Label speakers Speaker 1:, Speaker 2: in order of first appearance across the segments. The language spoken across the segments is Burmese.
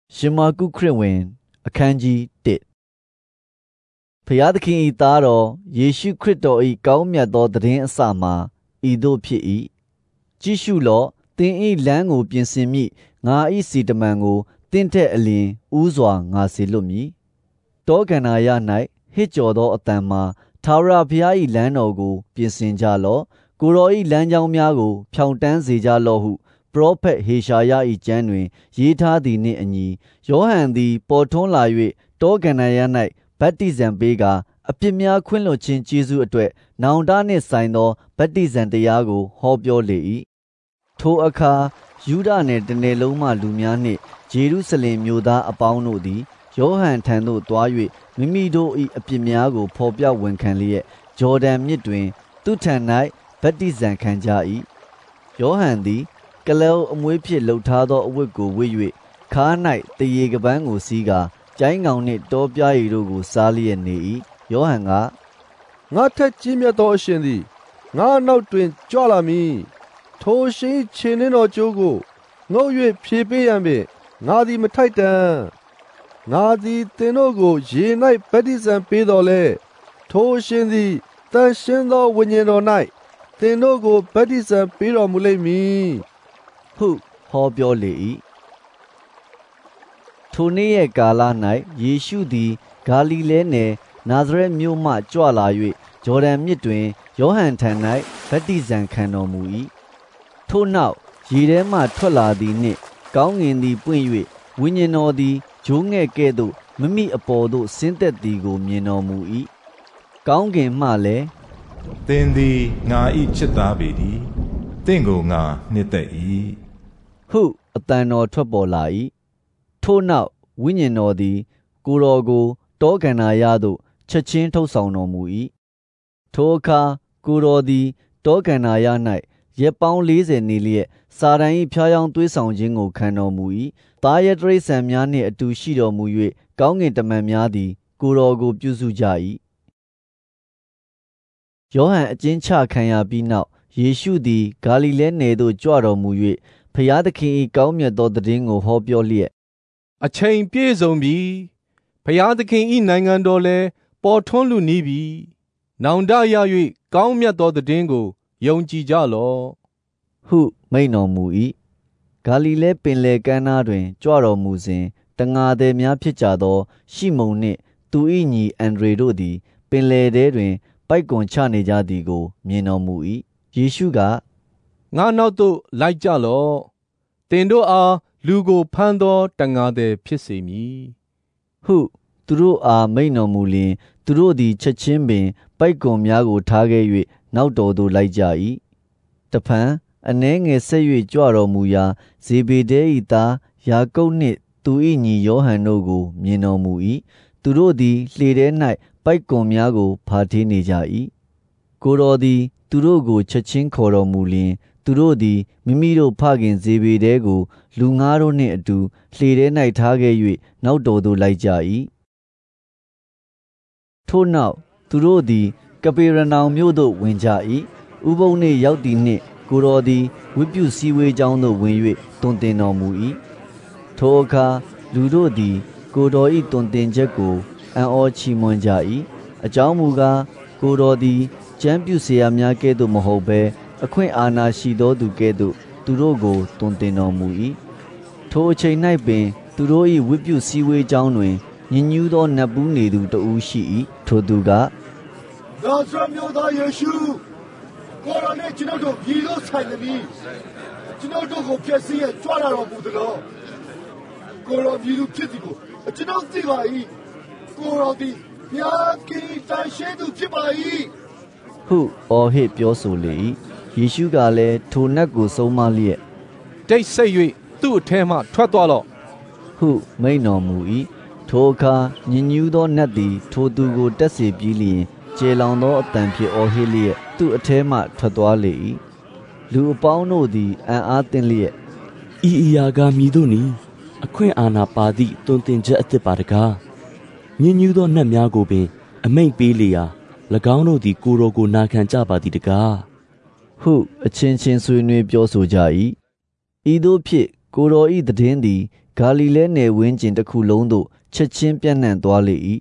Speaker 1: ရှင်မာကုခရစ်ဝင်အခန်းကြီး1ဖျားသခင်၏သားတော်ယေရှုခရစ်တော်၏ကောင်းမြတ်သောသခင်အစမှာဤသို့ဖြစ်၏ကြည့်ရှုလော့သင်၏လမ်းကိုပြင်ဆင်မိငါ၏စီတမန်ကိုတင့်ထက်အလျင်ဦးစွာငါစေလွတ်မည်တောကန္နာယ၌ဟစ်ကြော်သောအတန်မှာထာဝရဘုရား၏လမ်းတော်ကိုပြင်ဆင်ကြလော့ကိုယ်တော်၏လမ်းကြောင်းများကိုဖြောင့်တန်းစေကြလော့ဟုပရောဖက်ဟေရှာယ၏ကျမ်းတွင်ရေးထားသည်နှင့်အညီယောဟန်သည်ပေါ်ထွန်းလာ၍တောကန္နာယ၌ဗတ္တိဇံပေးကာအပြစ်များခွင့်လွှတ်ခြင်းကျေးဇူးအတွက်နောင်တနှင့်ဆိုင်သောဗတ္တိဇံတရားကိုဟောပြောလေ၏ထိုအခါယူဒနယ်တစ်နယ်လုံးမှလူများနှင့်ဂျေရုဆလင်မြို့သားအပေါင်းတို့သည်ယောဟန်ထံသို့သွား၍မိမိတို့၏အပြစ်များကိုဖော်ပြဝန်ခံလျက်ဂျော်ဒန်မြစ်တွင်သူထံ၌ဗတ္တိဇံခံကြ၏ယောဟန်သည်ကလဲအမွေးဖြင့်လှုပ်ထားသောအဝတ်ကိုဝတ်၍ခါး၌တရေကပန်းကိုစီးကာကျိုင်းကောင်နှင့်တောပြားရည်တို့ကိုစားလျက်နေ၏ယောဟန်က
Speaker 2: ငါထက်ကြီးမြတ်သောအရှင်သည်ငါနောက်တွင်ကြွလာမည်ထိုရှင်ခြေနှင်းတော်ကျိုးကိုငုတ်၍ဖြေပေးရန်ပင်ငါသည်မထိုက်တန်ငါသည်သင်တို့ကိုရေ၌ဗတ္တိဇံပေးတော်လဲထိုရှင်သည်တန်ရှင်းသောဝိညာဉ်တော်၌သင်တို့ကိုဗတ္တိဇံပေးတော်မူလိမ့်မည်
Speaker 1: ဟုဟောပြောလေ၏ထိုနေ့ရဲ့ကာလ၌ယေရှုသည်ဂါလိလဲနယ်နာဇရက်မြို့မှကြွလာ၍ဂျော်ဒန်မြစ်တွင်ယောဟန်ထံ၌ဗတ္တိဇံခံတော်မူ၏ထို့နောက်ရေထဲမှထွက်လာသည်နှင့်ကောင်းကင်သည်ပွင့်၍ဝိညာဉ်တော်သည်ဂျိုးငှက်ကဲ့သို့မိမိအပေါ်သို့ဆင်းသက်သည်ကိုမြင်တော်မူ၏ကောင်းကင်မှလည်း
Speaker 3: သင်သည်ငါ၏ချစ်သားပေသည်သင်ကိုငါနှစ်သက်၏
Speaker 1: ဟုအတန်တော်ထွက်ပေါ်လာ၏ထို့နောက်ဝိညာဉ်တော်သည်ကိုယ်တော်ကိုတောကန္နာယသို့ချက်ချင်းထုတ်ဆောင်တော်မူ၏ထိုအခါကိုယ်တော်သည်တောကန္နာယ၌ရက်ပေါင်း40နေလျက်စာတန်၏ဖျားယောင်းသွေးဆောင်ခြင်းကိုခံတော်မူ၏သားရဲတိရစ္ဆာန်များနှင့်အတူရှိတော်မူ၍ကောင်းကင်တမန်များသည်ကိုယ်တော်ကိုပြုစုကြ၏ယောဟန်အကျဉ်းချခံရပြီးနောက်ယေရှုသည်ဂါလိလဲနယ်သို့ကြွတော်မူ၍ဖျားသခင်၏ကောင်းမြတ်သောသတင်းကိုဟောပြောလျက်
Speaker 4: အချိန်ပြည့်စုံပြီဖျားသခင်၏နိုင်ငံတော်လည်းပေါ်ထွန်းလူနီးပြီနောင်တရ၍ကောင်းမြတ်သောသတင်းကိုယုံကြည်ကြလော့
Speaker 1: ဟုမိန့်တော်မူ၏ဂါလိလဲပင်လယ်ကမ်းနားတွင်ကြွတော်မူစဉ်တငါသည်များဖြစ်ကြသောရှိမုန်နှင့်သူ၏ညီအန်ဒရေတို့သည်ပင်လယ်ထဲတွင်ပိုက်ကွန်ချနေကြသည်ကိုမြင်တော်မူ၏ယေရှုက
Speaker 4: ငါနောက်သို့လိုက်ကြလော့သင်တို့အားလူကိုဖမ်းသောတငါသည်ဖြစ်စေမည်
Speaker 1: ဟုသူတို့အားမိန့်တော်မူလျှင်သူတို့သည်ချက်ချင်းပင်ပိုက်ကွန်များကိုထားခဲ့၍နောက်တော်သို့လိုက်ကြ၏တဖန်အနှဲငယ်ဆက်၍ကြွတော်မူရာဇေဗေဒဲ၏သားယာကုပ်နှင့်သူ၏ညီယောဟန်တို့ကိုမြင်တော်မူ၏သူတို့သည်လှေထဲ၌ပိုက်ကွန်များကိုဖာထေးနေကြ၏ကိုယ်တော်သည်သူတို့ကိုချက်ချင်းခေါ်တော်မူလျှင်သူတို့သည်မိမိတို့ဖခင်ဇေဗေဒဲကိုလူငါးတို့နှင့်အတူလှေထဲ၌ထားခဲ့၍နောက်တော်သို့လိုက်ကြ၏ထို့နောက်သူတို့သည်ကပေရနောင်မြို့သို့ဝင်ကြ၏ဥပုသ်နေ့ရောက်သည်နှင့်ကိုယ်တော်သည်ဝတ်ပြုစည်းဝေးကြောင်းသို့ဝင်၍တွင်တင်တော်မူ၏ထိုအခါလူတို့သည်ကိုယ်တော်၏တွင်တင်ချက်ကိုအံ့ဩချီးမွမ်းကြ၏အကြောင်းမူကားကိုယ်တော်သည်ကျမ်းပြုเสียများကဲ့သို့မဟုတ်ဘဲအခွင့်အာဏာရှိသောသူကဲ့သို့သူတို့ကိုတွင်တင်တော်မူ၏ထိုအချိန်၌ပင်သူတို့၏ဝတ်ပြုစည်းဝေးကြောင်းတွင်ညဉ့်ညူးသောနတ်ပူးနေသူတဦးရှိ၏ထိုသူက
Speaker 5: နာဇရက်မြို့သားယေရှုကိုယ်တော်နဲ့ကျွန်တော်တို့ပြည်လို့ဆိုင်နေပြီကျွန်တော်တို့ကိုဖျက်ဆီးရကြွလာတော်မူသလိုကိုယ်တော်ပြည်သူဖြစ်သည်ကိုကျွန်တော်သိပါ၏ကိုယ်တော်သည်ဘုရားကိတိုင်ရှိသူဖြစ်ပါ၏
Speaker 1: ဟုအော်ဟစ်ပြောဆိုလေ၏ယေရှုကလည်းထိုနတ်ကိုဆုံးမလျက်
Speaker 4: တိတ်ဆိတ်၍သူ့အထဲမှထွက်သွားလော့
Speaker 1: ဟုမိန့်တော်မူ၏ထိုအခါညဉ့်ညူးသောနတ်သည်ထိုသူကိုတက်စေပြီးလျှင်ကျေလောင်သောအတန်ဖြင့်အော်ဟစ်လျက်သူ့အထဲမှထွက်သွားလေ၏လူအပေါင်းတို့သည်အံ့အားသင့်လျက်
Speaker 6: ဤအရာကမည်သို့နည်းအခွင့်အာဏာပါသည့်တွင်တင်ချက်အသစ်ပါတကားညဉ့်ညူးသောနတ်များကိုပင်အမိန့်ပေးလျာ၎င်းတို့သည်ကိုယ်တော်ကိုနာခံကြပါသည်တကား
Speaker 1: ဟုအချင်းချင်းဆွေးနွေးပြောဆိုကြ၏ဤသို့ဖြစ်ကိုယ်တော်၏သင်းသည်ဂါလိလဲနယ်ဝန်းကျင်တစ်ခုလုံးသို့ချက်ချင်းပြန့်နှံ့သွားလေ၏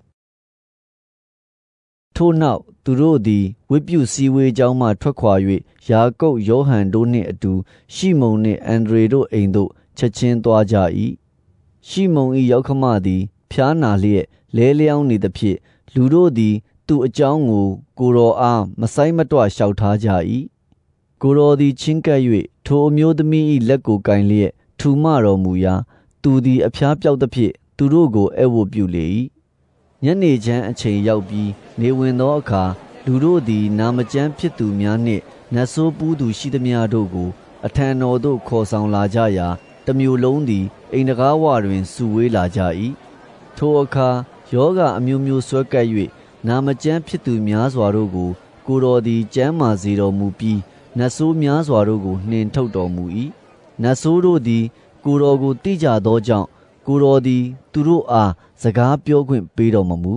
Speaker 1: ထို့နောက်သူတို့သည်ဝိပုစည်းဝေးကြောင်းမှထွက်ခွာ၍ယာကုပ်ယောဟန်တို့နှင့်အတူရှိမုန်နှင့်အန္ဒြေတို့အိမ်သို့ချက်ချင်းသွားကြ၏ရှိမုန်၏ယောက္ခမသည်ဖျားနာလျက်လဲလျောင်းနေသဖြင့်လူတို့သည်သူအကြောင်းကိုကိုတော်အားမဆိုင်မတွလျှောက်ထားကြ၏ကိုတော်သည်ချင်းကပ်၍ထိုအမျိုးသမီး၏လက်ကိုကင်လျက်ထူမတော်မူရာသူသည်အဖျားပြောက်သဖြင့်သူတို့ကိုဧဝတ်ပြုလေ၏ညနေချမ်းအချိန်ရောက်ပြီးနေဝင်သောအခါလူတို့သည်နာမကျန်းဖြစ်သူများနှင့်နတ်ဆိုးပူးသူရှိသမျှတို့ကိုအထံတော်သို့ခေါ်ဆောင်လာကြရာတမျိုးလုံးသည်အိမ်တကားဝတွင်စုဝေးလာကြ၏ထိုအခါယောဂအမျိုးမျိုးဆွဲကပ်၍နာမကျန်းဖြစ်သူများစွာတို့ကိုကိုတော်သည်ကျမ်းမာစေတော်မူပြီးနတ်ဆိုးများစွာတို့ကိုနှင်ထုတ်တော်မူ၏နတ်ဆိုးတို့သည်ကိုတော်ကိုသိကြသောကြောင့်ကိုတော်သည်သူတို့အားစကားပြောခွင့်ပေးတော်မမူ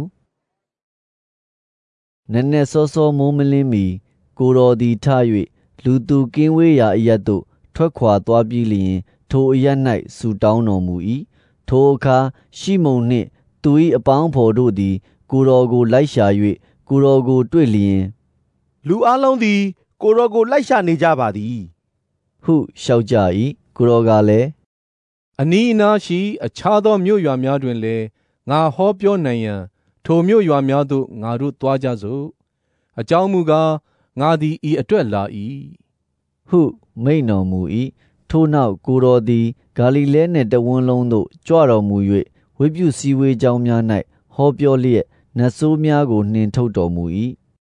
Speaker 1: နက်နက်စောစောမိုးမလင်းမီကိုတော်သည်ထ၍လူသူကင်းဝေးရာအရပ်သို့ထွက်ခွာသွားပြီးလျင်ထိုအရပ်၌ဆူတောင်းတော်မူ၏ထိုအခါရှိမုန်နှင့်သူ၏အပေါင်းဖော်တို့သည်ကိုတော်ကိုလိုက်ရှာ၍ကိုတော်ကိုတွေ့လျင်
Speaker 7: လူအလုံးသည်ကိုတော်ကိုလိုက်ရှာနေကြပါသည်
Speaker 1: ဟုလျှောက်ကြ၏ကိုတော်ကလည်း
Speaker 4: အနီးအနားရှိအခြားသောမြို့ရွာများတွင်လည်းငါဟောပြောနိုင်ရန်ထိုမြို့ရွာများသို့ငါတို့သွားကြစို့အကြောင်းမူကားငါသည်ဤအတွက်လာ၏
Speaker 1: ဟုမိန့်တော်မူ၏ထိုနောက်ကိုတော်သည်ဂါလိလဲနှင့်တဝန်းလုံးသို့ကြွတော်မူ၍ဝိပုစည်းဝေးကြောင်းများ၌ဟောပြောလျက်နတ်ဆိုးများကိုနှင်ထုတ်တော်မူ၏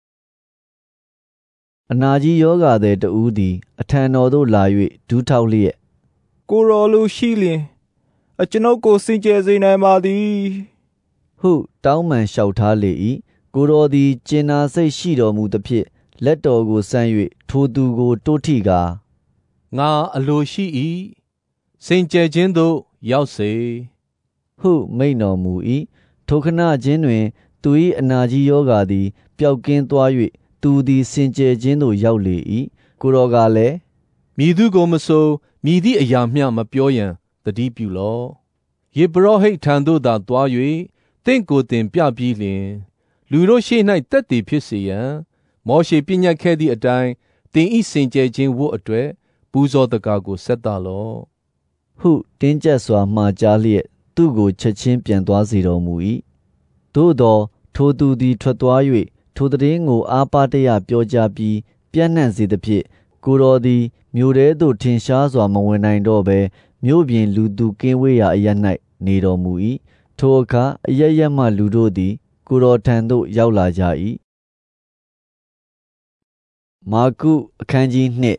Speaker 1: အနာကြီးယောဂသည်တဦးသည်အထံတော်သို့လာ၍ဒူးထောက်လျက်
Speaker 7: ကိုတော်လူရှိလျင်အကျွန်ုပ်ကိုစင်ကြယ်စေနိုင်ပါသည်
Speaker 1: ဟုတောင်းပန်လျှောက်ထားလေ၏ကိုတော်သည်ကျင်နာစိတ်ရှိတော်မူသဖြင့်လက်တော်ကိုဆန့်၍ထိုသူကိုတိုးထိကာ
Speaker 4: ငါအလိုရှိ၏စင်ကြယ်ခြင်းသို့ရောက်စေ
Speaker 1: ဟုမိန့်တော်မူ၏ထိုခဏချင်းတွင်သူ၏အနာကြီးယောဂါသည်ပျောက်ကင်းသွား၍သူသည်စင်ကြယ်ခြင်းသို့ရောက်လေ၏ကိုတော်ကလည်း
Speaker 4: မည်သူကိုမဆိုမည်သည့်အရာမျှမပြောရန်သတိပြုလော့ယေဘရဟိတ်ထံသို့သာသွား၍တင့်ကိုယ်တင်ပြပြီးလျှင်လူတို့ရှေ့၌သက်သေဖြစ်စေရန်မောရှေပညတ်ခဲ့သည့်အတိုင်းသင်၏စင်ကြယ်ခြင်းဝတ်အတွက်ပူဇော်တကားကိုဆက်သလော့
Speaker 1: ဟုတင်းကျပ်စွာမှာကြားလျက်သူ့ကိုချက်ချင်းပြန်သွားစေတော်မူ၏သို့သောထိုသူသည်ထွက်သွား၍ထိုသင်းကိုအားပါတရပြောကြားပြီးပြန့်နှံ့စေသဖြင့်ကိုတော်သည်မြို့ထဲသို့ထင်ရှားစွာမဝင်နိုင်တော့ဘဲမြို့ပြင်လူသူကင်းဝေးရာအရပ်၌နေတော်မူ၏ထိုအခါအရပ်ရပ်မှလူတို့သည်ကိုတော်ထံသို့ရောက်လာကြ၏မာကုအခန်းကြီး2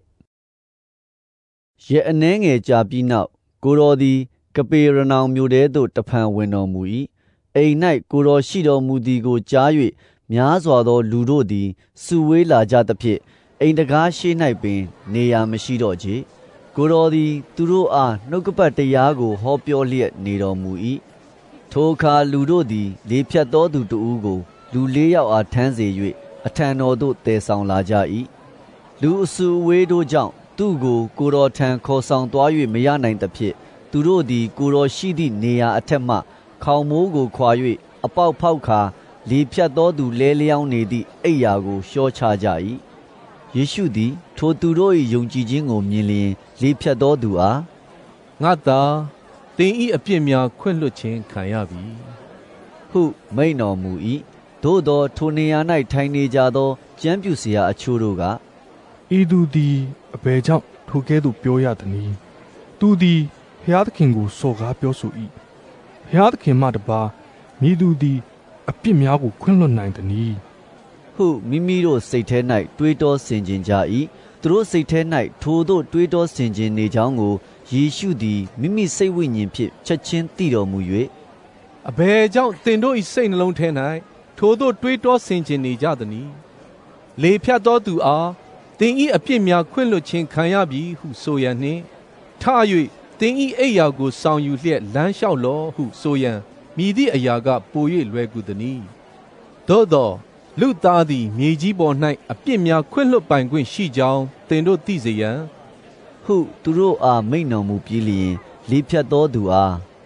Speaker 1: ရက်အနည်းငယ်ကြာပြီးနောက်ကိုတော်သည်ကပေရနောင်မြို့ထဲသို့တဖန်ဝင်တော်မူ၏အိမ်၌ကိုတော်ရှိတော်မူသည်ကိုကြား၍များစွာသောလူတို့သည်စုဝေးလာကြသဖြင့်အိမ်တကားရှိ၌ပင်နေရာမရှိတော့ချေကိုတော်သည်သူတို့အားနှုတ်ကပတ်တရားကိုဟောပြောလျက်နေတော်မူ၏ထိုအခါလူတို့သည်လေဖြတ်သောသူတဦးကိုလူ4ယောက်အားထမ်းစေ၍အထံတော်သို့တည်ဆောင်လာကြ၏လူအစုအဝေးတို့ကြောင့်သူ့ကိုကိုတော်ထံခေါ်ဆောင်သွား၍မရနိုင်သဖြင့်သူတို့သည်ကိုတော်ရှိသည့်နေရာအထက်မှခေါင်မိုးကိုခွာ၍အပေါက်ဖောက်ခါလေဖြတ်သောသူလဲလျောင်းနေသည့်အိယာကိုလျှောချကြ၏ယေရှုသည်ထိုသူတို့၏ယုံကြည်ခြင်းကိုမြင်လျင်လေဖြတ်သောသူအား
Speaker 4: ငါသာသင်၏အပြစ်များခွင့်လွှတ်ခြင်းခံရပြီ
Speaker 1: ဟုမိန့်တော်မူ၏သို့သောထိုနေရာ၌ထိုင်နေကြသောကျမ်းပြုဆရာအချို့တို့က
Speaker 8: ဤသူသည်အဘယ်ကြောင့်ထိုကဲ့သို့ပြောရသနည်းသူသည်ဘုရားသခင်ကိုစော်ကားပြောဆို၏ဘုရားသခင်မှတပါးမည်သူသည်အပြစ်များကိုခွင့်လွှတ်နိုင်သနည်း
Speaker 1: ဟုမိမိတို့စိတ်ထဲ၌တွေးတောဆင်ခြင်ကြ၏သူတို့စိတ်ထဲ၌ထိုသို့တွေးတောဆင်ခြင်နေကြောင်းကိုယေရှုသည်မိမိစိတ်ဝိညာဉ်ဖြင့်ချက်ချင်းသိတော်မူ၍
Speaker 4: အဘယ်ကြောင့်သင်တို့၏စိတ်နှလုံးထဲ၌ထိုသို့တွေးတောဆင်ခြင်နေကြသနည်းလေဖြတ်သောသူအားသင်၏အပြစ်များခွင့်လွှတ်ခြင်းခံရပြီဟုဆိုရန်နှင့်ထ၍သင်၏အိယာကိုဆောင်ယူလျက်လမ်းလျှောက်လောဟုဆိုရန်မိသည့်အရာကပို၍လွယ်ကူသည်။သို့သောလူသားသည်မြေကြီးပေါ်၌အပြစ်များခွင့်လွှတ်ပိုင်ခွင့်ရှိကြောင်းသင်တို့သိစေရန်
Speaker 1: ဟုသူတို့အားမိန့်တော်မူပြီးလျှင်လေဖြတ်သောသူအား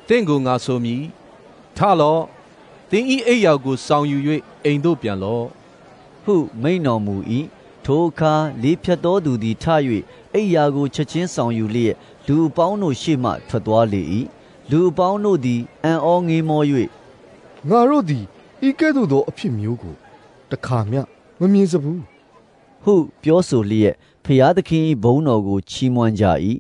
Speaker 4: တင့်ကိုငါဆိုမည်ထလော့တင်းဤအိယာကိုဆောင်ယူ၍အိမ်သို့ပြန်လော့
Speaker 1: ဟုမိန်တော်မူ၏ထိုအခါလေးဖြတ်သောသူသည်ထ၍အိယာကိုချက်ချင်းဆောင်ယူလျက်လူအပေါင်းတို့ရှေ့မှထွက်သွားလေ၏လူအပေါင်းတို့သည်အံ့ဩငေးမော၍
Speaker 2: ငါတို့သည်ဤကဲ့သို့သောအဖြစ်မျိုးကိုတခါမျှမမြင်စဘူး
Speaker 1: ဟုပြောဆိုလျက်ဖျားသခင်၏ဘုန်းတော်ကိုချီးမွမ်းကြ၏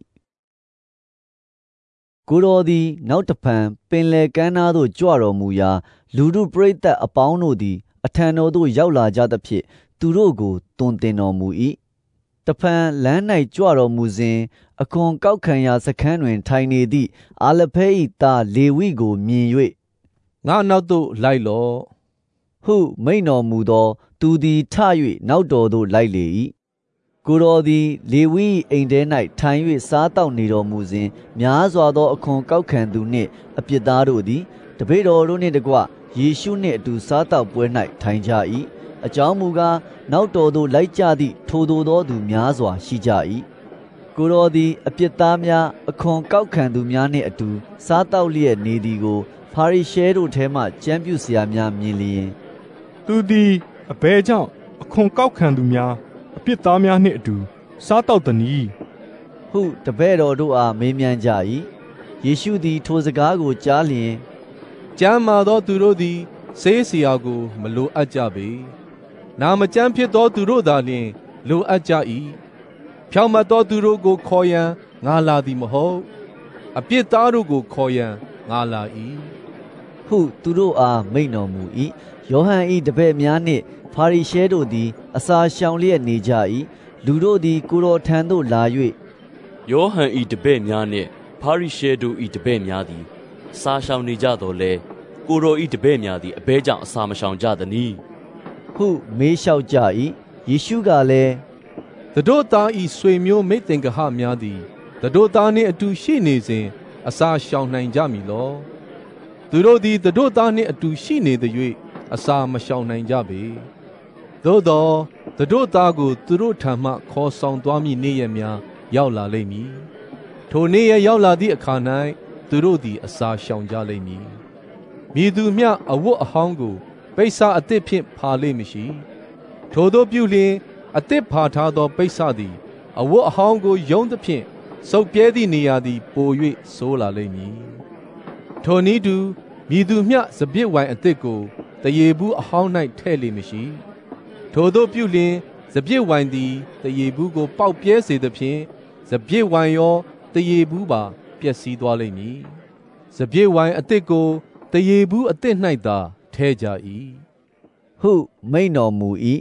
Speaker 1: ကိုတော်သည်နောက်တဖန်ပင်လယ်ကမ်းနားသို့ကြွတော်မူရာလူတို့ပရိသတ်အပေါင်းတို့သည်အထံတော်သို့ရောက်လာကြသဖြင့်သူတို့ကိုတွင်တင်တော်မူ၏တဖန်လမ်း၌ကြွတော်မူစဉ်အခွန်ကောက်ခံရာစခန်းတွင်ထိုင်နေသည့်အာလဖဲ၏သားလေဝိကိုမြင်၍
Speaker 4: ငါနောက်သို့လိုက်လော့
Speaker 1: ဟုမိန်တော်မူသောသူသည်ထ၍နောက်တော်သို့လိုက်လေ၏ကိုတော်သည်လေဝိအိမ်ထဲ၌ထိုင်၍စားတောက်နေတော်မူစဉ်များစွာသောအခွန်ကောက်ခံသူနှင့်အပြစ်သားတို့သည်တပည့်တော်တို့နှင့်တကွယေရှုနှင့်အတူစားတောက်ပွဲ၌ထိုင်ကြ၏အကြောင်းမူကားနောက်တော်သို့လိုက်ကြသည့်ထိုသို့သောသူများစွာရှိကြ၏ကိုတော်သည်အပြစ်သားများအခွန်ကောက်ခံသူများနှင့်အတူစားတောက်လျက်နေသည်ကိုဖာရိရှဲတို့ထဲမှကျမ်းပြုဆရာများမြင်လျင်
Speaker 8: သူသည်အဘယ်ကြောင့်အခွန်ကောက်ခံသူများအပြစ်သားများနှင့်အတူစားတောက်သနည်း
Speaker 1: ဟုတပည့်တော်တို့အားမေးမြန်းကြ၏ယေရှုသည်ထိုစကားကိုကြားလျင်
Speaker 4: ကျမ်းမာသောသူတို့သည်ဆေးဆရာကိုမလိုအပ်ကြပေနာမကျမ်းဖြစ်သောသူတို့သာလျှင်လိုအပ်ကြ၏ဖြောင့်မတ်သောသူတို့ကိုခေါ်ရန်ငါလာသည်မဟုတ်အပြစ်သားတို့ကိုခေါ်ရန်ငါလာ၏
Speaker 1: ဟုသူတို့အားမိန့်တော်မူ၏ယောဟန်၏တပည့်များနှင့်ဖာရိရှဲတို့သည်အစာရှောင်လျက်နေကြ၏လူတို့သည်ကိုယ်တော်ထံသို့လာ၍
Speaker 6: ယောဟန်၏တပည့်များနှင့်ဖာရိရှဲတို့၏တပည့်များသည်အစာရှောင်နေကြတော်လဲကိုယ်တော်၏တပည့်များသည်အဘဲကြောင့်အစာမရှောင်ကြသနည်း
Speaker 1: ဟုမေးလျှောက်ကြ၏ယေရှုကလည်း
Speaker 4: သတို့သား၏ဆွေမျိုးမိတ်သင်္ဂဟများသည်သတို့သားနှင့်အတူရှိနေစဉ်အစာရှောင်နိုင်ကြမည်လောသူတို့သည်သတို့သားနှင့်အတူရှိနေသည်၍အစာမရှောင်နိုင်ကြပေသို့သောသတို့သားကိုသူတို့ထံမှခေါ်ဆောင်သွားမည့်နေ့ရက်များရောက်လာလိမ့်မည်ထိုနေ့ရက်ရောက်လာသည့်အခါ၌သူတို့သည်အစာရှောင်ကြလိမ့်မည်မည်သူမျှအဝတ်အဟောင်းကိုပိဿအသစ်ဖြင့်ဖာလိမ့်မရှိထိုတို့ပြုလျင်အသစ်ဖာထားသောပိဿသည်အဝတ်အဟောင်းကိုယုံသဖြင့်စုပ်ပြဲသည့်နေရာသည်ပို၍ဆိုးလာလိမ့်မည်ထိုနည်းတူမည်သူမျှစပျစ်ဝိုင်အသစ်ကိုတရေဘူးအဟောင်း၌ထည့်လိမ့်မရှိထိုတို့ပြုလျင်စပျစ်ဝိုင်သည်တရေဘူးကိုပေါက်ပြဲစေသဖြင့်စပျစ်ဝိုင်ရောတရေဘူးပါပျက်စီးသွားလိမ့်မည်စပျစ်ဝိုင်အသစ်ကိုတရေဘူးအသစ်၌သာထဲကြ၏
Speaker 1: ဟုမိန့်တော်မူ၏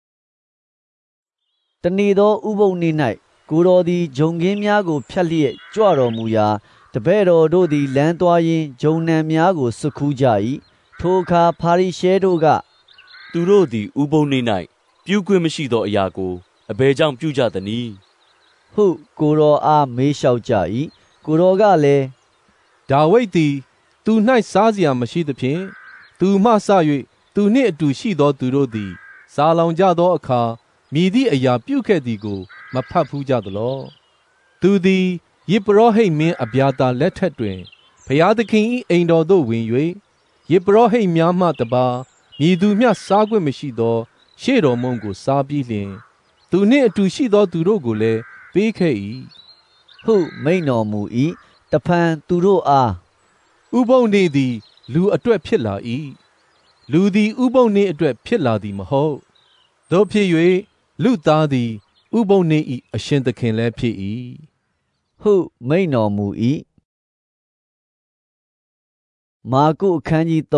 Speaker 1: တနေ့သောဥပုသ်နေ့၌ကိုတော်သည်ဂျုံခင်းများကိုဖြတ်လျက်ကြွတော်မူရာတပည့်တော်တို့သည်လမ်းသွားရင်းဂျုံနံများကိုစွတ်ခူးကြ၏ထိုအခါဖာရိရှဲတို့က
Speaker 6: သူတို့သည်ဥပုသ်နေ့၌ပြုခွင့်မရှိသောအရာကိုအဘယ်ကြောင့်ပြုကြသနည်း
Speaker 1: ဟုကိုတော်အားမေးလျှောက်ကြ၏ကိုတော်ကလည်း
Speaker 4: ဒါဝိဒ်သည်သူ၌စားစရာမရှိသဖြင့်သူမှစ၍သူနှင့်အတူရှိသောသူတို့သည်စားလောင်ကြသောအခါမြည်သည့်အရာပြုခဲ့သည်ကိုမဖတ်ဖူးကြသလောသူသည်ယေပရောဟိတ်မင်းအဗျာသာလက်ထက်တွင်ဘုရားသခင်၏အိမ်တော်သို့ဝင်၍ယေပရောဟိတ်များမှတပါမြည်သူမျှစားခွင့်မရှိသောရှေ့တော်မုန့်ကိုစားပြီးလျှင်သူနှင့်အတူရှိသောသူတို့ကိုလည်းပေးခဲ့၏
Speaker 1: ဟုမိန့်တော်မူ၏တဖန်သူတို့အား
Speaker 4: ဥပုသ်နေ့သည်လူအတွက်ဖြစ်လာ၏လူသည်ဥပုသ်နေ့အတွက်ဖြစ်လာသည်မဟုတ်သို့ဖြစ်၍လူသားသည်ဥပုသ်နေ့၏အရှင်သခင်လည်းဖြစ်၏
Speaker 1: ဟုမိန့်တော်မူ၏မာကုအခန်းကြီး3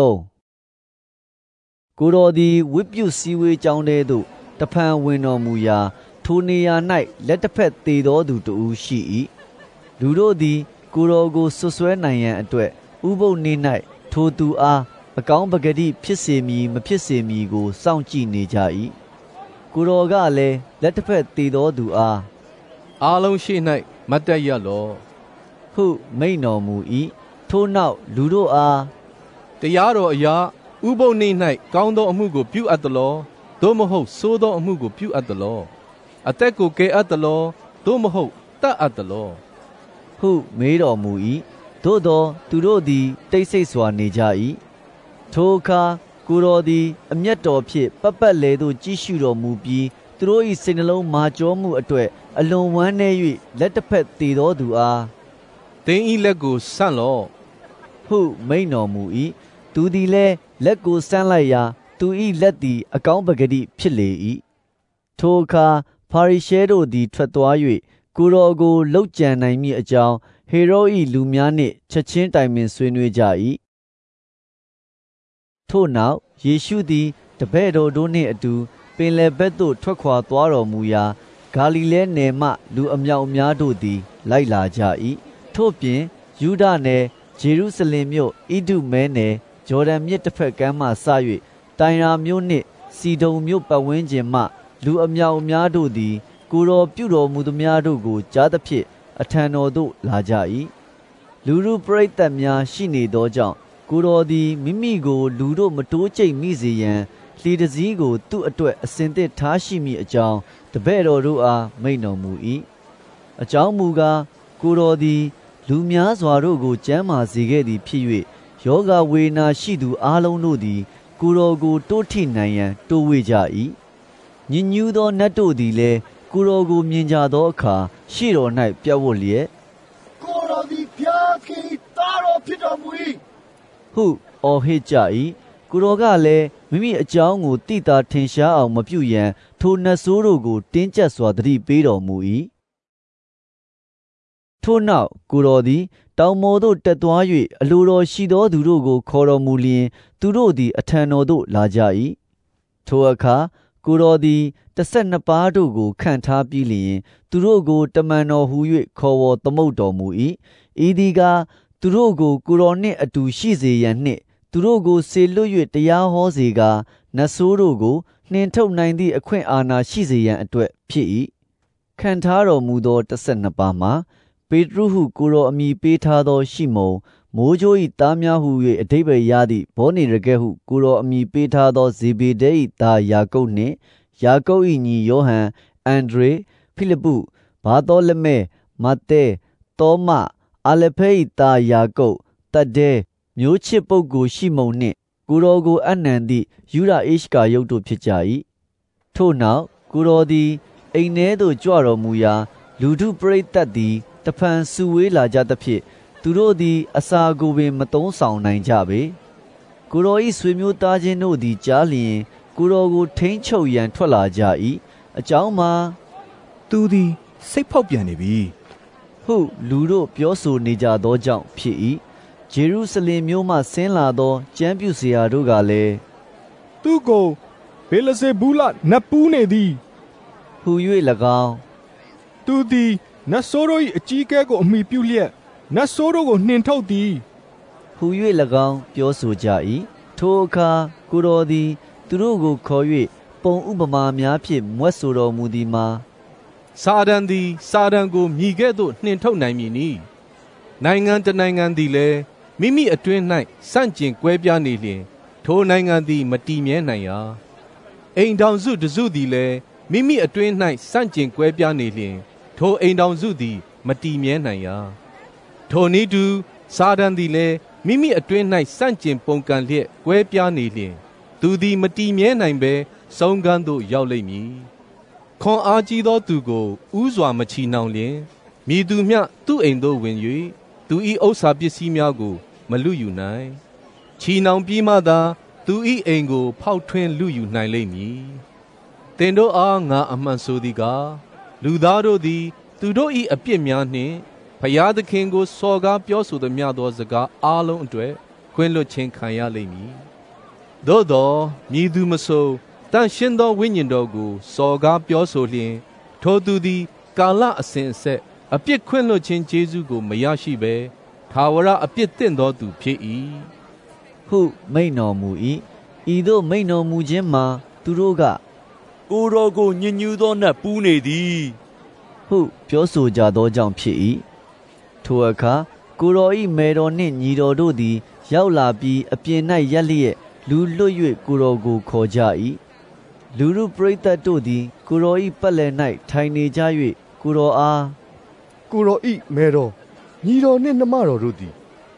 Speaker 1: ကိုတော်သည်ဝိပုစည်းဝေးကြောင်းထဲသို့တဖန်ဝင်တော်မူရာထိုနေရာ၌လက်တစ်ဖက်သေသောသူတဦးရှိ၏လူတို့သည်ကိုတော်ကိုဆွဆွဲနိုင်ရန်အတွက်ဥပုသ်နေ့၌ထိုသူအားအကောင်းပကတိဖြစ်စေမည်မဖြစ်စေမည်ကိုစောင့်ကြည့်နေကြ၏ကိုတော်ကလည်းလက်တစ်ဖက်သေသောသူအား
Speaker 4: အားလုံးရှိ၌မတ်တက်ရလော့
Speaker 1: ဟုမိန့်တော်မူ၏ထိုနောက်လူတို့အား
Speaker 4: တရားတော်အရာဥပုသ်နေ့၌ကောင်းသောအမှုကိုပြုအပ်သလောသို့မဟုတ်ဆိုးသောအမှုကိုပြုအပ်သလောအသက်ကိုကယ်အပ်သလောသို့မဟုတ်တတ်အပ်သလော
Speaker 1: ဟုမေးတော်မူ၏သို့သောသူတို့သည်တိတ်ဆိတ်စွာနေကြ၏ထိုအခါကိုတော်သည်အမျက်တော်ဖြင့်ပတ်ပတ်လဲသို့ကြည့်ရှုတော်မူပြီးသူတို့၏စိတ်နှလုံးမာကျောမှုအတွက်အလွန်ဝမ်းနည်း၍လက်တစ်ဖက်တည်သောသူအား
Speaker 4: သင်၏လက်ကိုဆန့်လော့
Speaker 1: ဟုမိန့်တော်မူ၏သူသည်လည်းလက်ကိုဆန့်လိုက်ရာသူ၏လက်သည်အကောင်းပကတိဖြစ်လေ၏ထိုအခါဖာရိရှဲတို့သည်ထွက်သွား၍ကိုတော်ကိုလှုပ်ကြံနိုင်မည်အကြောင်းဟေရု၏လူများနှင့်ချက်ချင်းတိုင်ပင်ဆွေးနွေးကြ၏ထို့နောက်ယေရှုသည်တပည့်တော်တို့နှင့်အတူပင်လယ်ဘက်သို့ထွက်ခွာသွားတော်မူရာဂါလိလဲနယ်မှလူအမြောက်အများတို့သည်လိုက်လာကြ၏ထို့ပြင်ယူဒနယ်ဂျေရုဆလင်မြို့ဣဒုမဲနယ်ဂျော်ဒန်မြစ်တစ်ဖက်ကမ်းမှစ၍တိုင်ရာမြို့နှင့်စီဒုံမြို့ပတ်ဝန်းကျင်မှလူအမြောက်အများတို့သည်ကိုတော်ပြုတော်မူသမျှတို့ကိုကြားသဖြင့်အထံတော်သို့လာကြ၏လူလူပရိသတ်များရှိနေသောကြောင့်ကိုတော်သည်မိမိကိုလူတို့မတိုးကျိတ်မိစေရန်လှေတစ်စီးကိုသူ့အတွက်အစဉ်သစ်ထားရှိမိအကြောင်းတပည့်တော်တို့အားမိန့်တော်မူ၏အကြောင်းမူကားကိုတော်သည်လူများစွာတို့ကိုကျမ်းမာစေခဲ့သည်ဖြစ်၍ယောဂဝေဒနာရှိသူအလုံးတို့သည်ကိုတော်ကိုတိုးထိနိုင်ရန်တိုးဝေကြ၏ညဉ့်ညူးသောနတ်တို့သည်လည်းကိုတော်ကိုမြင်ကြသောအခါရှေ့တော်၌ပြတ်ဝတ်လျက်
Speaker 5: ကိုတော်သည်ဘုရားခင်သားတော်ဖြစ်တော်မူ၏
Speaker 1: ဟုအော်ဟစ်ကြ၏ကိုတော်ကလည်းမိမိအကြောင်းကိုတိတာထင်ရှားအောင်မပြုရန်ထိုနတ်ဆိုးတို့ကိုတင်းကျပ်စွာသတိပေးတော်မူ၏ထို့နောက်ကိုတော်သည်တောင်ပေါ်သို့တက်သွား၍အလိုတော်ရှိသောသူတို့ကိုခေါ်တော်မူလျင်သူတို့သည်အထံတော်သို့လာကြ၏ထိုအခါကိုတော်သည်12ပါးတို့ကိုခန့်ထားပြီးလျင်သူတို့ကိုတမန်တော်ဟူ၍ခေါ်ဝေါ်သမုတ်တော်မူ၏ဤသည်ကသူတို့ကိုကိုတော်နှင့်အတူရှိစေရန်နှင့်သူတို့ကိုစေလွတ်၍တရားဟောစေကာနတ်ဆိုးတို့ကိုနှင်ထုတ်နိုင်သည့်အခွင့်အာဏာရှိစေရန်အတွက်ဖြစ်၏ခန့်ထားတော်မူသော12ပါးမှာပေတရုဟုကိုတော်အမည်ပေးထားသောရှိမုန်မိုးကြိုး၏သားများဟု၍အဓိပ္ပာယ်ရသည့်ဘောနေရကဲဟုကိုတော်အမည်ပေးထားသောဇေဗေဒဲ၏သားယာကုပ်နှင့်ယာကုပ်၏ညီယောဟန်အန်ဒရေဖိလိပ္ပုဘာသောလမဲမဿဲသောမအာလဖဲ၏သားယာကုပ်တဒဲမျိုးချစ်ပုဂ္ဂိုလ်ရှိမုန်နှင့်ကိုတော်ကိုအနံသည့်ယူဒဧရှကာယုတ်တို့ဖြစ်ကြ၏ထို့နောက်ကိုတော်သည်အိမ်ထဲသို့ကြွတော်မူရာလူထုပရိသတ်သည်တဖန်စုဝေးလာကြသဖြင့်သူတို့သည်အစာကိုပင်မသုံးဆောင်နိုင်ကြပေကိုတော်၏ဆွေမျိုးသားချင်းတို့သည်ကြားလျင်ကိုတော်ကိုထိန်းချုပ်ရန်ထွက်လာကြ၏အကြောင်းမှာ
Speaker 4: သူသည်စိတ်ဖောက်ပြန်နေပြီ
Speaker 1: ဟုလူတို့ပြောဆိုနေကြသောကြောင့်ဖြစ်၏ဂျေရုဆလင်မြို့မှဆင်းလာသောကျမ်းပြုဆရာတို့ကလည်း
Speaker 8: သူကိုဘေလဇေဘူးလနတ်ပူးနေသည်
Speaker 1: ဟူ၍၎င်း
Speaker 8: သူသည်နတ်ဆိုးတို့၏အကြီးအကဲကိုအမိပြုလျက်နတ်ဆိုးတို့ကိုနှင်ထုတ်သည်
Speaker 1: ဟူ၍၎င်းပြောဆိုကြ၏ထိုအခါကိုတော်သည်သူတို့ကိုခေါ်၍ပုံဥပမာများဖြင့်မွဲ့ဆိုတော်မူသည်မှာ
Speaker 4: စာဒန်သည်စာဒန်ကိုမြည်ကဲ့သို့နှင်ထုတ်နိုင်မည်နီနိုင်ငံတနိုင်ငံသည်လည်းမိမိအတွင်း၌စန့်ကျင်ကွဲပြားနေလျင်ထိုနိုင်ငံသည်မတည်မြဲနိုင်ရာအိမ်ထောင်စုတစုသည်လည်းမိမိအတွင်း၌စန့်ကျင်ကွဲပြားနေလျင်ထိုအိမ်ထောင်စုသည်မတည်မြဲနိုင်ရာထိုနည်းတူစာဒန်သည်လည်းမိမိအတွင်း၌စန့်ကျင်ပုန်ကန်လျက်ကွဲပြားနေလျင်သူသည်မတည်မြဲနိုင်ဘဲဆုံးခန်းသို့ရောက်လိမ့်မည်ခွန်အားကြီးသောသူကိုဥစွာမချီနှောင်လျင်မည်သူမျှသူ့အိမ်သို့ဝင်၍သူ၏ဥစ္စာပစ္စည်းများကိုမလုယူနိုင်ချီနှောင်ပြီးမှသာသူ၏အိမ်ကိုဖောက်ထွင်းလုယူနိုင်လိမ့်မည်သင်တို့အားငါအမှန်ဆိုသည်ကားလူသားတို့သည်သူတို့၏အပြစ်များနှင့်ဘုရားသခင်ကိုစော်ကားပြောဆိုသမျှသောစကားအားလုံးအတွက်ခွင့်လွှတ်ခြင်းခံရလိမ့်မည်သို့သောမည်သူမဆိုတန်ရှင်းသောဝိညာဉ်တော်ကိုစော်ကားပြောဆိုလျင်ထိုသူသည်ကာလအစဉ်အဆက်အပြစ်ခွင့်လွှတ်ခြင်းကျေးဇူးကိုမရရှိဘဲထာဝရအပြစ်သင့်သောသူဖြစ်၏
Speaker 1: ဟုမိန့်တော်မူ၏ဤသို့မိန့်တော်မူခြင်းမှာသူတို့က
Speaker 6: ကိုတော်ကိုညဉ့်ညူးသောနတ်ပူးနေသည်
Speaker 1: ဟုပြောဆိုကြသောကြောင့်ဖြစ်၏ထိုအခါကိုတော်၏မေတော်နှင့်ညီတော်တို့သည်ရောက်လာပြီးအပြင်၌ရက်လျက်လူလွတ်၍ကိုတော်ကိုခေါ်ကြ၏လူလူပရိသတ်တို့သည်ကိုတော်၏ပတ်လည်၌ထိုင်နေကြ၍ကိုတော်အား
Speaker 2: ကိုတော်၏မေတော်ညီတော်နှင့်နှမတော်တို့သည်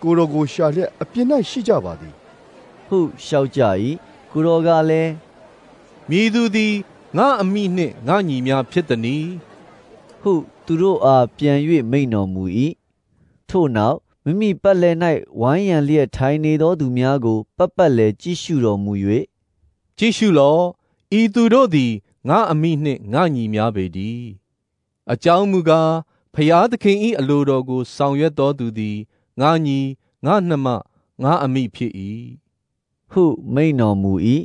Speaker 5: ကိုတော်ကိုရှာလျက်အပြစ်၌ရှိကြပါသည်
Speaker 1: ဟုလျှောက်ကြ၏ကိုတော်ကလည်း
Speaker 4: မည်သူသည်ငါအမိနှင့်ငါညီများဖြစ်သည်။
Speaker 1: ဟုသူတို့အားပြန်၍မိန့်တော်မူ၏ထို့နောက်မိမိပတ်လည်၌ဝိုင်းရန်လျက်ထိုင်နေသောသူများကိုပတ်လည်ကြည့်ရှုတော်မူ၍
Speaker 4: ကြည့်ရှုလော့ဤသူတို့သည်ငါအမိနှင့်ငါညီများပေတည်းအကြောင်းမူကားဖျားသခင်၏အလိုတော်ကိုဆောင်ရွက်တော်သူသည်ငါညီငါနှမငါအမိဖြစ်၏
Speaker 1: ဟုမိန့်တော်မူ၏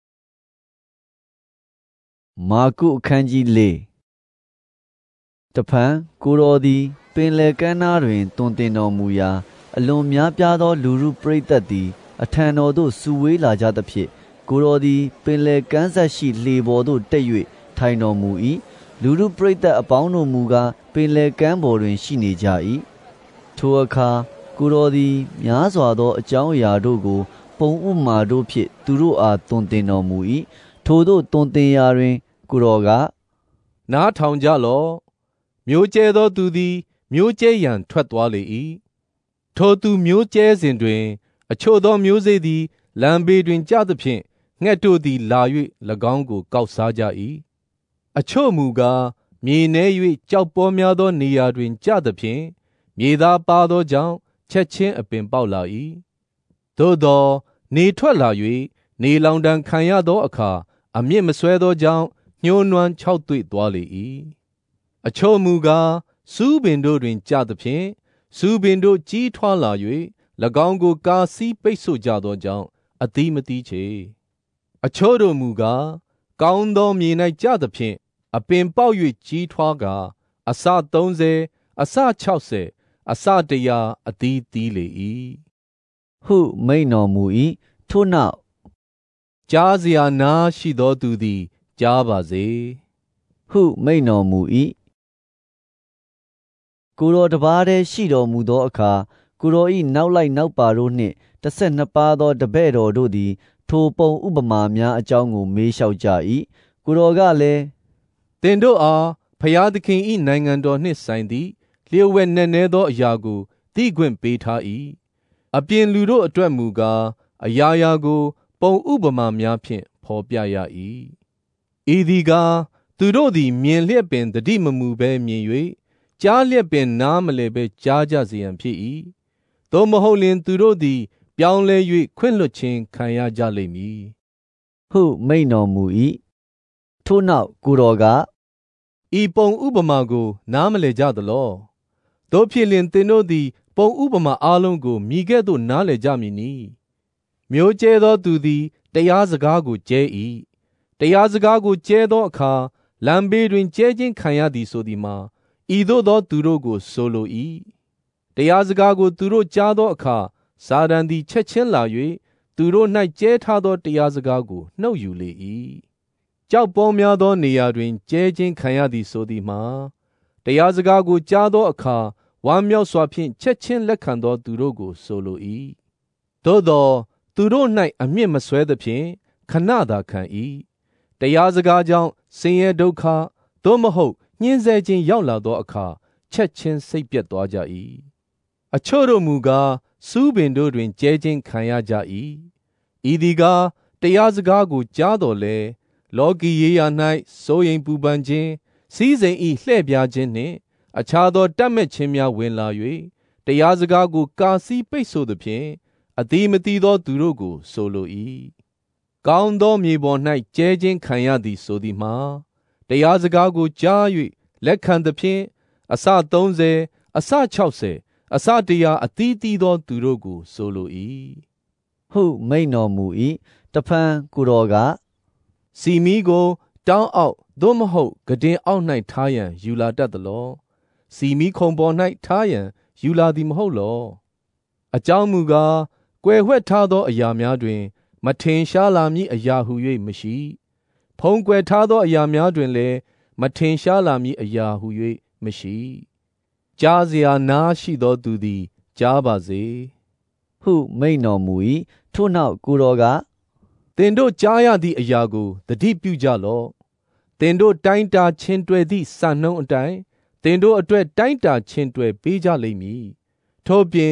Speaker 1: မာကုအခန်းကြီး၄တဖန်ကိုတော်သည်ပင်လယ်ကမ်းနားတွင်တွင်တင်တော်မူရာအလွန်များပြားသောလူရုပရိသတ်သည်အထံတော်သို့စုဝေးလာကြသဖြင့်ကိုတော်သည်ပင်လယ်ကမ်းစပ်ရှိလှေပေါ်သို့တက်၍ထိုင်တော်မူ၏လူရုပရိသတ်အပေါင်းတို့မူကားပင်လယ်ကမ်းပေါ်တွင်ရှိနေကြ၏ထိုအခါကိုတော်သည်များစွာသောအကြောင်းအရာတို့ကိုပုံဥပမာတို့ဖြင့်သူတို့အားတွင်တင်တော်မူ၏ထိုသို့တွင်တင်ရာတွင်ကိုတော်က
Speaker 4: နားထောင်ကြလော့မျိုးကျဲသောသူသည်မျိုးကျဲရန်ထွက်သွားလေ၏ထိုသူမျိုးကျဲစဉ်တွင်အချို့သောမျိုးစေ့သည်လမ်းဘေးတွင်ကျသဖြင့်ငှက်တို့သည်လာ၍၎င်းကိုကောက်စားကြ၏အချို့မူကားမြေနှဲ၍ကြောက်ပေါ်များသောနေရာတွင်ကျသဖြင့်မြေသားပါသောကြောင့်ချက်ချင်းအပင်ပေါက်လာ၏သို့သောနေထွက်လာ၍နေလောင်တံခံရသောအခါအမြင့်မဆွဲသောကြောင့်ညှိုးနွမ်းခြောက်သွေ့သွားလေ၏အချို့မူကားစူးပင်တို့တွင်ကျသဖြင့်စူးပင်တို့ကြီးထွားလာ၍၎င်းကိုကာစီးပိတ်ဆို့ကြသောကြောင့်အသီးမသီးချေအချို့တို့မူကားကောင်းသောမြေ၌ကျသဖြင့်အပင်ပေါက်၍ကြီးထွားကာအစ30အစ60အစ100အသီးသီးလေ၏
Speaker 1: ဟုမိန့်တော်မူ၏ထို့နောက်
Speaker 4: ကြားစရာနားရှိသောသူသည်ကြားပါစေ
Speaker 1: ဟုမိန့်တော်မူ၏ကိုတော်တပါးတည်းရှိတော်မူသောအခါကိုတော်၏နောက်လိုက်နောက်ပါတို့နှင့်12ပါးသောတပည့်တော်တို့သည်ထိုပုံဥပမာများအကြောင်းကိုမေးလျှောက်ကြ၏ကိုတော်ကလည်း
Speaker 4: သင်တို့အားဖျားသခင်၏နိုင်ငံတော်နှင့်ဆိုင်သည့်လျှို့ဝှက်နက်နဲသောအရာကိုသိခွင့်ပေးထား၏အပြင်လူတို့အတွက်မူကားအရာရာကိုပုံဥပမာများဖြင့်ဖော်ပြရ၏ဤသည်ကားသူတို့သည်မြင်လျက်ပင်သတိမမူဘဲမြင်၍ကြားလျက်ပင်နားမလည်ဘဲကြားကြစေရန်ဖြစ်၏သို့မဟုတ်လျှင်သူတို့သည်ပြောင်းလဲ၍ခွင့်လွှတ်ခြင်းခံရကြလိမ့်မည်
Speaker 1: ဟုမိန့်တော်မူ၏ထို့နောက်ကိုတော်က
Speaker 4: ဤပုံဥပမာကိုနားမလည်ကြသလောတို့ဖြစ်လျှင်သင်တို့သည်ပုံဥပမာအားလုံးကိုမြည်ကဲ့သို့နားလည်ကြမည်နီမျိုးကျဲသောသူသည်တရားစကားကိုကျဲ၏တရားစကားကိုကျဲသောအခါလမ်းဘေးတွင်ကျဲခြင်းခံရသည်ဆိုသည်မှာဤသို့သောသူတို့ကိုဆိုလို၏တရားစကားကိုသူတို့ကြားသောအခါစာတန်သည်ချက်ချင်းလာ၍သူတို့၌ကျဲထားသောတရားစကားကိုနှုတ်ယူလေ၏ကြောက်ပေါများသောနေရာတွင်ကျဲခြင်းခံရသည်ဆိုသည်မှာတရားစကားကိုကြားသောအခါဝမ်းမြောက်စွာဖြင့်ချက်ချင်းလက်ခံသောသူတို့ကိုဆိုလို၏သို့သောသူတို့၌အမြင့်မဆွဲသဖြင့်ခဏသာခံ၏တရားစကားကြောင့်ဆင်းရဲဒုက္ခသို့မဟုတ်ညှင်းဆဲခြင်းရောက်လာသောအခါချက်ချင်းစိတ်ပြတ်သွားကြ၏အချို့တို့မူကားစူးပင်တို့တွင်ကျဲခြင်းခံရကြ၏ဤသည်ကားတရားစကားကိုကြားတော်လဲလောကီရေးရာ၌စိုးရိမ်ပူပန်ခြင်းစီးစိမ်ဤလှဲ့ပြားခြင်းနှင့်အခြားသောတတ်မဲ့ခြင်းများဝင်လာ၍တရားစကားကိုကာစီးပိတ်ဆို့သဖြင့်အသီးမသီးသောသူတို့ကိုဆိုလို၏ကောင်းသောမြေပေါ်၌ကျဲခြင်းခံရသည်ဆိုသည်မှာတရားစကားကိုကြား၍လက်ခံသဖြင့်အစ30အစ60အစ100အသီးသီးသောသူတို့ကိုဆိုလို၏
Speaker 1: ဟုမိန့်တော်မူ၏တဖန်ကိုတော်က
Speaker 4: စီမီကိုတောင်းအောက်သို့မဟုတ်ကတင်အောက်၌ထားရန်ယူလာတတ်သလောစီမီခုံပေါ်၌ထားရန်ယူလာသည်မဟုတ်လောအကြောင်းမူကားကွယ်ဝှက်ထားသောအရာများတွင်မထင်ရှားလာမည်အရာဟု၍မရှိဖုံးကွယ်ထားသောအရာများတွင်လည်းမထင်ရှားလာမည်အရာဟု၍မရှိကြားစရာနားရှိသောသူသည်ကြားပါစေ
Speaker 1: ဟုမိန့်တော်မူ၏ထို့နောက်ကိုတော်က
Speaker 4: သင်တို့ကြားရသည့်အရာကိုသတိပြုကြလော့သင်တို့တိုင်းတာချင်းတွယ်သည့်စံနှုန်းအတိုင်းသင်တို့အတွက်တိုင်းတာချင်းတွယ်ပေးကြလိမ့်မည်ထို့ပြင်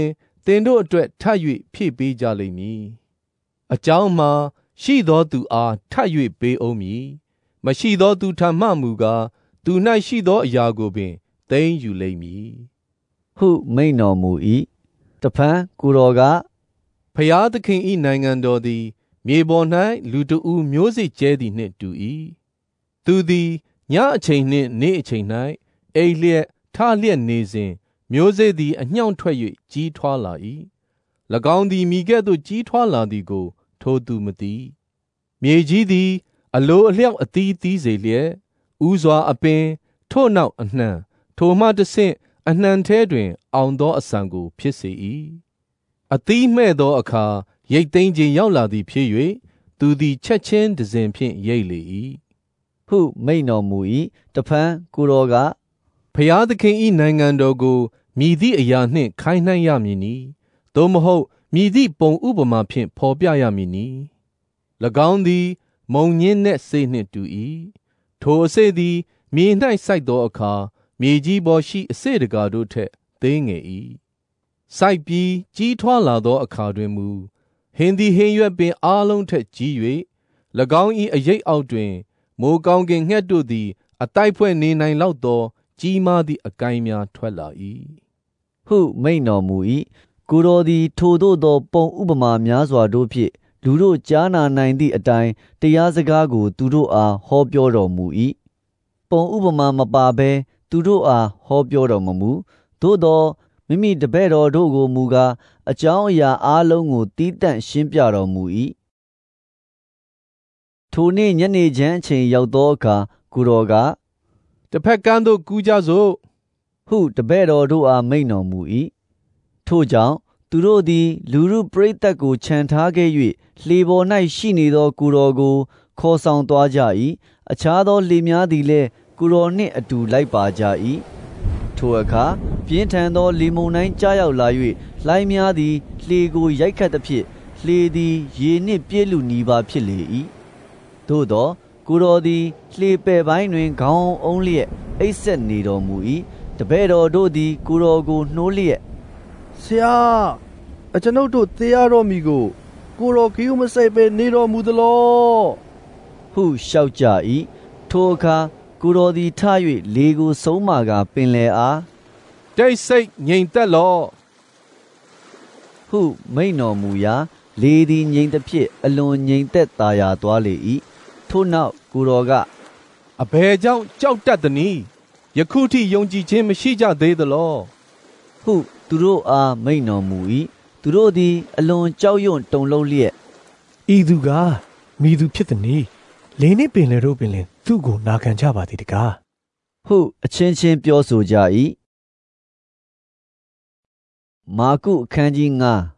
Speaker 4: တင်တို့အတွက်ထပ်၍ဖြည့်ပေးကြလိမ့်မည်အကြောင်းမှာရှိသောသူအားထပ်၍ပေးအောင်မည်မရှိသောသူထံမှမူကားသူ၌ရှိသောအရာကိုပင်သိမ်းယူလိမ့်မည်
Speaker 1: ဟုမိန့်တော်မူ၏တဖန်ကိုတော်က
Speaker 4: ဖျားသခင်၏နိုင်ငံတော်သည်မြေပေါ်၌လူတဦးမျိုးစေ့ကျဲသည်နှင့်တူ၏သူသည်ညအချိန်နှင့်နေ့အချိန်၌အိပ်လျက်ထလျက်နေစဉ်မျိုးစေ့သည်အညှောင့်ထွက်၍ကြီးထွားလာ၏၎င်းသည်မိကဲ့သို့ကြီးထွားလာသည်ကိုထိုသူမသိမြေကြီးသည်အလိုအလျောက်အသီးသီးစေလျက်ဥစွာအပင်ထို့နောက်အနှံထိုမှတဆင့်အနှံထဲတွင်အောင်သောအဆန်ကိုဖြစ်စေ၏အသီးမဲ့သောအခါရိတ်သိမ်းခြင်းရောက်လာသည်ဖြစ်၍သူသည်ချက်ချင်းတစဉ်ဖြင့်ရိတ်လေ၏
Speaker 1: ဟုမိန့်တော်မူ၏တဖန်ကိုတော်က
Speaker 4: ဖျားသခင်၏နိုင်ငံတော်ကိုမြည်သည့်အရာနှင့်ခိုင်းနှိုင်းရမည်နီသို့မဟုတ်မြည်သည့်ပုံဥပမာဖြင့်ဖော်ပြရမည်နီ၎င်းသည်မုံညင်းနှင့်ဆေးနှင့်တူ၏ထိုအဆေးသည်မြေ၌စိုက်သောအခါမြေကြီးပေါ်ရှိအဆေးတကာတို့ထက်သေးငယ်၏စိုက်ပြီးကြီးထွားလာသောအခါတွင်မူဟင်းသည်ဟင်းရွက်ပင်အားလုံးထက်ကြီး၍၎င်း၏အရိပ်အောက်တွင်မိုးကောင်းကင်ငှက်တို့သည်အတိုက်ဖွဲ့နေနိုင်လောက်သောကြီးမားသည့်အကိုင်းများထွက်လာ၏
Speaker 1: ဟုမိန့်တော်မူ၏ကိုတော်သည်ထိုသို့သောပုံဥပမာများစွာတို့ဖြင့်လူတို့ကြားနာနိုင်သည့်အတိုင်းတရားစကားကိုသူတို့အားဟောပြောတော်မူ၏ပုံဥပမာမပါဘဲသူတို့အားဟောပြောတော်မမူသို့သောမိမိတပည့်တော်တို့ကိုမူကားအကြောင်းအရာအားလုံးကိုတီးတန့်ရှင်းပြတော်မူ၏ထိုနေ့ညနေချမ်းအချိန်ရောက်သောအခါကိုတော်က
Speaker 4: တစ်ဖက်ကမ်းသို့ကူးကြစို့
Speaker 1: ဟုတပည့်တော်တို့အားမိန့်တော်မူ၏ထို့ကြောင့်သူတို့သည်လူရုပရိသတ်ကိုခြံထားခဲ့၍လှေပေါ်၌ရှိနေသောကိုတော်ကိုခေါ်ဆောင်သွားကြ၏အခြားသောလှေများသည်လည်းကိုတော်နှင့်အတူလိုက်ပါကြ၏ထိုအခါပြင်းထန်သောလေမုန်တိုင်းကြားရောက်လာ၍လှိုင်းများသည်လှေကိုရိုက်ခတ်သဖြင့်လှေသည်ရေနှင့်ပြည့်လူနီးပါးဖြစ်လေ၏သို့သောကိုတော်သည်လှေပဲ့ပိုင်းတွင်ခေါင်းအုံးလျက်အိပ်စက်နေတော်မူ၏တပည့်တော်တို့သည်ကိုတော်ကိုနှိုးလျက်
Speaker 2: ဆရာအကျွန်ုပ်တို့သေရတော်မူကိုကိုတော်ဂရုမစိုက်ဘဲနေတော်မူသလော
Speaker 1: ဟုလျှောက်ကြ၏ထိုအခါကိုတော်သည်ထ၍လေကိုဆုံးမကာပင်လယ်အား
Speaker 4: တိတ်ဆိတ်ငြိမ်သက်လော့
Speaker 1: ဟုမိန့်တော်မူရာလေသည်ငြိမ်သဖြင့်အလွန်ငြိမ်သက်သာယာသွားလေ၏ထို့နောက်ကိုတော်ကအ
Speaker 4: ဘယ်ကြောင့်ကြောက်တတ်သနည်းယခုထိယုံကြည်ခြင်းမရှိကြသေးသလော
Speaker 1: ဟုသူတို့အားမိန့်တော်မူ၏သူတို့သည်အလွန်ကြောက်ရွံ့တုန်လှုပ်လျက်
Speaker 9: ဤသူကမိသူဖြစ်သည်နီလေနှင့်ပင်လေတို့ပင်လင်သူ့ကိုနာခံကြပါသည်တကား
Speaker 1: ဟုအချင်းချင်းပြောဆိုကြ၏မာကုအခန်းကြီး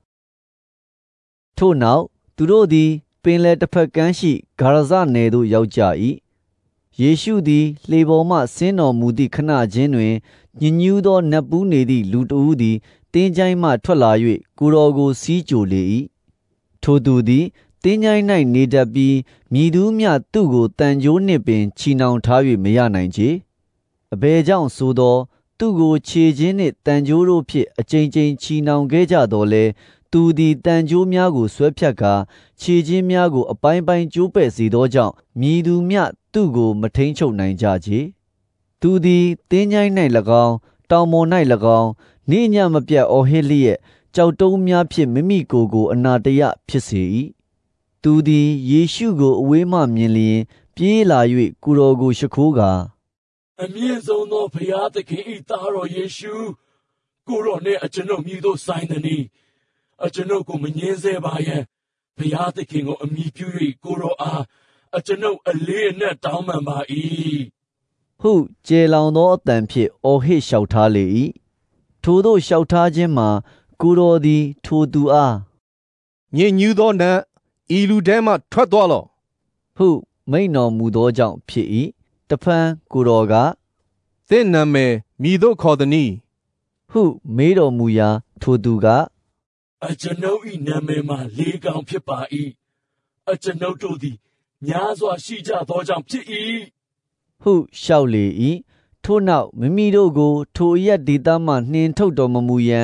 Speaker 1: 9ထို့နောက်သူတို့သည်ပင်လယ်တစ်ဖက်ကမ်းရှိဂါရဇနယ်သို့ရောက်ကြ၏ယေရှုသည်လှေပေါ်မှဆင်းတော်မူသည့်ခဏချင်းတွင်ညဉ့်ညူးသောနတ်ပူးနေသည့်လူတဦးသည်တင်းချိုင်းမှထွက်လာ၍ကိုတော်ကိုစီးကြိုလေ၏ထိုသူသည်တင်းချိုင်း၌နေတတ်ပြီးမြည်သူမျှသူ့ကိုတန်ကြိုးနှင့်ပင်ချီနှောင်ထား၍မရနိုင်ချေအဘယ်ကြောင့်ဆိုသောသူ့ကိုခြေချင်းနှင့်တန်ကြိုးတို့ဖြင့်အကြိမ်ကြိမ်ချီနှောင်ခဲ့ကြတော်လဲသူသည်တန်ကြိုးများကိုဆွဲဖြတ်ကာခြေချင်းများကိုအပိုင်းပိုင်းကျိုးပဲ့စေသောကြောင့်မြည်သူမျှသူ့ကိုမထိန်ချုပ်နိုင်ကြချေသူသည်တင်းချိုင်း၌၎င်းတောင်ပေါ်၌၎င်းနေ့ညမပြတ်အော်ဟစ်လျက်ကြောက်တုံးများဖြင့်မိမိကိုယ်ကိုအနာတရဖြစ်စေ၏သူသည်ယေရှုကိုအဝေးမှမြင်လျင်ပြေးလာ၍ကိုယ်တော်ကိုရှိခိုးကာ
Speaker 10: အမြင့်ဆုံးသောဘုရားသခင်၏သားတော်ယေရှုကိုတော်နှင့်အကျွန်ုပ်မြည်သို့ဆိုင်သည်အကျွန်ုပ်ကိုမငြင်းဆဲပါရန်ဘုရားသခင်ကိုအမိပြု၍ကိုတော်အားအကျွန်ုပ်အလေးအနက်တောင်းပန်ပါ၏
Speaker 1: ဟုကျေလောင်သောအသံဖြင့်အော်ဟစ်လျှောက်ထားလေ၏ထိုသို့လျှောက်ထားခြင်းမှာကိုတော်သည်ထိုသူအား
Speaker 4: ညဉ့်ညူးသောနတ်ဤလူထဲမှထွက်သွားလော့
Speaker 1: ဟုမိန့်တော်မူသောကြောင့်ဖြစ်၏တဖန်ကိုတော်က
Speaker 4: သင့်နာမည်မည်သို့ခေါ်သနည်း
Speaker 1: ဟုမေးတော်မူရာထိုသူက
Speaker 10: အကျွန်ုပ်၏နာမည်မှာလေးကောင်ဖြစ်ပါ၏အကျွန်ုပ်တို့သည်များစွာရှိကြသောကြောင့်ဖြစ်၏
Speaker 1: ဟုလျှောက်လေ၏ထို့နောက်မိမိတို့ကိုထိုအရက်ဒေသမှနှင်ထုတ်တော်မမူရန်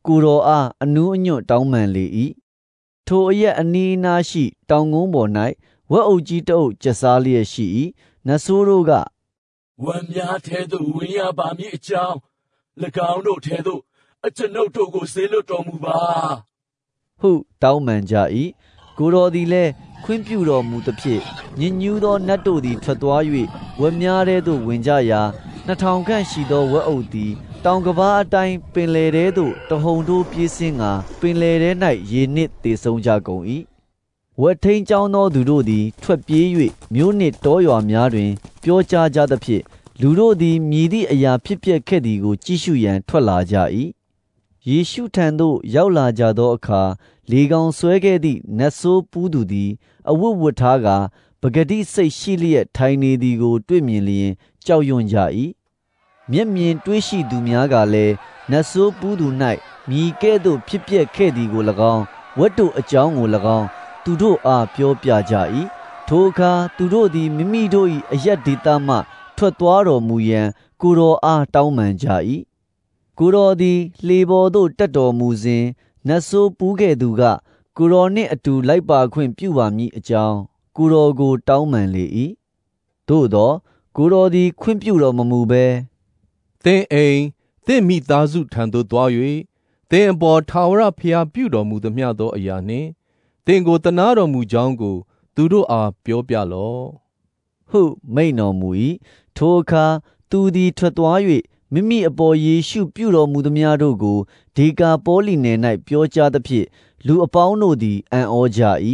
Speaker 1: ကိုတော်အားအနူးအညွတ်တောင်းပန်လေ၏ထိုအရက်အနီးအနားရှိတောင်ကုန်းပေါ်၌ဝက်အုပ်ကြီးတအုပ်ကျက်စားလျက်ရှိ၏နတ်ဆိုးတို့က
Speaker 10: ဝမ်းများထဲသို့ဝင်ရပါမည်အကြောင်း၎င်းတို့ထဲသို့အကျွန်ုပ်တို့ကိုဆေးလွတ်တော်မူပါ
Speaker 1: ဟုတောင်းပန်ကြ၏ကိုတော်သည်လည်းခွင့်ပြုတော်မူသဖြင့်ညဉ့်ညူးသောနတ်တို့သည်ထွက်သွား၍ဝက်များထဲသို့ဝင်ကြရာ2000ခန့်ရှိသောဝက်အုပ်သည်တောင်ကဘာအတိုင်းပင်လယ်ထဲသို့တဟုန်ထိုးပြေးဆင်းကာပင်လယ်ထဲ၌ရေနစ်သေဆုံးကြကုန်၏ဝက်ထိန်ကြောင်းသောသူတို့သည်ထွက်ပြေး၍မြို့နှင့်တောရွာများတွင်ပြောကြားကြသဖြင့်လူတို့သည်မြည်သည့်အရာဖြစ်ပျက်ခဲ့သည်ကိုကြည့်ရှုရန်ထွက်လာကြ၏ယေရှုထံသို့ရောက်လာကြသောအခါလေကောင်ဆွဲခဲ့သည့်နတ်ဆိုးပူးသူသည်အဝတ်ဝတ်ထားကာပဂတိစိတ်ရှိလျက်ထိုင်နေသည်ကိုတွေ့မြင်လျင်ကြောက်ရွံ့ကြ၏မျက်မြင်တွေ့ရှိသူများကလည်းနတ်ဆိုးပူးသူ၌မြည်ကဲ့သို့ဖြစ်ပျက်ခဲ့သည်ကို၎င်းဝတ်တို့အကြောင်းကို၎င်းသူတို့အားပြောပြကြ၏ထိုအခါသူတို့သည်မိမိတို့၏အရက်ဒေသမှထွက်သွားတော်မူရန်ကိုတော်အားတောင်းပန်ကြ၏ကိုတော်သည်လှေပေါ်သို့တက်တော်မူစဉ်နတ်ဆိုးပူးခဲ့သူကကိုတော်နှင့်အတူလိုက်ပါခွင့်ပြုပါမည်အကြောင်းကိုတော်ကိုတောင်းပန်လေ၏သို့သောကိုတော်သည်ခွင့်ပြုတော်မမူဘဲ
Speaker 4: သင်အိမ်သင်မိသားစုထံသို့သွား၍သင်အပေါ်ထာဝရဘုရားပြုတော်မူသမျှသောအရာနှင့်သင်ကိုသနာတော်မူကြောင်းကိုသူတို့အားပြောပြလော့
Speaker 1: ဟုမိန့်တော်မူ၏ထိုအခါသူသည်ထွက်သွား၍မိမိအပေါ်ယေရှုပြုတော်မူသမျှတို့ကိုဒေကာပေါလိနယ်၌ပြောကြားသဖြင့်လူအပေါင်းတို့သည်အံ့ဩကြ၏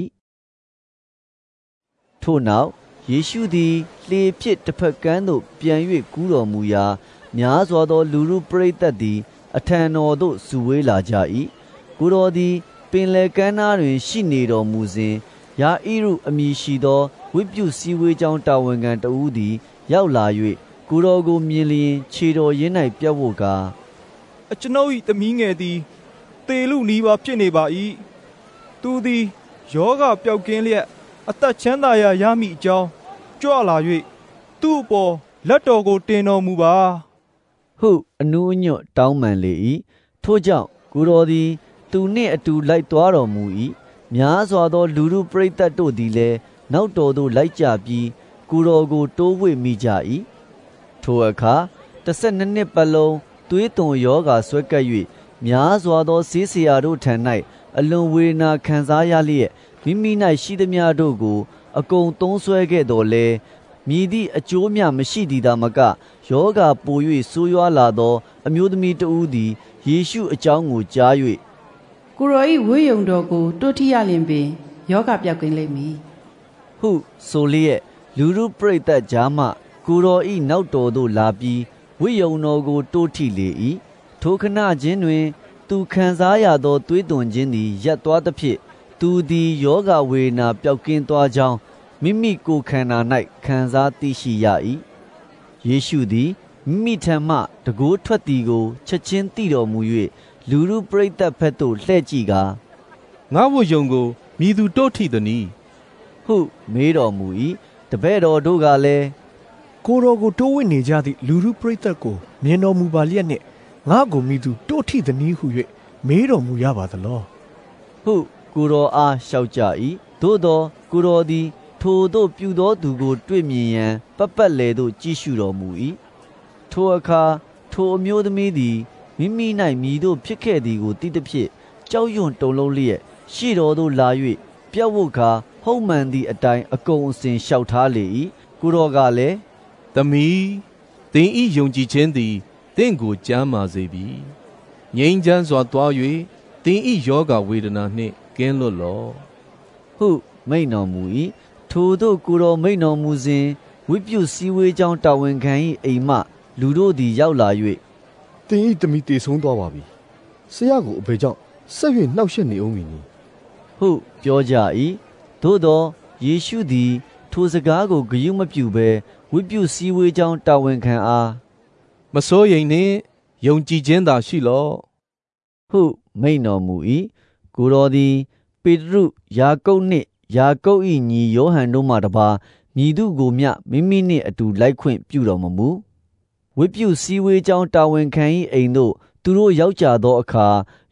Speaker 1: ထို့နောက်ယေရှုသည်လှေဖြင့်တစ်ဖက်ကမ်းသို့ပြန်၍ကူးတော်မူရာများစွာသောလူရုပရိသတ်သည်အထံတော်သို့စုဝေးလာကြ၏ကိုတော်သည်ပင်လယ်ကမ်းနားတွင်ရှိနေတော်မူစဉ်ယာဣရုအမည်ရှိသောဝိပုစည်းဝေးကြောင်းတာဝန်ခံတဦးသည်ရောက်လာ၍ကိုတော်ကိုမြင်လျင်ခြေတော်ရင်း၌ပြတ်ဝတ်ကား
Speaker 7: အကျွန်ုပ်၏သမီးငယ်သည်သေလူနီးပါဖြစ်နေပါ၏သူသည်ယောဂပျောက်ကင်းလျက်အသက်ချမ်းသာရမည်အကြောင်းကြွလာ၍သူ့အပေါ်လက်တော်ကိုတင်တော်မူပါ
Speaker 1: ဟုအနူးအညွတ်တောင်းပန်လေ၏ထို့ကြောင့်ကိုတော်သည်သူနှင့်အတူလိုက်သွားတော်မူ၏များစွာသောလူရုပရိသတ်တို့သည်လည်းနောက်တော်သို့လိုက်ကြပြီးကိုတော်ကိုတိုးဝှေ့မိကြ၏ထိုအခါ12နှစ်ပတ်လုံးသွေးသွန်ယောဂါဆွဲကပ်၍များစွာသောဆေးဆရာတို့ထံ၌အလွန်ဝေဒနာခံစားရလျက်မိမိ၌ရှိသမျှတို့ကိုအကုန်သုံးဆွဲခဲ့တော်လဲမြည်သည့်အကျိုးမျှမရှိသည်သာမကယောဂါပို၍ဆိုးရွားလာသောအမျိုးသမီးတဦးသည်ယေရှုအကြောင်းကိုကြား၍
Speaker 11: ကိုရောဤဝိယုံတော်ကိုတိုးထရလင်ပင်ယောဂပြောက်ကင်းလိမ့်မည်
Speaker 1: ဟုဆိုလျက်လူရုပရိသတ်ကြားမှကိုတော်ဤနောက်တော်သို့လာပြီးဝိယုံတော်ကိုတိုးထလေ၏ထိုခဏချင်းတွင်သူခံစားရသောသွေးသွန်ခြင်းသည်ရပ်သွားသဖြင့်သူသည်ယောဂဝေဒနာပျောက်ကင်းသွားကြောင်းမိမိကိုယ်ခန္ဓာ၌ခံစားသိရှိရ၏ယေရှုသည်မိမိထံမှတန်ခိုးထွက်သည်ကိုချက်ချင်းသိတော်မူ၍လူရုပရိသတ်ဘက်သို့လှည့်ကြည့်ကာ
Speaker 4: ငါဝတ်ယုံကိုမြည်သူတို့ထိသနည်း
Speaker 1: ဟုမေးတော်မူ၏တပည့်တော်တို့ကလည်း
Speaker 9: ကိုတော်ကိုတိုးဝှေ့နေကြသည့်လူရုပရိသတ်ကိုမြင်တော်မူပါလျက်နှင့်ငါကိုမြည်သူတို့ထိသနည်းဟု၍မေးတော်မူရပါသလော
Speaker 1: ဟုကိုတော်အားလျှောက်ကြ၏သို့သောကိုတော်သည်ထိုသို့ပြုသောသူကိုတွေ့မြင်ရန်ပတ်လည်သို့ကြည့်ရှုတော်မူ၏ထိုအခါထိုအမျိုးသမီးသည်မိမိ၌မြည်သို့ဖြစ်ခဲ့သည်ကိုသိသဖြင့်ကြောက်ရွံ့တုန်လှုပ်လျက်ရှေ့တော်သို့လာ၍ပြတ်ဝတ်ကာဟုတ်မှန်သည့်အတိုင်းအကုန်အစင်လျှောက်ထားလေ၏ကိုတော်ကလည်း
Speaker 4: သမီးသင်ဤယုံကြည်ခြင်းသည်သင်ကိုကျမ်းမာစေပြီငြိမ်းချမ်းစွာသွား၍သင်ဤယောဂဝေဒနာနှင့်ကင်းလွတ်လော့
Speaker 1: ဟုမိန့်တော်မူ၏ထိုသို့ကိုတော်မိန့်တော်မူစဉ်ဝိပုစည်းဝေးကြောင်းတာဝန်ခံ၏အိမ်မှလူတို့သည်ရောက်လာ၍
Speaker 2: သင်ဤသမီးတည်ဆုံးသွားပါပြီဆရာကိုအဘယ်ကြောင့်ဆက်၍နှောက်ယှက်နေအောင်မည်နည်း
Speaker 1: ဟုပြောကြ၏သို့သောယေရှုသည်ထိုစကားကိုဂရုမပြုဘဲဝိပုစည်းဝေးကြောင်းတာဝန်ခံအား
Speaker 4: မစိုးရိမ်နှင့်ယုံကြည်ခြင်းသာရှိလော့
Speaker 1: ဟုမိန့်တော်မူ၏ကိုတော်သည်ပေတရုယာကုပ်နှင့်ယာကုပ်၏ညီယောဟန်တို့မှတပါမည်သူကိုမျှမိမိနှင့်အတူလိုက်ခွင့်ပြုတော်မမူဝိပုစည်းဝေးကြောင်းတာဝန်ခံ၏အိမ်သို့သူတို့ရောက်ကြသောအခါ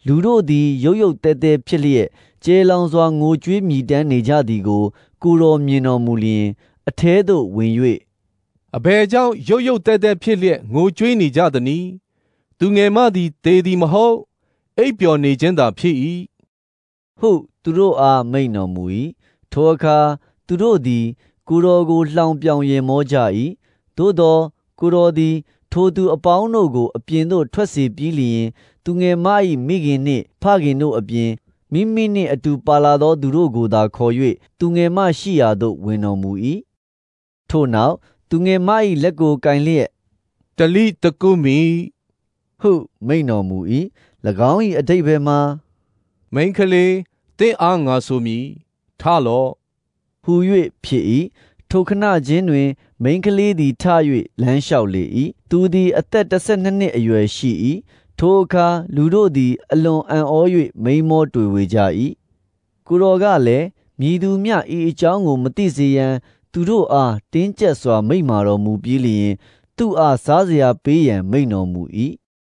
Speaker 1: လူတို့သည်ရုတ်ရုတ်တဲတဲဖြစ်လျက်ကျေလောင်စွာငိုကြွေးမြည်တမ်းနေကြသည်ကိုကိုတော်မြင်တော်မူလျင်အထဲသို့ဝင်၍
Speaker 4: အဘယ်ကြောင့်ရုတ်ရုတ်တဲတဲဖြစ်လျက်ငိုကြွေးနေကြသနည်းသူငယ်မသည်သေသည်မဟုတ်အိပ်ပျော်နေခြင်းသာဖြစ်၏
Speaker 1: ဟုသူတို့အားမိန့်တော်မူ၏ထိုအခါသူတို့သည်ကိုတော်ကိုလှောင်ပြောင်ရင်မောကြ၏သို့သောကိုတော်သည်ထိုသူအပေါင်းတို့ကိုအပြင်သို့ထွက်စေပြီးလျင်သူငယ်မ၏မိခင်နှင့်ဖခင်တို့အပြင်မိမိနှင့်အတူပါလာသောသူတို့ကိုသာခေါ်၍သူငယ်မရှိရာသို့ဝင်တော်မူ၏ထို့နောက်သူငယ်မ၏လက်ကိုကင်လျက်
Speaker 4: တလိတကုမိ
Speaker 1: ဟုမိန့်တော်မူ၏၎င်း၏အဓိပ္ပာယ်မှာ
Speaker 4: မိန်းကလေးသင်အားငါဆိုမည်ထလော့
Speaker 1: ဟူ၍ဖြစ်၏ထိုခဏချင်းတွင်မိန်းကလေးသည်ထ၍လမ်းလျှောက်လေ၏သူသည်အသက်12နှစ်အရွယ်ရှိ၏ထိုအခါလူတို့သည်အလွန်အံ့ဩ၍မိန်းမောတွေဝေကြ၏ကိုတော်ကလည်းမည်သူမျှဤအကြောင်းကိုမသိစေရန်သူတို့အားတင်းကျပ်စွာမိန့်မာတော်မူပြီးလျင်သူ့အားစားစရာပေးရန်မိန့်တော်မူ၏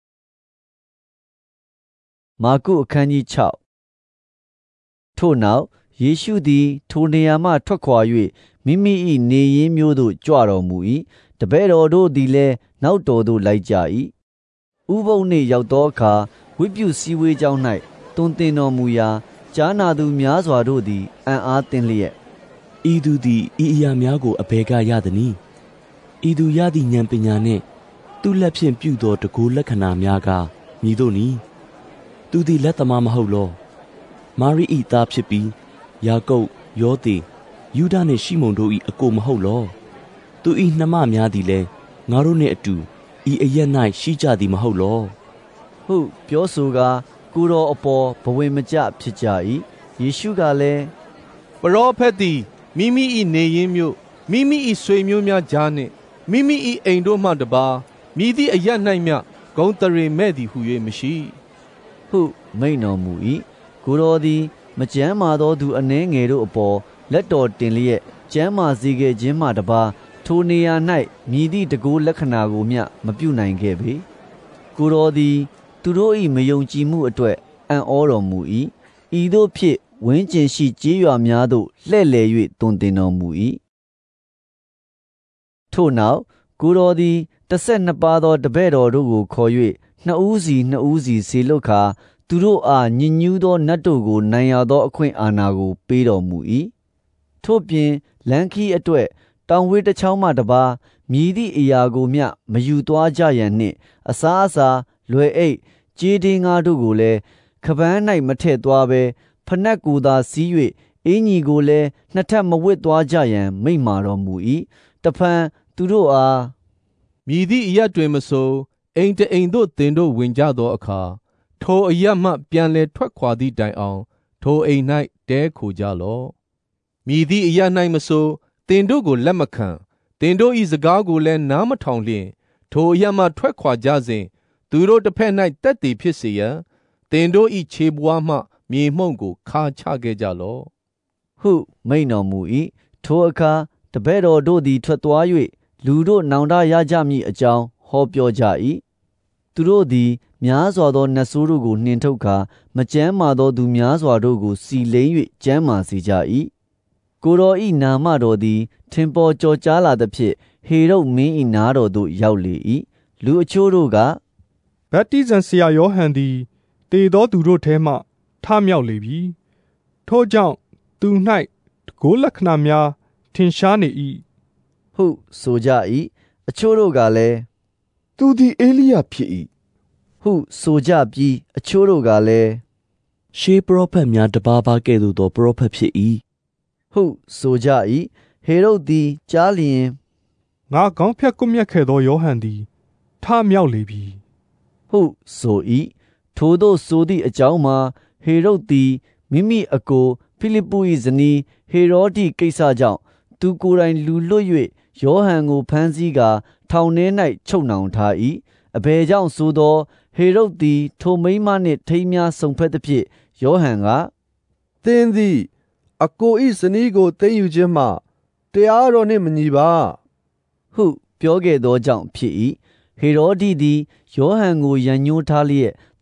Speaker 1: မာကုအခန်းကြီး6ထို့နောက်ယေရှုသည်ထိုနေရာမှထွက်ခွာ၍မိမိ၏နေရင်းမျိုးသို့ကြွတော်မူ၏တပည့်တော်တို့သည်လည်းနောက်တော်သို့လိုက်ကြ၏ဥပုသ်နေ့ရောက်သောအခါဝိပုစည်းဝေးကျောင်း၌တွင်တင်တော်မူရာကြားနာသူများစွာတို့သည်အံ့အားသင့်လျက်
Speaker 6: ဤသူသည်ဤအရာများကိုအဘယ်ကရသနည်းဤသူရသည့်ဉာဏ်ပညာနှင့်သူလက်ဖြင့်ပြုသောတကူလက္ခဏာများကမည်သို့နည်းသူသည်လက်သမားမဟုတ်လောမာရိ၏သားဖြစ်ပြီးယာကုပ်ယောသေယူဒနှင့်ရှိမုန်တို့၏အကိုမဟုတ်လောသူ၏နှမများသည်လည်းငါတို့နှင့်အတူဤအရက်၌ရှိကြသည်မဟုတ်လော
Speaker 1: ဟုပြောဆိုကာကိုတော်အပေါ်ဘဝင်မကျဖြစ်ကြ၏ယေရှုကလည်း
Speaker 4: ပရောဖက်သည်မိမိ၏နေရင်းမျိုးမိမိ၏ဆွေမျိုးများကြားနှင့်မိမိ၏အိမ်တို့မှတပါမြည်သည့်အရက်၌မျှဂုဏ်တရေမဲ့သည်ဟု၍မရှိ
Speaker 1: ဟုမိန့်တော်မူ၏ကိုတော်သည်မကျမ်းမာသောသူအနှဲငယ်တို့အပေါ်လက်တော်တင်လျက်ကျမ်းမာစေခဲ့ခြင်းမှတပါထိုနေရာ၌မြည်သည့်တကူလက္ခဏာကိုမျှမပြုနိုင်ခဲ့ပေကိုတော်သည်သူတို့၏မယုံကြည်မှုအတွက်အံ့ဩတော်မူ၏ဤသို့ဖြစ်ဝင်းကျင်ရှိကြေးရွာများသို့လှည့်လည်၍တွင်တင်တော်မူ၏ထို့နောက်ကိုတော်သည်12ပါးသောတပည့်တော်တို့ကိုခေါ်၍နှစ်ဦးစီစေလွတ်ခါသူတို့အားညဉ့်ညူးသောနတ်တို့ကိုနိုင်ရသောအခွင့်အာဏာကိုပေးတော်မူ၏ထို့ပြင်လမ်းခီးအတွက်တောင်ဝေးတစ်ချောင်းမှတပါမြည်သည့်အရာကိုမျှမယူသွားကြရန်နှင့်အစားအစာလွယ်အိတ်ကြေးတင်းငါးတို့ကိုလည်းခပန်း၌မထည့်သွားဘဲဖနက်ကိုသာစီး၍အင်ကြီးကိုလည်းနှစ်ထပ်မဝတ်သွားကြရန်မိန့်မာတော်မူ၏တဖန်သူတို့အား
Speaker 4: မြည်သည့်အရက်တွင်မဆိုအိမ်တအိမ်သို့တင်တို့ဝင်ကြသောအခါထိုအရက်မှပြန်လဲထွက်ခွာသည့်တိုင်အောင်ထိုအိမ်၌တဲခိုကြလော့မြည်သည့်အရက်၌မဆိုတင်တို့ကိုလက်မခံတင်တို့၏စကားကိုလည်းနားမထောင်လျင်ထိုအရက်မှထွက်ခွာကြစဉ်သူတို့တစ်ဖက်၌တက်တည်ဖြစ်စေရန်တင်တို့၏ခြေပွားမှမြေမှုန့်ကိုခါချခဲ့ကြလော့
Speaker 1: ဟုမိန့်တော်မူ၏ထိုအခါတပည့်တော်တို့သည်ထွက်သွား၍လူတို့နောင်တရကြမည်အကြောင်းဟောပြောကြ၏သူတို့သည်များစွာသောနတ်ဆိုးတို့ကိုနှင်ထုတ်ကာမကျမ်းမာသောသူများစွာတို့ကိုစီလိမ့်၍ကျမ်းမာစေကြ၏ကိုတော်၏နာမတော်သည်ထင်ပေါ်ကျော်ကြားလာသဖြင့်ဟေရုဒ်မင်း၏နားတော်သို့ရောက်လေ၏လူအချို့တို့က
Speaker 8: ဗတ္တိဇံဆရာယောဟန်သည်တေသောသူတို့ထဲမှထမြောက်လေပြီထို့ကြောင့်သူ၌တကိုးလက္ခဏာများထင်ရှားနေ၏
Speaker 1: ဟုဆိုကြ၏အချို့တို့ကလည်း
Speaker 5: သူသည်အေလိယဖြစ်၏
Speaker 1: ဟုဆိုကြပြီးအချို့တို့ကလည်း
Speaker 6: ရှေးပရောဖက်များတပါးပါးကဲ့သို့သောပရောဖက်ဖြစ်၏
Speaker 1: ဟုဆိုကြ၏ဟေရုဒ်သည်ကြားလျင်
Speaker 8: ငါခေါင်းဖြတ်ကွပ်မျက်ခဲ့သောယောဟန်သည်ထမြောက်လေပြီ
Speaker 1: ဟုဆို၏ထိုသို့ဆိုသည့်အကြောင်းမှာဟေရုဒ်သည်မိမိအကိုဖိလိပ္ပု၏ဇနီးဟေရောဒိကိစ္စကြောင့်သူကိုယ်တိုင်လူလွတ်၍ယောဟန်ကိုဖမ်းဆီးကာထောင်ထဲ၌ချုပ်နှောင်ထား၏အဘယ်ကြောင့်ဆိုသောဟေရုဒ်သည်ထိုမိန်းမနှင့်ထိမ်းများဆုံဖက်သဖြင့်ယောဟန်က
Speaker 2: သင်သည်အကို၏ဇနီးကိုသိမ်းယူခြင်းမှတရားတော်နှင့်မညီပါ
Speaker 1: ဟုပြောခဲ့သောကြောင့်ဖြစ်၏ဟေရောဒိသည်ယောဟန်ကိုရန်ညှိုးထားလျက်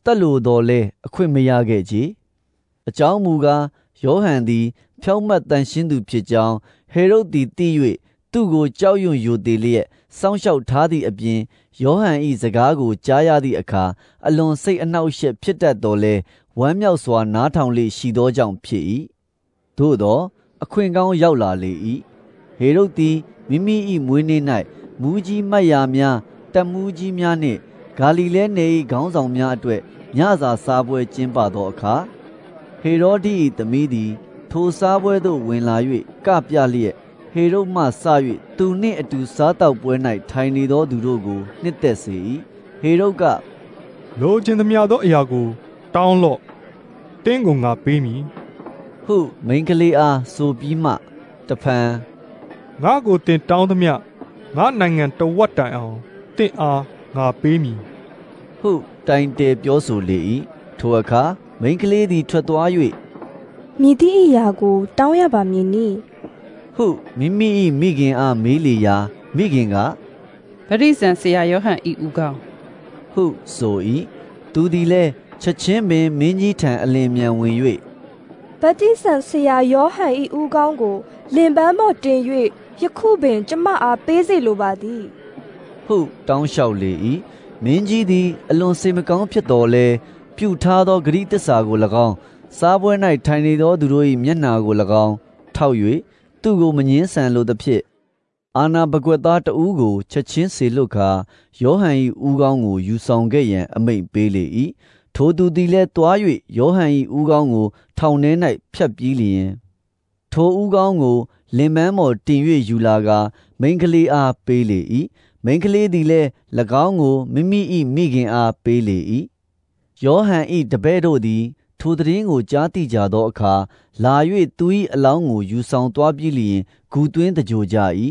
Speaker 1: တက်လို့တော်လဲအခွင့်မရခဲ့ကြအကြောင်းမူကားယောဟန်သည်ဖြောင့်မတ်တန်ရှင်းသူဖြစ်ကြောင်းဟေရုဒ်သည်သိ၍သူ့ကိုကြောက်ရွံ့ယိုသေးလျက်စောင့်ရှောက်ထားသည့်အပြင်ယောဟန်၏စကားကိုကြားရသည့်အခါအလွန်စိတ်အနှောက်အယှက်ဖြစ်တတ်တော်လဲဝမ်းမြောက်စွာနားထောင်လေရှိသောကြောင့်ဖြစ်၏သို့သောအခွင့်ကောင်းရောက်လာလေ၏ဟေရုဒ်သည်မိမိ၏မွေးနေ့၌မူးကြီးမတ်ရာများတက်မူးကြီးများနှင့်ဂါလိလဲနယ်၏ခေါင်းဆောင်များအတွက်ညစာစားပွဲကျင်းပသောအခါဟေရောဒိ၏သမီးသည်ထိုစားပွဲသို့ဝင်လာ၍ကပြလျက်ဟေရုဒ်မှစ၍သူနှင့်အတူစားတောက်ပွဲ၌ထိုင်နေသောသူတို့ကိုနှစ်သက်စေ၏ဟေရုဒ်က
Speaker 8: လိုချင်သမျှသောအရာကိုတောင်းလော့တင်းကိုငါပေးမည်
Speaker 1: ဟုမိန်းကလေးအားဆိုပြီးမှတဖန်
Speaker 8: ငါကိုတင်တောင်းသမျှငါနိုင်ငံတဝက်တိုင်အောင်တင့်အားငါပေးမည်
Speaker 1: ဟုတိုင်တယ်ပြောဆိုလေ၏ထိုအခါမိန်းကလေးသည်ထွက်သွား၍
Speaker 12: မြည်သည့်အရာကိုတောင်းရပါမည်နည်း
Speaker 1: ဟုမိမိ၏မိခင်အားမေးလေရာမိခင်က
Speaker 11: ဗတ္တိဇံဆရာယောဟန်ဤဦးကောင်း
Speaker 1: ဟုဆို၏သူသည်လည်းချက်ချင်းပင်မင်းကြီးထံအလင်းမြန်ဝင်၍
Speaker 12: ဗတ္တိဇံဆရာယောဟန်ဤဦးကောင်းကိုလင်ပန်းပေါ်တင်၍ယခုပင်ကျမအားပေးစေလိုပါသည်
Speaker 1: ဟုတောင်းလျှောက်လေ၏မင်းကြီးသည်အလွန်စိတ်မကောင်းဖြစ်တော်လဲပြုထားသောဂရိတစ္ဆာကို၎င်းစားပွဲ၌ထိုင်နေသောသူတို့၏မျက်နှာကို၎င်းထောက်၍သူ့ကိုမငင်းဆန်လိုသဖြင့်အာနာပကွက်သားတဦးကိုချက်ချင်းစေလွတ်ခါယောဟန်၏ဦးခေါင်းကိုယူဆောင်ခဲ့ရန်အမိန့်ပေးလေ၏ထိုသူသည်လည်းတွား၍ယောဟန်၏ဦးခေါင်းကိုထောင်ထဲ၌ဖြတ်ပြီးလျင်ထိုဦးခေါင်းကိုလင်မန်းမော်တင်၍ယူလာကမိန်းကလေးအားပေးလေ၏မိန်းကလေးသည်လည်း၎င်းကိုမိမိ၏မိခင်အားပေးလေ၏ယောဟန်၏တပည့်တို့သည်ထိုသတင်းကိုကြားသိကြသောအခါလာ၍သူ၏အလောင်းကိုယူဆောင်သွားပြီးလျင်ဂူသွင်းတကြိုကြ၏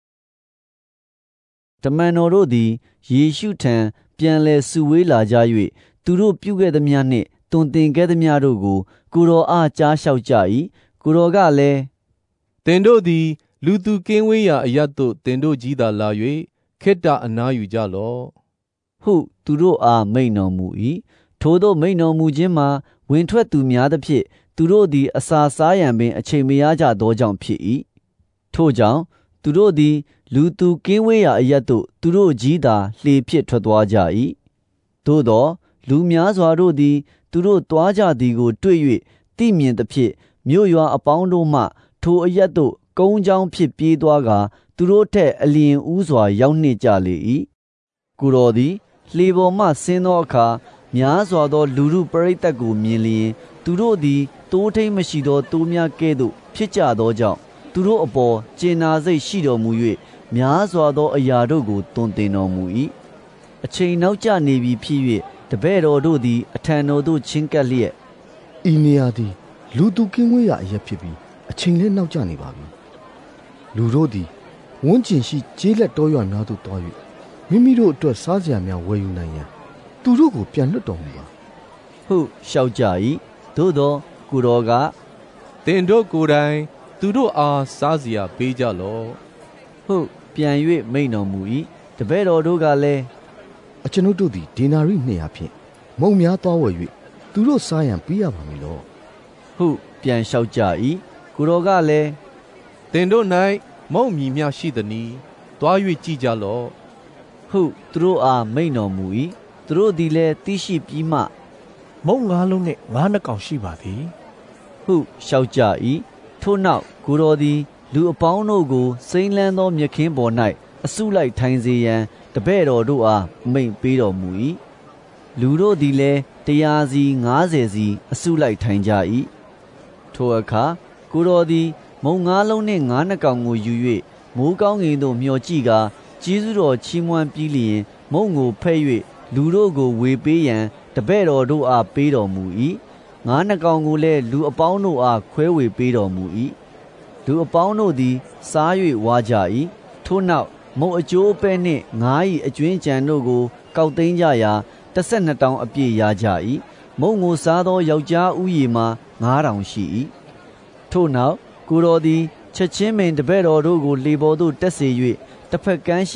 Speaker 1: တမန်တော်တို့သည်ယေရှုထံပြန်လည်စုဝေးလာကြ၍သူတို့ပြုခဲ့သမျှနှင့်တွင်တင်ခဲ့သမျှတို့ကိုကိုတော်အားကြားလျှောက်ကြ၏ကိုတော်ကလည်း
Speaker 4: သင်တို့သည်လူသူကင်းဝေးရာအရပ်သို့သင်တို့ကြီးသာလာ၍ခေတ္တအနားယူကြလော့
Speaker 1: ဟုသူတို့အားမိန့်တော်မူ၏ထိုသို့မိန့်တော်မူခြင်းမှာဝင်ထွက်သူများသဖြင့်သူတို့သည်အစာစားရန်ပင်အချိန်မရကြသောကြောင့်ဖြစ်၏ထို့ကြောင့်သူတို့သည်လူသူကင်းဝေးရာအရပ်သို့သူတို့ကြီးသာလှေဖြစ်ထွက်သွားကြ၏သို့သောလူများစွာတို့သည်သူတို့သွားကြသည်ကိုတွေ့၍သိမြင်သဖြင့်မြို့ရွာအပေါင်းတို့မှထိုအရပ်သို့ကုန်းချောင်းဖြစ်ပြေးသွားကာသူတို့ထက်အလျင်ဦးစွာရောက်နှင့်ကြလေ၏ကိုယ်တော်သည်လှေပေါ်မှဆင်းသောအခါများစွာသောလူထုပရိသတ်ကိုမြင်လျင်သူတို့သည်တိုးထိန်မရှိသောတိုးများကဲ့သို့ဖြစ်ကြသောကြောင့်သူတို့အပေါ်ကျင်နာစိတ်ရှိတော်မူ၍များစွာသောအရာတို့ကိုတွင်တင်တော်မူ၏အချိန်နောက်ကျနေပြီဖြစ်၍တပည့်တော်တို့သည်အထံတော်သို့ချဉ်ကပ်လျက်
Speaker 2: ဤနေရာသည်လူသူကင်းဝေးရာအရပ်ဖြစ်ပြီးအချိန်လည်းနောက်ကျနေပါပြီလူတို့သည်ဝန်းကျင်ရှိကျေးလက်တောရွာများသို့တွား၍မိမိတို့အတွက်စားစရာများဝယ်ယူနိုင်ရန်သူတို့ကိုပြန်လွှတ်တော်မူပါ
Speaker 1: ဟုလျှောက်ကြ၏သို့သောကိုတော်က
Speaker 4: သင်တို့ကိုယ်တိုင်သူတို့အားစားစရာပေးကြလော့
Speaker 1: ဟုပြန်၍မိန့်တော်မူ၏တပည့်တော်တို့ကလည်း
Speaker 2: အကျွန်ုပ်တို့သည်ဒေနာရိ200ဖြင့်မုံများသွားဝယ်၍သူတို့စားရန်ပေးရပါမည်လော
Speaker 1: ဟုပြန်လျှောက်ကြ၏ကိုတော်ကလည်း
Speaker 4: သင်တို့၌မုံမြီများရှိသည်နီသွား၍ကြည့်ကြလော့
Speaker 1: ဟုသူတို့အားမိန့်တော်မူ၏သူတို့သည်လည်းသိရှိပြီးမှ
Speaker 9: မုံ9လုံးနှင့်9 နှစ်ကောင်ရှိပါသည်
Speaker 1: ဟုလျှောက်ကြ၏ထို့နောက်ကိုတော်သည်လူအပေါင်းတို့ကိုစိမ့်လန်းသောမြက်ခင်းပေါ်၌အစုလိုက်ထိုင်စေရန်တပည့်တော်တို့အားမိန့်ပေးတော်မူ၏လူတို့သည်လည်း100စီ50စီအစုလိုက်ထိုင်ကြ၏ထိုအခါကိုတော်သည်မုံ9လုံးနှင့်9 နှစ်ကောင်ကိုယူ၍မိုးကောင်းကင်သို့မျှော်ကြည့်ကာကျေးဇူးတော်ချီးမွမ်းပြီးလျင်မုံကိုဖဲ့၍လူတို့ကိုဝေပေးရန်တပည့်တော်တို့အားပေးတော်မူ၏9 နှစ်ကောင်ကိုလည်းလူအပေါင်းတို့အားခွဲဝေပေးတော်မူ၏လူအပေါင်းတို့သည်စား၍ဝါကြ၏ထို့နောက်မုံအကျိုးပဲ့နှင့်ငါး၏အကျွင်းကြံတို့ကိုကောက်သိမ်းကြရာ12တောင်အပြည့်ရကြ၏မုံကိုစားသောယောက်ျားဥယျာဉ်မှာ9000ရှိ၏ထို့နောက်ကိုတော်သည်ချက်ချင်းပင်တပည့်တော်တို့ကိုလေပေါ်သို့တက်စေ၍တစ်ဖက်ကမ်းရှိ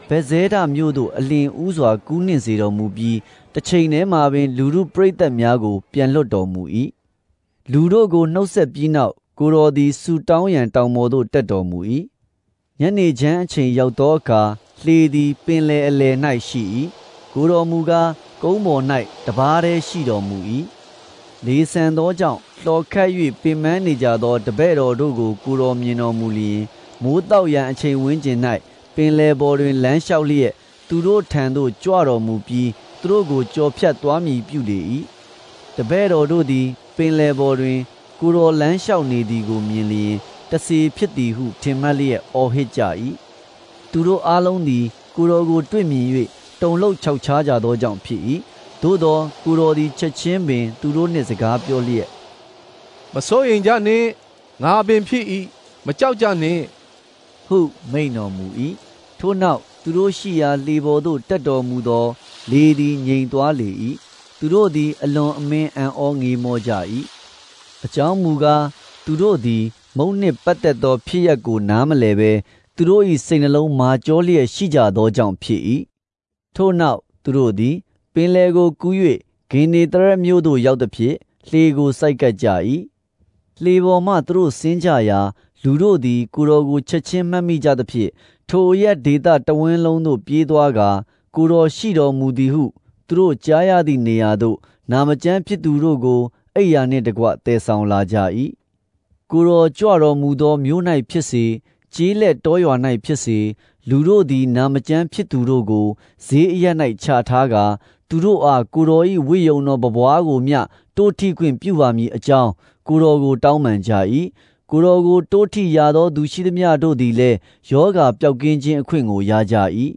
Speaker 1: ဘက်ဇဲဒမြို့သို့အလင်းဦးစွာကူးနှင့်စေတော်မူပြီးတစ်ချိန်တည်းမှာပင်လူတို့ပရိသတ်များကိုပြန်လွတ်တော်မူ၏လူတို့ကိုနှုတ်ဆက်ပြီးနောက်ကိုတော်သည်ဆူတောင်းရန်တောင်ပေါ်သို့တက်တော်မူ၏ညနေချမ်းအချိန်ရောက်သောအခါလှေသည်ပင်လယ်အလယ်၌ရှိ၏ကိုတော်မူကားကုန်းပေါ်၌တပါးတည်းရှိတော်မူ၏လေဆန်သောကြောင့်လှော်ခတ်၍ပင်ပန်းနေကြသောတပည့်တော်တို့ကိုကိုတော်မြင်တော်မူလျင်မိုးတောက်ရန်အချိန်ဝန်းကျင်၌ပင်လယ်ပေါ်တွင်လမ်းလျှောက်လျက်သူတို့ထံသို့ကြွတော်မူပြီးသူတို့ကိုကြော်ဖြတ်သွားမည်ပြုလေ၏တပည့်တော်တို့သည်ပင်လယ်ပေါ်တွင်ကိုတော်လမ်းလျှောက်နေသည်ကိုမြင်လျင်တစေဖြစ်သည်ဟုထင်မှတ်လျက်အော်ဟစ်ကြ၏သူတို့အားလုံးသည်ကိုတော်ကိုတွေ့မြင်၍တုန်လှုပ်ခြောက်ခြားကြသောကြောင့်ဖြစ်၏သို့သောကိုတော်သည်ချက်ချင်းပင်သူတို့နှင့်စကားပြောလျက်
Speaker 4: မစိုးရင်ကြနှင့်ငါပင်ဖြစ်၏မကြောက်ကြနှင့်
Speaker 1: ဟုမိန့်တော်မူ၏ထို့နောက်သူတို့ရှိရာလေပေါ်သို့တက်တော်မူသောလေသည်ငြိမ်သွားလေ၏သူတို့သည်အလွန်အမင်းအံ့ဩငေးမောကြ၏အကြောင်းမူကားသူတို့သည်မုန်းနှင့်ပတ်သက်သောဖြစ်ရပ်ကိုနားမလည်ဘဲသူတို့၏စိတ်နှလုံးမာကြောလျက်ရှိကြသောကြောင့်ဖြစ်၏ထို့နောက်သူတို့သည်ပင်လယ်ကိုကူး၍ဂင်နေသရက်မြို့သို့ရောက်သည်ဖြင့်လှေကိုစိုက်ကပ်ကြ၏လှေပေါ်မှသူတို့ဆင်းကြရာလူတို့သည်ကိုတော်ကိုချက်ချင်းမှတ်မိကြသည်ဖြင့်ထိုအရက်ဒေသတဝင်းလုံးသို့ပြေးသွားကာကိုတော်ရှိတော်မူသည်ဟုသူတို့ကြားရသည့်နေရာသို့နာမကျန်းဖြစ်သူတို့ကိုအိယာနှင့်တကွတည်ဆောင်လာကြ၏ကိုတော်ကြွတော်မူသောမြို့၌ဖြစ်စေကျေးလက်တောရွာ၌ဖြစ်စေလူတို့သည်နာမကျန်းဖြစ်သူတို့ကိုဈေးအရ၌ချထားကာသူတို့အားကိုတော်၏ဝိယုံတော်ပပွားကိုမျှတိုးထိခွင့်ပြုပါမည်အကြောင်းကိုတော်ကိုတောင်းပန်ကြ၏ကိုတော်ကိုတိုးထိရသောသူရှိသမျှတို့သည်လည်းယောဂပျောက်ကင်းခြင်းအခွင့်ကိုရကြ၏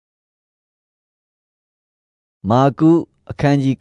Speaker 1: မာကုအခန်းကြီး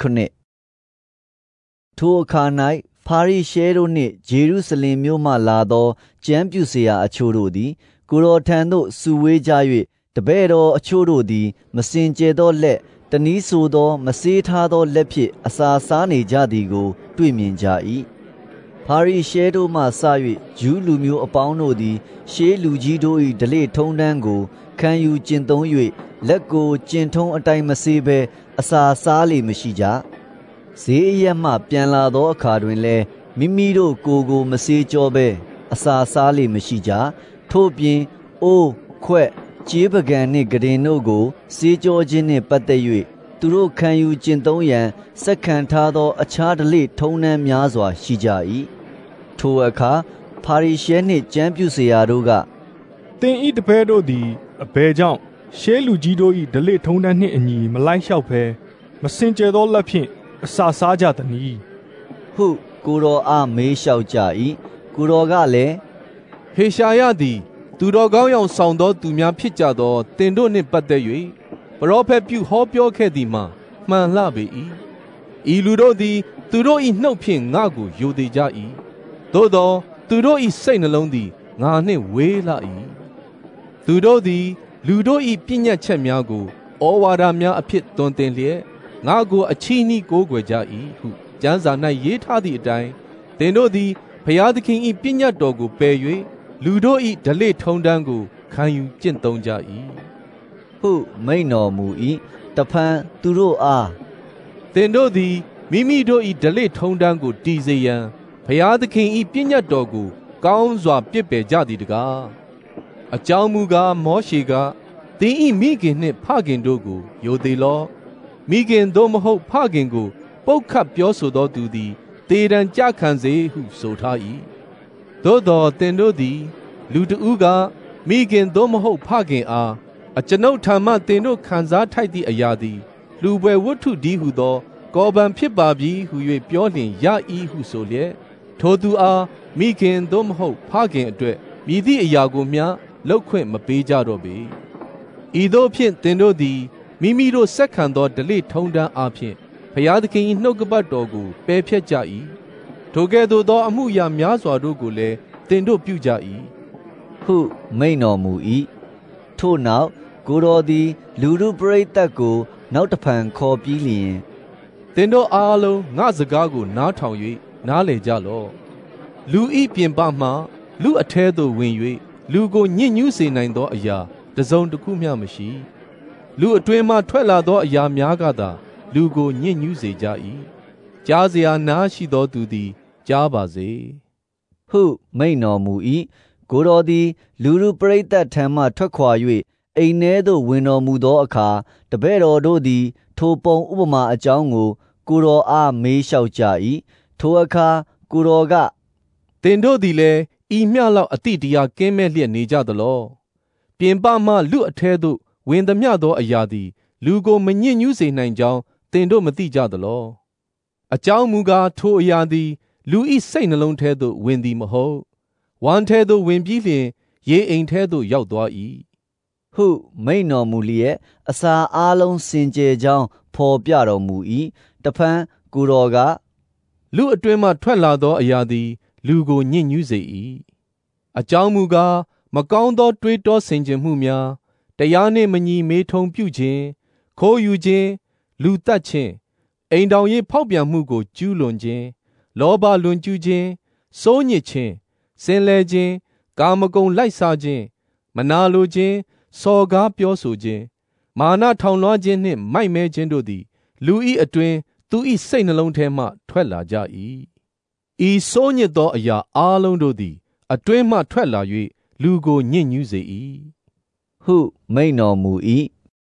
Speaker 1: 9ထိုအခါ၌ဖာရိရှဲတို့နှင့်ဂျေရုဆလင်မြို့မှလာသောကျမ်းပြုဆရာအချို့တို့သည်ကိုတော်ထံသို့စုဝေးကြ၍တပည့်တော်အချို့တို့သည်မစင်ကြယ်သောလက်တနည်းဆိုသောမစေးထားသောလက်ဖြင့်အစာစားနေကြသည်ကိုတွေ့မြင်ကြ၏ဖာရိရှဲတို့မှစ၍ဂျူးလူမျိုးအပေါင်းတို့သည်ရှေးလူကြီးတို့၏ဓလေ့ထုံးတမ်းကိုခံယူကျင့်သုံး၍လက်ကိုကျင့်ထုံးအတိုင်းမစေးဘဲအစာစားလေမရှိကြဈေးအရက်မှပြန်လာသောအခါတွင်လည်းမိမိတို့ကိုမစေးကြောဘဲအစာစားလေမရှိကြထို့ပြင်အိုးခွက်ကြေးပကံနှင့်ဂရင်တို့ကိုစေးကြောခြင်းနှင့်ပတ်သက်၍သူတို့ခံယူကျင့်သုံးရန်စက္ခံထားသောအခြားဓလေ့ထုံးတမ်းများစွာရှိကြ၏ထိုအခါဖာရိရှဲနှင့်ကျမ်းပြုဆရာတို့က
Speaker 8: သင်ဤတပည့်တို့သည်အဘယ်ကြောင့်ရှေးလူကြီးတို့၏ဓလေ့ထုံးတမ်းနှင့်အညီမလိုက်လျှောက်ဘဲမစင်ကြယ်သောလက်ဖြင့်အစာစားကြသည်
Speaker 1: ဟုကိုတော်အားမေးလျှောက်ကြ၏ကိုတော်ကလည်း
Speaker 4: ဟေရှာယသည်သူတော်ကောင်းယောင်ဆောင်သောသူများဖြစ်ကြသောတင်တို့နှင့်ပတ်သက်၍ပရောဖက်ပြုဟောပြောခဲ့သည်မှာမှန်လှပေ၏ဤလူတို့သည်သူတို့၏နှုတ်ဖြင့်ငါကိုယိုသေးကြ၏သို့သောသူတို့၏စိတ်နှလုံးသည်ငါနှင့်ဝေးလှ၏သူတို့သည်လူတို့၏ပြည့်ညတ်ချက်များကိုဩဝါဒများအဖြစ်သွန်သင်လျက်ငါကိုအချီးနှီးကိုးကွယ်ကြ၏ဟုကျမ်းစာ၌ရေးထားသည့်အတိုင်းသင်တို့သည်ဘုရားသခင်၏ပြည့်ညတ်တော်ကိုပယ်၍လူတို့၏ဓလေ့ထုံးတမ်းကိုခံယူကျင့်သုံးကြ၏
Speaker 1: ဟုမိန့်တော်မူ၏တဖန်သူတို့အား
Speaker 4: သင်တို့သည်မိမိတို့၏ဓလေ့ထုံးတမ်းကိုတည်စေရန်ဘုရားသခင်၏ပြည့်ညတ်တော်ကိုကောင်းစွာပြစ်ပယ်ကြသည်တကားအကြောင်းမူကားမောရှေကသင်၏မိခင်နှင့်ဖခင်တို့ကိုယိုသေးလောမိခင်သို့မဟုတ်ဖခင်ကိုပုတ်ခတ်ပြောဆိုသောသူသည်တေတံကြခံစေဟုဆိုထား၏သို့တော်သင်တို့သည်လူတဦးကမိခင်သို့မဟုတ်ဖခင်အားအကျွန်ုပ်ထံမှသင်တို့ခံစားထိုက်သည့်အရာသည်လူပွဲဝတ္ထုဒီဟုသောကော်ဘန်ဖြစ်ပါပြီဟု၍ပြောလျင်ရ၏ဟုဆိုလျက်ထိုသူအားမိခင်သို့မဟုတ်ဖခင်အတွက်မည်သည့်အရာကိုမျှလောက်ခွင့်မပေးကြတော့ပေဤသို့ဖြင့်သင်တို့သည်မိမိတို့ဆက်ခံသောဓလေ့ထုံးတမ်းအားဖြင့်ဘုရားသခင်၏နှုတ်ကပတ်တော်ကိုပယ်ဖျက်ကြ၏ထိုကဲ့သို့သောအမှုရာများစွာတို့ကိုလည်းသင်တို့ပြုကြ၏
Speaker 1: ဟုမိန့်တော်မူ၏ထို့နောက်ကိုတော်သည်လူတို့ပရိသတ်ကိုနောက်တဖန်ခေါ်ပြီးလျင်
Speaker 4: သင်တို့အားလုံးငါစကားကိုနားထောင်၍နားလည်ကြလော့လူဤပြင်ပမှလူအထဲသို့ဝင်၍လူကိုညှဉ်းညူးစေနိုင်သောအရာတစ်စုံတစ်ခုမျှမရှိလူအတွင်းမှထွက်လာသောအရာများကသာလူကိုညစ်ညူးစေကြ၏ကြားစရာနားရှိသောသူသည်ကြားပါစေ
Speaker 1: ဟုမိန့်တော်မူ၏ကိုတော်သည်လူလူပရိသတ်ထံမှထွက်ခွာ၍အိမ်ထဲသို့ဝင်တော်မူသောအခါတပည့်တော်တို့သည်ထိုပုံဥပမာအကြောင်းကိုကိုတော်အားမေးလျှောက်ကြ၏ထိုအခါကိုတော်က
Speaker 4: သင်တို့သည်လည်းဤမျှလောက်အတိတရားကင်းမဲ့လျက်နေကြသလောပြင်ပမှလူအထဲသို့ဝင်သည်မျှသောအရာသည်လူကိုမညစ်ညူးစေနိုင်ကြောင်းသင်တို့မသိကြသလောအကြောင်းမူကားထိုအရာသည်လူဤစိတ်နှလုံးထဲသို့ဝင်သည်မဟုတ်ဝမ်းထဲသို့ဝင်ပြီးလျှင်ရေအိမ်ထဲသို့ရောက်သွား၏
Speaker 1: ဟုမိန့်တော်မူလျက်အစာအားလုံးစင်ကြယ်ကြောင်းဖော်ပြတော်မူ၏တဖန်ကိုတော်က
Speaker 4: လူအတွင်းမှထွက်လာသောအရာသည်လူကိုညစ်ညူးစေ၏အကြောင်းမူကားမကောင်းသောတွေးတောဆင်ခြင်မှုများတရားနှင့်မညီမေထုံပြုခြင်းခိုးယူခြင်းလူသတ်ခြင်းအိမ်တော်ရေးဖောက်ပြန်မှုကိုကျူးလွန်ခြင်းလောဘလွန်ကျူးခြင်းစိုးညစ်ခြင်းစင်လဲခြင်းကာမဂုဏ်လိုက်စားခြင်းမနာလိုခြင်းစော်ကားပြောဆိုခြင်းမာနထောင်လွှားခြင်းနှင့်မိုက်မဲခြင်းတို့သည်လူ၏အတွင်သူ၏စိတ်နှလုံးထဲမှထွက်လာကြ၏ဤစိုးညစ်သောအရာအလုံးတို့သည်အတွင်းမှထွက်လာ၍လူကိုညစ်ညူးစေ၏
Speaker 1: ဟုမိန့်တော်မူ၏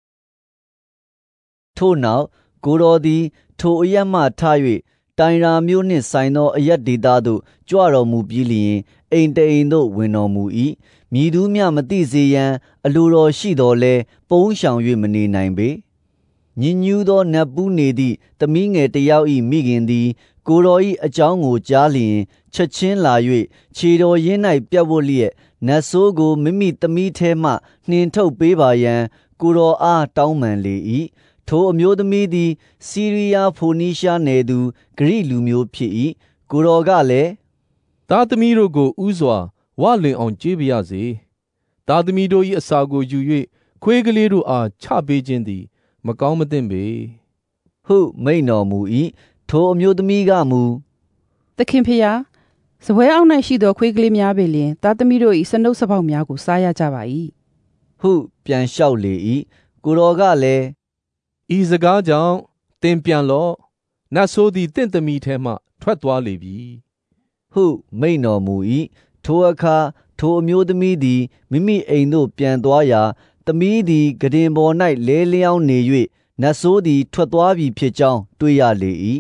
Speaker 1: ထို့နောက်ကိုတော်သည်ထိုအရပ်မှထ၍တိုင်ရာမြို့နှင့်ဆိုင်သောအရပ်ဒေသသို့ကြွတော်မူပြီးလျှင်အိမ်တအိမ်သို့ဝင်တော်မူ၏မည်သူမျှမသိစေရန်အလိုတော်ရှိတော်လဲပုန်းရှောင်၍မနေနိုင်ပေညဉ့်ညူးသောနတ်ပူးနေသည့်သမီးငယ်တစ်ယောက်၏မိခင်သည်ကိုတော်၏အကြောင်းကိုကြားလျင်ချက်ချင်းလာ၍ခြေတော်ရင်း၌ပြတ်ဝတ်လျက်နတ်ဆိုးကိုမိမိသမီးထဲမှနှင်ထုတ်ပေးပါရန်ကိုတော်အားတောင်းပန်လေ၏ထိုအမျိုးသမီးသည်စီးရီးယားဖိုနီးရှားနယ်သူဂရိလူမျိုးဖြစ်၏ကိုတော်ကလည်း
Speaker 4: သားသမီးတို့ကိုဥစွာဝလင်အောင်ကြွေးပါရစေသားသမီးတို့၏အစာကိုယူ၍ခွေးကလေးတို့အားချပေးခြင်းသည်မကောင်းမသင့်ပေ
Speaker 1: ဟုမိန့်တော်မူ၏ထိုအမျိုးသမီးကမူ
Speaker 11: သခင်ဖေယားစပွဲအောက်၌ရှိသောခွေးကလေးများပေလျင်သားသမီးတို့၏စနှုတ်စပေါက်များကိုစားရကြပါ၏
Speaker 1: ဟုပြန်လျှောက်လေ၏ကိုတော်ကလည်း
Speaker 4: ဤစကားကြောင့်သင်ပြန်လော့နတ်ဆိုးသည်တင့်သမီးထဲမှထွက်သွားလေပြီ
Speaker 1: ဟုမိန့်တော်မူ၏ထိုအခါထိုအမျိုးသမီးသည်မိမိအိမ်သို့ပြန်သွားရာသမီးသည်ဂဒင်ပေါ်၌လဲလျောင်းနေ၍နတ်ဆိုးသည်ထွက်သွားပြီဖြစ်ကြောင်းတွေ့ရလေ၏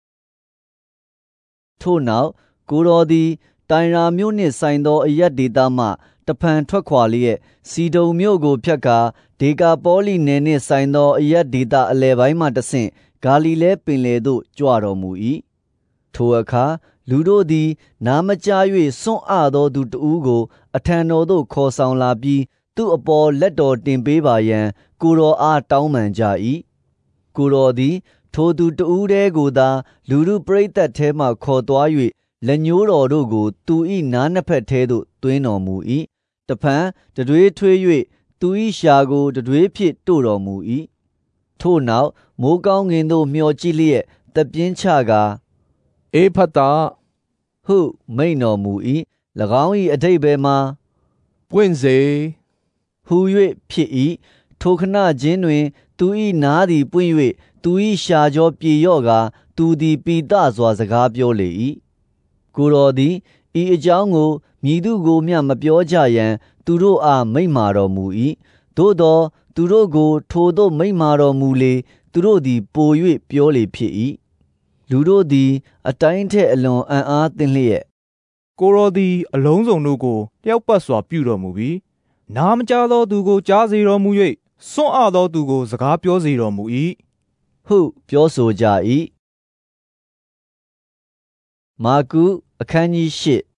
Speaker 1: ထို့နောက်ကိုတော်သည်တိုင်ရာမြို့နှင့်ဆိုင်သောအရပ်ဒေသမှတဖန်ထွက်ခွာလျက်စီဒုန်မြို့ကိုဖြတ်ကာဒေကာပေါလိနယ်နှင့်ဆိုင်သောအရပ်ဒေသအလယ်ပိုင်းမှတဆင့်ဂါလိလဲပင်လယ်သို့ကြွတော်မူ၏ထိုအခါလူတို့သည်နားမကြား၍စွန့်အားသောသူတဦးကိုအထံတော်သို့ခေါ်ဆောင်လာပြီးသူ့အပေါ်လက်တော်တင်ပေးပါရန်ကိုတော်အားတောင်းပန်ကြ၏ကိုတော်သည်ထိုသူတဦးတည်းကိုသာလူလူပရိသတ်ထဲမှခေါ်သွား၍လက်ညှိုးတော်တို့ကိုသူ၏နားနှစ်ဖက်ထဲသို့သွင်းတော်မူ၏တဖန်တတွေးထွေး၍သူ၏ရှာကိုတတွေးဖြင့်တို့တော်မူ၏ထို့နောက်မိုးကောင်းကင်သို့မျှော်ကြည့်လျက်သပြင်းချကာ
Speaker 4: အေဖတ်တာ
Speaker 1: ဟုမိန့်တော်မူ၏၎င်း၏အဓိပ္ပာယ်မှာ
Speaker 4: ပွင့်စေ
Speaker 1: ဟူ၍ဖြစ်၏ထိုခဏချင်းတွင်သူ၏နားသည်ပွင့်၍သူ၏ရှာကြောပြေလျော့ကာသူသည်ပိသစွာစကားပြောလေ၏ကိုတော်သည်ဤအကြောင်းကိုမည်သူကိုမျှမပြောကြရန်သူတို့အားမိန့်မာတော်မူ၏သို့သောသူတို့ကိုထိုသို့မိန့်မာတော်မူလေသူတို့သည်ပို၍ပြောလေဖြစ်၏လူတို့သည်အတိုင်းထက်အလွန်အံ့အားသင့်လျက်
Speaker 7: ကိုတော်သည်အလုံးစုံတို့ကိုလျှောက်ပတ်စွာပြုတော်မူပြီးနားမကြားသောသူကိုကြားစေတော်မူ၍စွန့်အားသောသူကိုစကားပြောစေတော်မူ၏
Speaker 1: ဟုပြောဆိုကြ၏မာကုအခန်းကြီး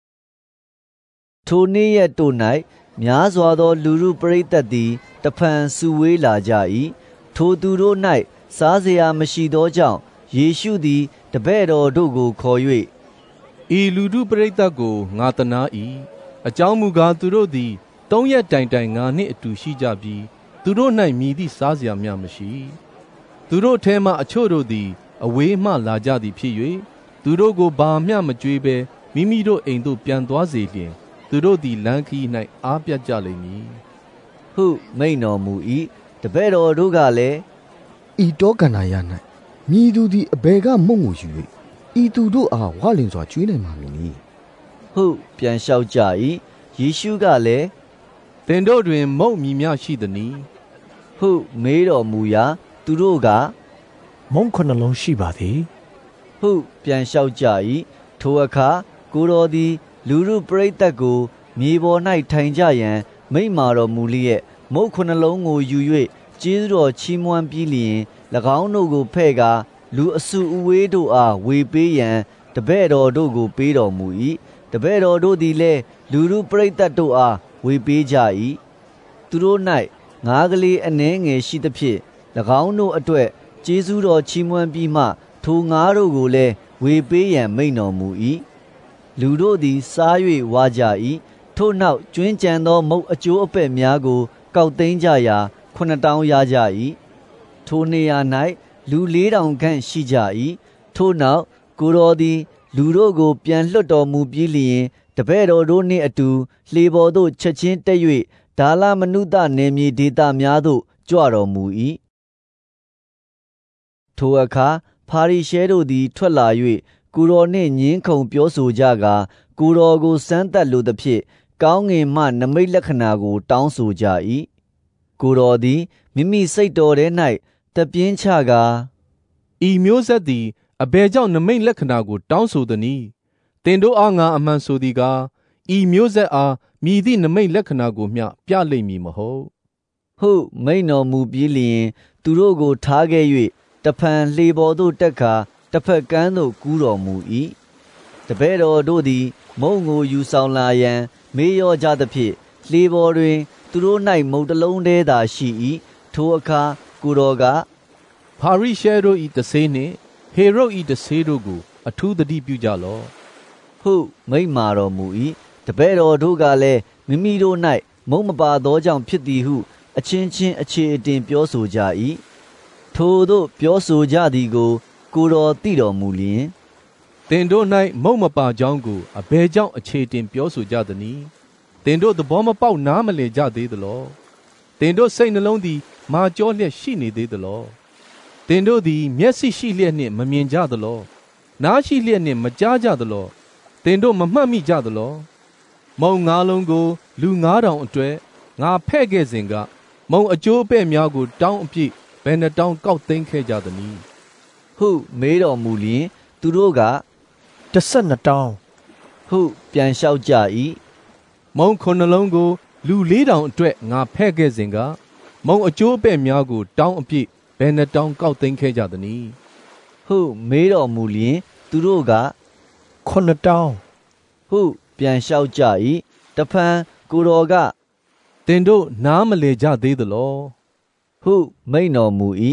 Speaker 1: 8ထိုနေ့ရက်တို့၌များစွာသောလူလူပရိသတ်သည်တဖန်စုဝေးလာကြ၏ထိုသူတို့၌စားစရာမရှိသောကြောင့်ယေရှုသည်တပည့်တော်တို့ကိုခေါ်၍
Speaker 4: ဤလူလူပရိသတ်ကိုငါသနား၏အကြောင်းမူကားသူတို့သည်3 ရက်တိုင်တိုင်ငါနှင့်အတူရှိကြပြီးသူတို့၌မြည်သည့်စားစရာမျှမရှိသူတို့ထဲမှအချို့တို့သည်အဝေးမှလာကြသည်ဖြစ်၍သူတို့ကိုဘာမျှမကြွေးဘဲမိမိတို့အိမ်သို့ပြန်သွားစေလျင်သူတို့သည်လမ်းခရီး၌အားပြတ်ကြလိမ့်မည်
Speaker 1: ဟုမိန့်တော်မူ၏တပည့်တော်တို့ကလည်း
Speaker 13: ဤတောကန္နာယ၌မြည်သူသည်အဘယ်ကမုံကိုယူ၍ဤသူတို့အားဝလင်စွာကျွေးနိုင်ပါမည်နည်း
Speaker 1: ဟုပြန်လျှောက်ကြ၏ယေရှုကလည်း
Speaker 4: သင်တို့တွင်မုံမြည်များရှိသည်နီ
Speaker 1: ဟုမေးတော်မူရာသူတို့က
Speaker 9: မုံခုနှလုံးရှိပါသည်
Speaker 1: ဟုပြန်လျှောက်ကြ၏ထိုအခါကိုတော်သည်လူရုပရိသတ်ကိုမြေပေါ်၌ထိုင်ကြရန်မိန့်မာတော်မူလျက်မုံခုနှလုံးကိုယူ၍ကျေးဇူးတော်ချီးမွမ်းပြီးလျင်၎င်းတို့ကိုဖဲ့ကာလူအစုအဝေးတို့အားဝေပေးရန်တပည့်တော်တို့ကိုပေးတော်မူ၏တပည့်တော်တို့သည်လည်းလူရုပရိသတ်တို့အားဝေပေးကြ၏သူတို့၌ငါးကလေးအနှဲငယ်ရှိသဖြင့်၎င်းတို့အတွက်ကျေးဇူးတော်ချီးမွမ်းပြီးမှထိုငါးတို့ကိုလည်းဝေပေးရန်မိန့်တော်မူ၏လူတို့သည်စား၍ဝါကြ၏ထို့နောက်ကျွင်းကြံသောမုတ်အကျိုးအပဲ့များကိုကောက်သိမ်းကြရာ9,000ရကြ၏ထိုနေရာ၌လူ4,000ခန့်ရှိကြ၏ထို့နောက်ကိုတော်သည်လူတို့ကိုပြန်လွှတ်တော်မူပြီးလျင်တပည့်တော်တို့နှင့်အတူလှေပေါ်သို့ချက်ချင်းတက်၍ဒါလမနုသနယ်မြေဒေသများသို့ကြွတော်မူ၏ထိုအခါဖာရိရှဲတို့သည်ထွက်လာ၍ကိုတော်နှင့်ညင်းခုန်ပြောဆိုကြကာကိုတော်ကိုစမ်းသပ်လိုသဖြင့်ကောင်းငင်မှနမိတ်လက္ခဏာကိုတောင်းဆိုကြ၏ကိုတော်သည်မိမိစိတ်တော်ထဲ၌တပြင်းချကာ
Speaker 4: ဤမျိုးဆက်သည်အဘယ်ကြောင့်နမိတ်လက္ခဏာကိုတောင်းဆိုသနည်းသင်တို့အားငါအမှန်ဆိုသည်ကားဤမျိုးဆက်အားမြည်သည့်နမိတ်လက္ခဏာကိုမျှပြလိမ့်မည်မဟုတ်
Speaker 1: ဟုမိန့်တော်မူပြီးလျင်သူတို့ကိုထားခဲ့၍တဖန်လှေပေါ်သို့တက်ခါတစ်ဖက်ကမ်းသို့ကူးတော်မူ၏တပည့်တော်တို့သည်မုံကိုယူဆောင်လာရန်မေးလျော့ကြသဖြင့်လှေပေါ်တွင်သူတို့၌မုတ်တလုံးတည်းသာရှိ၏ထိုအခါကိုတော်က
Speaker 4: ဖာရိရှဲတို့၏တဆေးနှင့်ဟေရုဒ်၏တဆေးတို့ကိုအထူးသတိပြုကြလော့
Speaker 1: ဟုမိန့်မာတော်မူ၏တပည့်တော်တို့ကလည်းမိမိတို့၌မုံမပါသောကြောင့်ဖြစ်သည်ဟုအချင်းချင်းအခြေအတင်ပြောဆိုကြ၏ထိုတို့ပြောဆိုကြသည်ကိုကိုတော်သိတော်မူလျင်
Speaker 4: သင်တို့၌မုံမပါကြောင်းကိုအဘယ်ကြောင့်အခြေတင်ပြောဆိုကြသနည်းသင်တို့သဘောမပေါက်နားမလည်ကြသေးသလောသင်တို့စိတ်နှလုံးသည်မာကြောလျက်ရှိနေသေးသလောသင်တို့သည်မျက်စိရှိလျက်နှင့်မမြင်ကြသလောနားရှိလျက်နှင့်မကြားကြသလောသင်တို့မမှတ်မိကြသလောမုံ9လုံးကိုလူ9,000အတွက်ငါဖဲ့ခဲ့စဉ်ကမုံအကျိုးအပဲ့များကိုတောင်းအပြည့်ဘယ်နှတောင်းကောက်သိမ်းခဲ့ကြသနည်း
Speaker 1: ဟုမေးတော်မူလျင်သူတို့က
Speaker 9: 12တောင်း
Speaker 1: ဟုပြန်လျှောက်ကြ၏
Speaker 4: မုံ9လုံးကိုလူ4,000အတွက်ငါဖဲ့ခဲ့စဉ်ကမုံအကျိုးအပဲ့များကိုတောင်းအပြည့်ဘယ်နှတောင်းကောက်သိမ်းခဲ့ကြသနည်း
Speaker 1: ဟုမေးတော်မူလျင်သူတို့က
Speaker 9: 9တောင်း
Speaker 1: ဟုပြန်လျှောက်ကြ၏တဖန်ကိုတော်က
Speaker 4: သင်တို့နားမလည်ကြသေးသလော
Speaker 1: ဟုမိန့်တော်မူ၏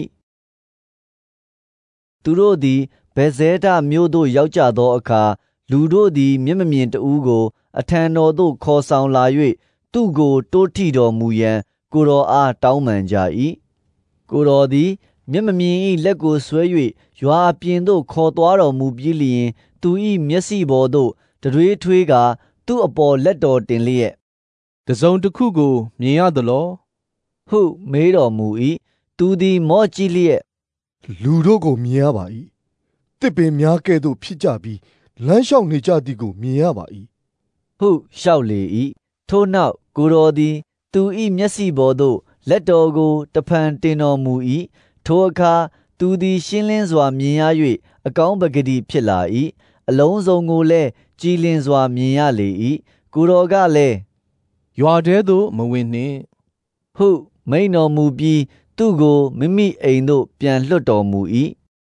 Speaker 1: သူတို့သည်ဗက်ဇဲဒမြို့သို့ရောက်ကြသောအခါလူတို့သည်မျက်မမြင်တဦးကိုအထံတော်သို့ခေါ်ဆောင်လာ၍သူ့ကိုတိုးထိတော်မူရန်ကိုတော်အားတောင်းပန်ကြ၏ကိုတော်သည်မျက်မမြင်၏လက်ကိုဆွဲ၍ရွာအပြင်သို့ခေါ်သွားတော်မူပြီးလျင်သူ၏မျက်စိပေါ်သို့တွေးထွေးကာသူ့အပေါ်လက်တော်တင်လျက်
Speaker 4: တစုံတစ်ခုကိုမြင်ရသလော
Speaker 1: ဟုမေးတော်မူ၏သူသည်မော့ကြည့်လျက်
Speaker 5: လူတို့ကိုမြင်ရပါ၏တစ်ပင်များကဲ့သို့ဖြစ်ကြပြီးလမ်းလျှောက်နေကြသည်ကိုမြင်ရပါ၏
Speaker 1: ဟုလျှောက်လေ၏ထို့နောက်ကိုတော်သည်သူ၏မျက်စိပေါ်သို့လက်တော်ကိုတဖန်တင်တော်မူ၏ထိုအခါသူသည်ရှင်းလင်းစွာမြင်ရ၍အကောင်းပကတိဖြစ်လာ၏အလုံးစုံကိုလည်းကြည်လင်စွာမြင်ရလေ၏ကိုတော်ကလည်း
Speaker 4: ရွာထဲသို့မဝင်နှင့်
Speaker 1: ဟုမိန့်တော်မူပြီးသူ့ကိုမိမိအိမ်သို့ပြန်လွှတ်တော်မူ၏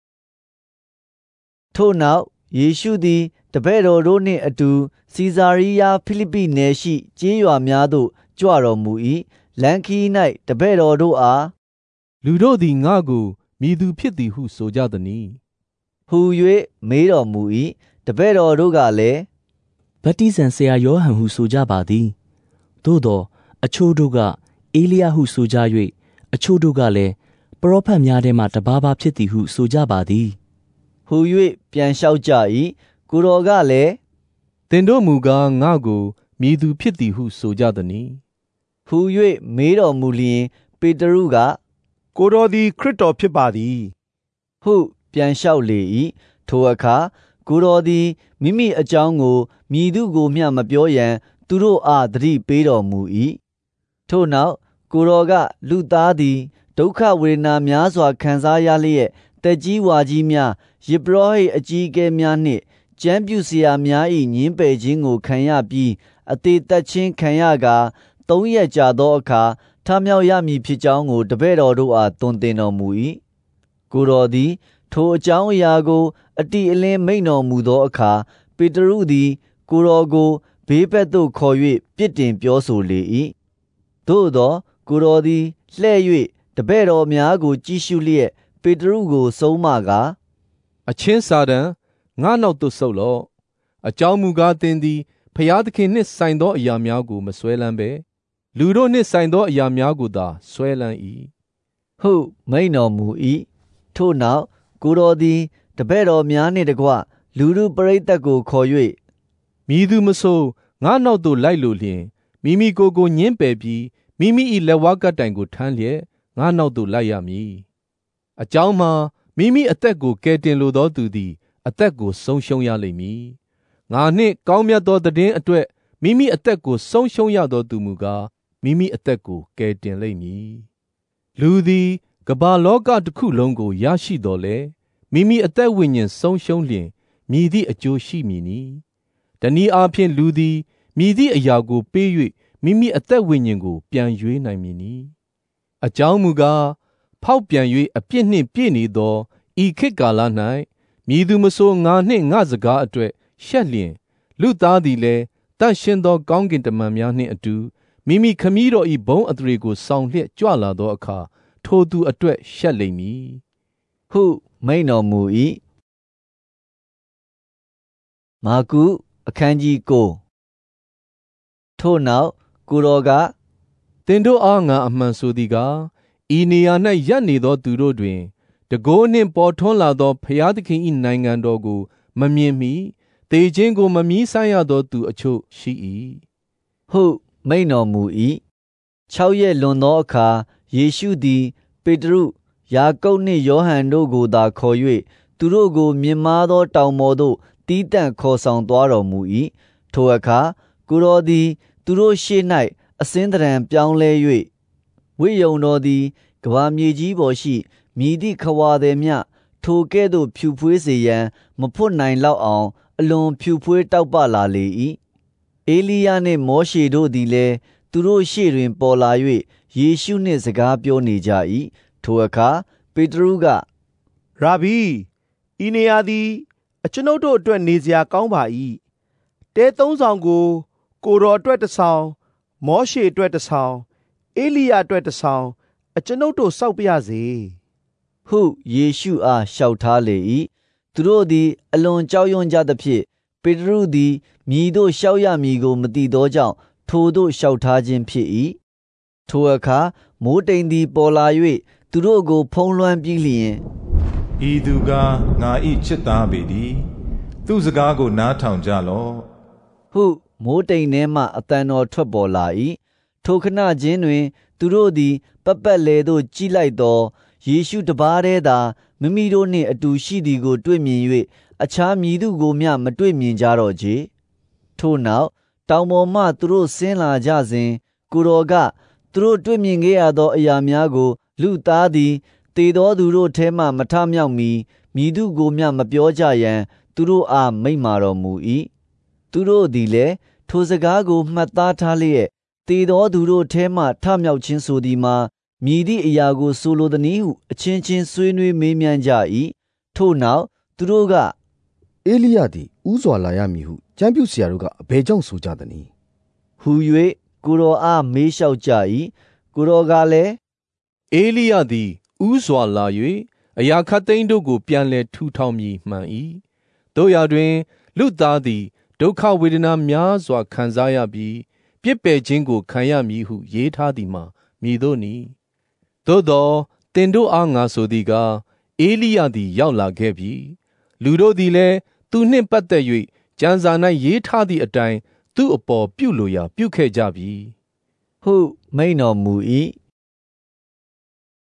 Speaker 1: ထို့နောက်ယေရှုသည်တပည့်တော်တို့နှင့်အတူစီဇာရိယာဖိလိပ္ပိနယ်ရှိကျေးရွာများသို့ကြွတော်မူ၏လမ်းခီး၌တပည့်တော်တို့အား
Speaker 4: လူတို့သည်ငါ့ကိုမည်သူဖြစ်သည်ဟုဆိုကြသနည်း
Speaker 1: ဟူ၍မေးတော်မူ၏တပည့်တော်တို့ကလည်း
Speaker 6: ဗတ္တိဇံဆရာယောဟန်ဟုဆိုကြပါသည်သို့သောအချို့တို့ကအေလိယဟုဆိုကြ၍အချို့တို့ကလည်းပရောဖက်များထဲမှတပါးပါဖြစ်သည်ဟုဆိုကြပါသည်
Speaker 1: ဟူ၍ပြန်လျှောက်ကြ၏ကိုတော်ကလည်း
Speaker 4: သင်တို့မူကားငါ့ကိုမည်သူဖြစ်သည်ဟုဆိုကြသနည်း
Speaker 1: ဟူ၍မေးတော်မူလျင်ပေတရုက
Speaker 7: ကိုတော်သည်ခရစ်တော်ဖြစ်ပါသည်
Speaker 1: ဟုပြန်လျှောက်လေ၏ထိုအခါကိုတော်သည်မိမိအကြောင်းကိုမည်သူကိုမျှမပြောရန်သူတို့အားသတိပေးတော်မူ၏ထို့နောက်ကိုတော်ကလူသားသည်ဒုက္ခဝေဒနာများစွာခံစားရလျက်တက်ကြီးဝါကြီးများယဇ်ပုရောဟိတ်အကြီးအကဲများနှင့်ကျမ်းပြုဆရာများ၏ညှင်းပယ်ခြင်းကိုခံရပြီးအသေးသက်ခြင်းခံရကာ3 ရက်ကြာသောအခါထမြောက်ရမည်ဖြစ်ကြောင်းကိုတပည့်တော်တို့အားသွန်သင်တော်မူ၏ကိုတော်သည်ထိုအကြောင်းအရာကိုအတိအလင်းမိန့်တော်မူသောအခါပေတရုသည်ကိုတော်ကိုဘေးဘက်သို့ခေါ်၍ပြစ်တင်ပြောဆိုလေ၏သို့သောကိုတော်သည်လှဲ့၍တပည့်တော်များကိုကြည့်ရှုလျက်ပေတရုကိုဆုံးမကား
Speaker 4: အချင်းစာတန်ငါနောက်သို့ဆုတ်လော့အကြောင်းမူကားသင်သည်ဖျားသခင်နှင့်ဆိုင်သောအရာများကိုမဆွဲလန်းပဲလူတို့နှင့်ဆိုင်သောအရာများကိုသာဆွဲလန်း၏
Speaker 1: ဟုမိန့်တော်မူ၏ထို့နောက်ကိုတော်သည်တပည့်တော်များနှင့်တကွလူတို့ပရိသတ်ကိုခေါ်၍
Speaker 4: မိသူမဆိုငါနောက်သို့လိုက်လိုလျင်မိမိကိုညှင်းပယ်ပြီးမိမိ၏လက်ဝါးကပ်တိုင်ကိုထမ်းလျက်ငါနောက်သို့လိုက်ရမည်အကြောင်းမှာမိမိအသက်ကိုကယ်တင်လိုသောသူသည်အသက်ကိုဆုံးရှုံးရလိမ့်မည်ငါနှင့်ကောင်းမြတ်သောသခင်အတွက်မိမိအသက်ကိုဆုံးရှုံးရသောသူမူကားမိမိအသက်ကိုကယ်တင်လိမ့်မည်လူသည်ကမ္ဘာလောကတစ်ခုလုံးကိုရရှိတော်လဲမိမိအသက်ဝိညာဉ်ဆုံးရှုံးလျင်မြည်သည့်အကျိုးရှိမည်နီတနည်းအားဖြင့်လူသည်မြည်သည့်အရာကိုပေး၍မိမိအသက်ဝိညာဉ်ကိုပြန်ရွေးနိုင်မည်နီအကြောင်းမူကားဖောက်ပြန်၍အပြစ်နှင့်ပြည့်နေသောဤခေတ်ကာလ၌မည်သူမဆိုငါနှင့်ငါစကားအတွက်ရှက်လျင်လူသားသည်လည်းတန့်ရှင်းသောကောင်းကင်တမန်များနှင့်အတူမိမိခမည်းတော်၏ဘုန်းအသရေကိုဆောင်လျက်ကြွလာသောအခါထိုသူအတွက်ရှက်လိမ့်မည်
Speaker 1: ဟုမိန့်တော်မူ၏မာကုအခန်းကြီး9ထို့နောက်ကိုတော်က
Speaker 4: သင်တို့အားငါအမှန်ဆိုသည်ကားဤနေရာ၌ရပ်နေသောသူတို့တွင်တကိုးနှင့်ပေါ်ထွန်းလာသောဖျားသခင်၏နိုင်ငံတော်ကိုမမြင်မီသေခြင်းကိုမမြည်ဆိုင်ရသောသူအချို့ရှိ၏
Speaker 1: ဟုမိန့်တော်မူ၏6 ရက်လွန်သောအခါယေရှုသည်ပေတရုယာကုပ်နှင့်ယောဟန်တို့ကိုသာခေါ်၍သူတို့ကိုမြင်မာသောတောင်ပေါ်သို့တီးတန့်ခေါ်ဆောင်သွားတော်မူ၏ထိုအခါကိုတော်သည်သူတို့ရှေ့၌အစင်းသဏ္ဍာန်ပြောင်းလဲ၍ဝိယုံတော်သည်ကမ္ဘာမြေကြီးပေါ်ရှိမြည်သည့်ခဝါသည်မျှထိုကဲ့သို့ဖြူဖွေးစေရန်မဖွတ်နိုင်လောက်အောင်အလွန်ဖြူဖွေးတောက်ပလာလေ၏အေလိယနှင့်မောရှေတို့သည်လည်းသူတို့ရှေ့တွင်ပေါ်လာ၍ယေရှုနှင့်စကားပြောနေကြ၏ထိုအခါပေတရုက
Speaker 7: ရာဘီဤနေရာသည်အကျွန်ုပ်တို့အတွက်နေစရာကောင်းပါ၏တဲ3 ဆောင်ကိုကိုတော်အတွက်တစ်ဆောင်မောရှေအတွက်တစ်ဆောင်အေလိယအတွက်တစ်ဆောင်အကျွန်ုပ်တို့စောက်ပြစေ
Speaker 1: ဟုယေရှုအားလျှောက်ထားလေ၏သူတို့သည်အလွန်ကြောက်ရွံ့ကြသဖြင့်ပေတရုသည်မြည်သို့လျှောက်ရမည်ကိုမသိသောကြောင့်ထိုသို့လျှောက်ထားခြင်းဖြစ်၏ထိုအခါမိုးတိမ်သည်ပေါ်လာ၍သူတို့ကိုဖုံးလွှမ်းပြီးလျင်
Speaker 3: ဤသူကငါ၏ချစ်သားပေသည်သူစကားကိုနားထောင်ကြလော့
Speaker 1: ဟုမိုးတိမ်ထဲမှအသံတော်ထွက်ပေါ်လာ၏ထိုခဏချင်းတွင်သူတို့သည်ပတ်လည်သို့ကြည့်လိုက်သောယေရှုတပါးတည်းသာမိမိတို့နှင့်အတူရှိသည်ကိုတွေ့မြင်၍အခြားမည်သူကိုမျှမတွေ့မြင်ကြတော့ချေထို့နောက်တောင်ပေါ်မှသူတို့ဆင်းလာကြစဉ်ကိုတော်ကသူတို့တွေ့မြင်ခဲ့ရသောအရာများကိုလူသားသည်သေသောသူတို့ထဲမှမထမြောက်မီမည်သူကိုမျှမပြောကြရန်သူတို့အားမိန့်မာတော်မူ၏သူတို့သည်လည်းထိုစကားကိုမှတ်သားထားလျက်သေသောသူတို့ထဲမှထမြောက်ခြင်းဆိုသည်မှာမည်သည့်အရာကိုဆိုလိုသနည်းဟုအချင်းချင်းဆွေးနွေးမေးမြန်းကြ၏ထို့နောက်သူတို့က
Speaker 13: အေလိယသည်ဥစွာလာရမည်ဟုကျမ်းပြုဆရာတို့ကအဘယ်ကြောင့်ဆိုကြသနည်း
Speaker 1: ဟူ၍ကိုတော်အားမေးလျှောက်ကြ၏ကိုတော်ကလည်း
Speaker 4: အေလိယသည်ဥစွာလာ၍အရာခတ်သိမ်းတို့ကိုပြန်လည်ထူထောင်မည်မှန်၏တို့ရာတွင်လူသားသည်ဒုက္ခဝေဒနာများစွာခံစားရပြီးပြစ်ပယ်ခြင်းကိုခံရမည်ဟုရေးထားသည်မှာမည်သို့နည်းသို့သောသင်တို့အားငါဆိုသည်ကားအေလိယသည်ရောက်လာခဲ့ပြီလူတို့သည်လည်းသူနှင့်ပတ်သက်၍ကျမ်းစာ၌ရေးထားသည့်အတိုင်းသူ့အပေါ်ပြုလိုရာပြုခဲ့ကြပြီ
Speaker 1: ဟုမိန့်တော်မူ၏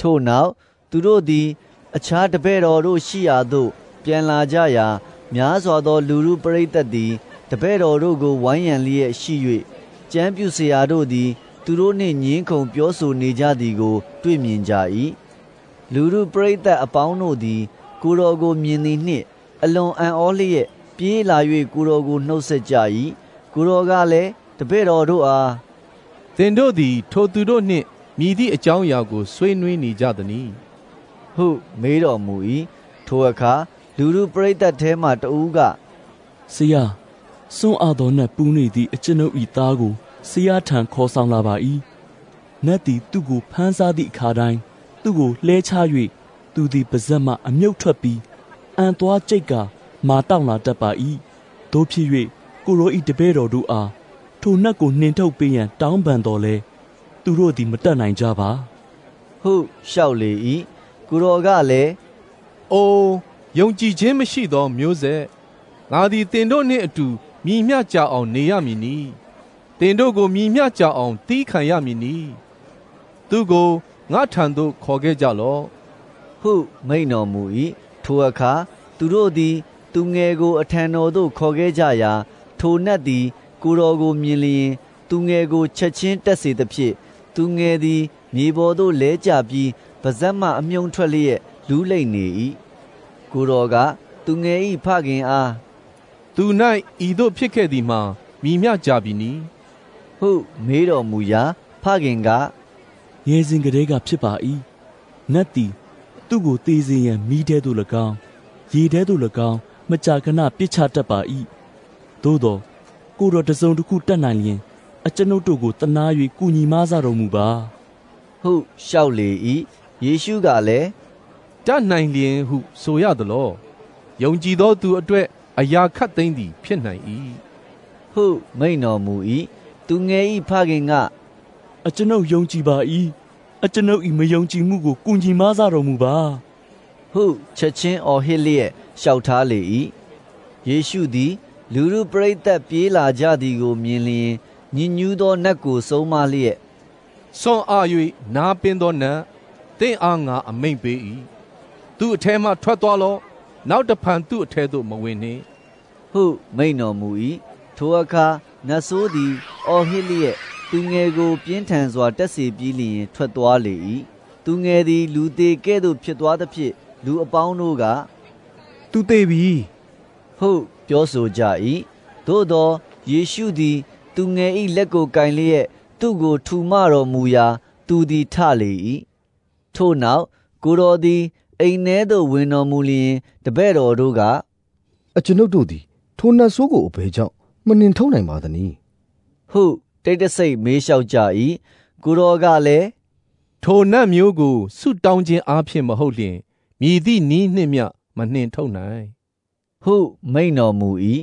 Speaker 1: ထို့နောက်သူတို့သည်အခြားတပည့်တော်တို့ရှိရာသို့ပြန်လာကြရာများစွာသောလူလူပရိသတ်သည်တပည့်တော်တို့ကိုဝိုင်းရံလျက်ရှိ၍ကျမ်းပြုဆရာတို့သည်သူတို့နှင့်ညင်းခုန်ပြောဆိုနေကြသည်ကိုတွေ့မြင်ကြ၏လူလူပရိသတ်အပေါင်းတို့သည်ကိုယ်တော်ကိုမြင်သည်နှင့်အလွန်အံ့ဩလျက်ပြေးလာ၍ကိုယ်တော်ကိုနှုတ်ဆက်ကြ၏ကိုယ်တော်ကလည်းတပည့်တော်တို့အား
Speaker 4: သင်တို့သည်ထိုသူတို့နှင့်မြည်သည့်အကြောင်းအရာကိုဆွေးနွေးနေကြသနည်း
Speaker 1: ဟုမေးတော်မူ၏ထိုအခါလူလူပရိသတ်ထဲမှတဦးက
Speaker 6: ဆရာစွန့်အားသောနတ်ပူးနေသည့်အကျွန်ုပ်၏သားကိုဆရာထံခေါ်ဆောင်လာပါ၏နတ်သည်သူ့ကိုဖမ်းစားသည့်အခါတိုင်းသူ့ကိုလှဲချ၍သူသည်ပါးစပ်မှအမြုပ်ထွက်ပြီးအံသွားကြိတ်ကမာတောင့်လာတတ်ပါ၏တို့ဖြစ်၍ကိုရောဤတပည့်တော်တို့အားထိုနတ်ကိုနှင်ထုတ်ပေးရန်တောင်းပန်တော်လဲသူတို့သည်မတတ်နိုင်ကြပါ
Speaker 1: ဟုလျှောက်လေ၏ကိုရောကလည်း
Speaker 4: အိုယုံကြည်ခြင်းမရှိသောမျိုးဆက်ငါသည်တင်တို့နှင့်အတူမြည်မျှကြအောင်နေရမည်နီတင်တို့ကိုမြည်မျှကြအောင်တီးခံရမည်နီသူကိုငါထံသို့ခေါ်ခဲ့ကြလော့
Speaker 1: ဟုမိန့်တော်မူ၏ထိုအခါသူတို့သည်သူငယ်ကိုအထံတော်သို့ခေါ်ခဲ့ကြရာထိုနတ်သည်ကိုတော်ကိုမြင်လျင်သူငယ်ကိုချက်ချင်းတက်စေသဖြင့်သူငယ်သည်မြေပေါ်သို့လဲကျပြီးပါးစပ်မှအမြုံထွက်လျက်လူးလိမ့်နေ၏ကိုတော်ကသူငယ်၏ဖခင်အား
Speaker 4: သူ၌ဤသို့ဖြစ်ခဲ့သည်မှာမြည်မျှကြပြီနီ
Speaker 1: ဟုမေးတော်မူရာဖခင်က
Speaker 6: ငယ်စဉ်ကတည်းကဖြစ်ပါ၏နတ်သည်သူ့ကိုသေစေရန်မိထဲသို့၎င်းရေထဲသို့၎င်းမကြာခဏပြစ်ချတတ်ပါ၏သို့သောကိုတော်တစုံတစ်ခုတတ်နိုင်လျင်အကျွန်ုပ်တို့ကိုတနာ၍ကူညီမဆတော်မူပါ
Speaker 1: ဟုလျှောက်လေ၏ယေရှုကလည်း
Speaker 4: တတ်နိုင်လျင်ဟုဆိုရသလောယုံကြည်သောသူအတွက်အရာခတ်သိမ်းသည်ဖြစ်နိုင်၏
Speaker 1: ဟုမိန့်တော်မူ၏သူငယ်၏ဖခင်ကအ
Speaker 6: ကျွန်ုပ်ယုံကြည်ပါ၏အကျွန်ုပ်၏မယုံကြည်မှုကိုကူညီမဆတော်မူပါ
Speaker 1: ဟုချက်ချင်းအော်ဟစ်လျက်လျှောက်ထားလေ၏ယေရှုသည်လူလူပရိသတ်ပြေးလာကြသည်ကိုမြင်လျင်ညဉ့်ညူးသောနတ်ကိုဆုံးမလျက်
Speaker 4: ဆွန်အား၍နားပင်သောနတ်သင်အားငါအမိန့်ပေး၏သူအထဲမှထွက်သွားလော့နောက်တဖန်သူ့အထဲသို့မဝင်နှင့်
Speaker 1: ဟုမိန့်တော်မူ၏ထိုအခါနတ်ဆိုးသည်အော်ဟစ်လျက်သူငယ်ကိုပြင်းထန်စွာတက်စေပြီးလျင်ထွက်သွားလေ၏သူငယ်သည်လူသေးကဲ့သို့ဖြစ်သွားသဖြင့်လူအပေါင်းတို့က
Speaker 9: သူသေးပြီ
Speaker 1: ဟုပြောဆိုကြ၏သို့သောယေရှုသည်သူငယ်၏လက်ကိုကင်လျက်သူ့ကိုထူမတော်မူရာသူသည်ထလေ၏ထို့နောက်ကိုတော်သည်အိမ်ထဲသို့ဝင်တော်မူလျင်တပည့်တော်တို့ကအ
Speaker 13: ကျွန်ုပ်တို့သည်ထိုနတ်ဆိုးကိုအဘယ်ကြောင့်မနှင်ထုတ်နိုင်ပါသနည်း
Speaker 1: ဟုတိတ်တဆိတ်မေးလျှောက်ကြ၏ကိုတော်ကလည်း
Speaker 4: ထိုနတ်မျိုးကိုဆုတောင်းခြင်းအားဖြင့်မဟုတ်လျင်မြည်သည့်နည်းနှင့်မျှမနှင်ထုတ်နိုင်
Speaker 1: ဟုမိန့်တော်မူ၏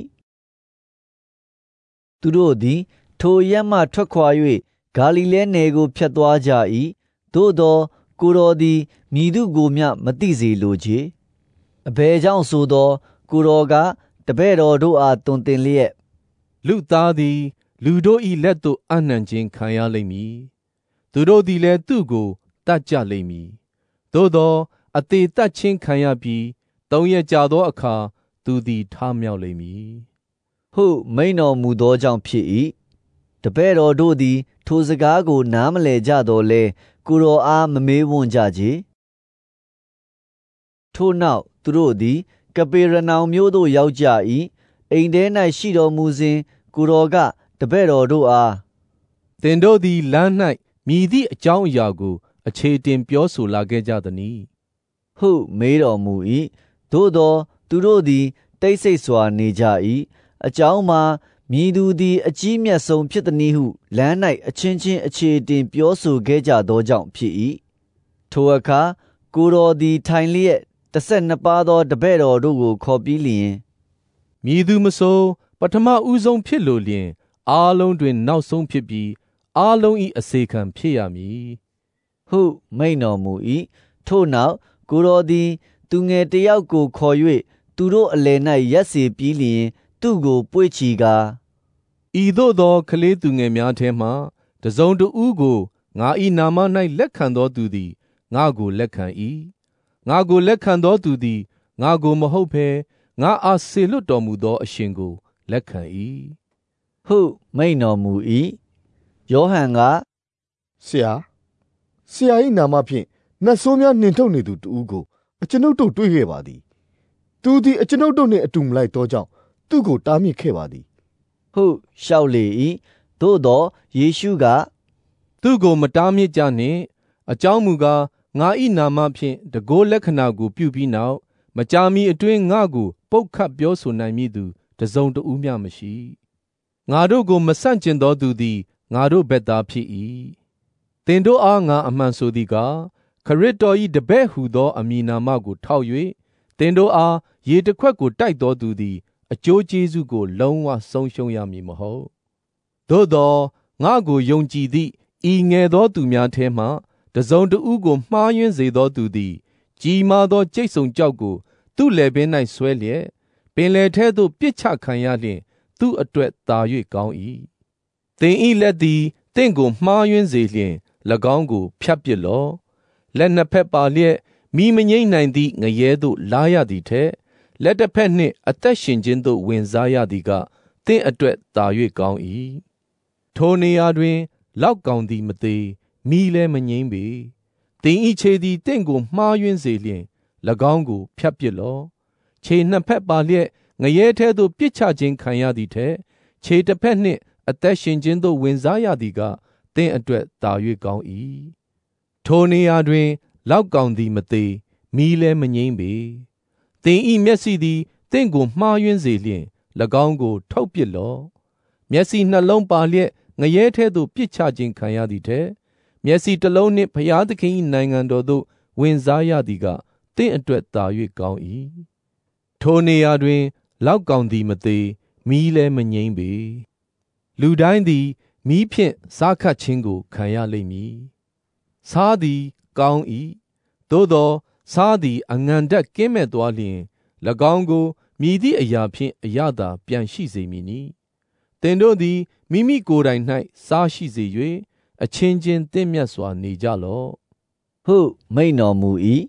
Speaker 1: သူတို့သည်ထိုရက်မှထွက်ခွာ၍ဂါလိလဲနယ်ကိုဖြတ်သွားကြ၏သို့သောကိုတော်သည်မြည်သူကိုမျှမသိစေလိုချေအဘယ်ကြောင့်ဆိုသောကိုတော်ကတပည့်တော်တို့အားတွင်တင်လျက်
Speaker 4: လူသားသည်လူတို့၏လက်သို့အနှံခြင်းခံရလိမ့်မည်သူတို့သည်လည်းသူ့ကိုတတ်ကြလိမ့်မည်သို့သောအသေးတတ်ခြင်းခံရပြီး3 ရက်ကြာသောအခါသူသည်ထမြောက်လိမ့်မည်
Speaker 1: ဟုမိန့်တော်မူသောကြောင့်ဖြစ်၏တပည့်တော်တို့သည်ထိုစကားကိုနားမလည်ကြတော့လဲကိုတော်အားမမေးဝံ့ကြကြထို့နောက်သူတို့သည်ကပေရနောင်မြို့သို့ရောက်ကြ၏အိမ်ထဲ၌ရှိတော်မူစဉ်ကိုတော်ကတပည့်တော်တို့အား
Speaker 4: သင်တို့သည်လမ်း၌မြည်သည့်အကြောင်းအရာကိုအခြေတင်ပြောဆိုလာခဲ့ကြသနည်း
Speaker 1: ဟုမေးတော်မူ၏သို့သောသူတို့သည်တိတ်ဆိတ်စွာနေကြ၏အကြောင်းမှာမြည်သူသည်အကြီးမြတ်ဆုံးဖြစ်သည်ဟုလမ်း၌အချင်းချင်းအခြေတင်ပြောဆိုခဲ့ကြသောကြောင့်ဖြစ်၏ထိုအခါကိုတော်သည်ထိုင်လျက်12ပါးသောတပည့်တော်တို့ကိုခေါ်ပြီးလျင်
Speaker 4: မြည်သူမဆိုပထမဦးဆုံးဖြစ်လိုလျင်အားလုံးတွင်နောက်ဆုံးဖြစ်ပြီးအားလုံး၏အစေခံဖြစ်ရမည်
Speaker 1: ဟုမိန့်တော်မူ၏ထို့နောက်ကိုတော်သည်သူငယ်တယောက်ကိုခေါ်၍သူတို့အလယ်၌ရပ်စေပြီးလျင်သူ့ကိုပွေ့ချီကာ
Speaker 4: ဤသို့သောကလေးသူငယ်များထဲမှတစုံတဦးကိုငါ၏နာမ၌လက်ခံသောသူသည်ငါကိုလက်ခံ၏ငါကိုလက်ခံသောသူသည်ငါကိုမဟုတ်ဘဲငါအားစေလွတ်တော်မူသောအရှင်ကိုလက်ခံ၏
Speaker 1: ဟုမိန့်တော်မူ၏ယောဟန်က
Speaker 13: ဆရာ၏နာမဖြင့်နတ်ဆိုးများနှင်ထုတ်နေသူတူကိုအကျွန်ုပ်တို့တွေ့ခဲ့ပါသည်သူသည်အကျွန်ုပ်တို့နှင့်အတူမလိုက်သောကြောင့်သူ့ကိုတားမြစ်ခဲ့ပါသည်
Speaker 1: ဟုလျှောက်လေ၏သို့သောယေရှုက
Speaker 4: သူ့ကိုမတားမြစ်ကြနှင့်အကြောင်းမူကားငါ၏နာမဖြင့်တကိုးလက္ခဏာကိုပြုပြီးနောက်မကြာမီအတွင်းငါကိုပုတ်ခတ်ပြောဆိုနိုင်မည်သူတစုံတဦးမျှမရှိငါတို့ကိုမဆန့်ကျင်သောသူသည်ငါတို့ဘက်သားဖြစ်၏သင်တို့အားငါအမှန်ဆိုသည်ကားခရစ်တော်၏တပည့်ဟူသောအမည်နာမကိုထောက်၍သင်တို့အားရေတစ်ခွက်ကိုတိုက်တော်သူသည်အကျိုးကျေးဇူးကိုလုံးဝဆုံးရှုံးရမည်မဟုတ်သို့သောငါကိုယုံကြည်သည့်ဤငယ်သောသူများထဲမှတစုံတဦးကိုမှားယွင်းစေသောသူသည်ကြီးမားသောကြိတ်ဆုံကြောက်ကိုသူ့လယ်ပင်၌ဆွဲလျက်ပင်လယ်ထဲသို့ပစ်ချခံရလျင်သူ့အတွက်သာ၍ကောင်း၏သင်၏လက်သည်တင့်ကိုမှားယွင်းစေလျင်၎င်းကိုဖြတ်ပစ်လော့လက်နှစ်ဖက်ပါလျက်မိမငိမ့်နိုင်သည့်ငရဲသို့လာရသည်ထက်လက်တစ်ဖက်နှင့်အသက်ရှင်ခြင်းသို့ဝင်စားရသည်ကသင်အတွက်သာ၍ကောင်း၏ထိုနေရာတွင်လောက်ကောင်သည်မသေးမိလည်းမငိမ့်ပေသင်၏ခြေသည်တင့်ကိုမှားယွင်းစေလျင်၎င်းကိုဖြတ်ပစ်လော့ခြေနှစ်ဖက်ပါလျက်ငရဲထဲသို့ပစ်ချခြင်းခံရသည်ထက်ခြေတစ်ဖက်နှင့်အသက်ရှင်ခြင်းသို့ဝင်စားရသည်ကသင်အတွက်သာ၍ကောင်း၏ထိုနေရာတွင်လောက်ကောင်သည်မသေးမိလည်းမငိမ့်ပေသင်၏မျက်စိသည်သင်ကိုမှားယွင်းစေလျင်၎င်းကိုထုတ်ပစ်လော့မျက်စိနှလုံးပါလျက်ငရဲထဲသို့ပစ်ချခြင်းခံရသည်ထက်မျက်စိတစ်လုံးနှင့်ဘုရားသခင်၏နိုင်ငံတော်သို့ဝင်စားရသည်ကသင်အတွက်သာ၍ကောင်း၏ထိုနေရာတွင်လောက်ကောင်သည်မသေးမီးလည်းမငိမ့်ပေလူတိုင်းသည်မီးဖြင့်စားခတ်ခြင်းကိုခံရလိမ့်မည်စားသည်ကောင်း၏သို့သောစားသည်အငံဓာတ်ကင်းမဲ့သွားလျင်၎င်းကိုမြည်သည့်အရာဖြင့်အရသာပြန်ရှိစေမည်နီသင်တို့သည်မိမိကိုယ်တိုင်၌စားရှိစေ၍အချင်းချင်းသင့်မြတ်စွာနေကြလော့
Speaker 1: ဟုမိန့်တော်မူ၏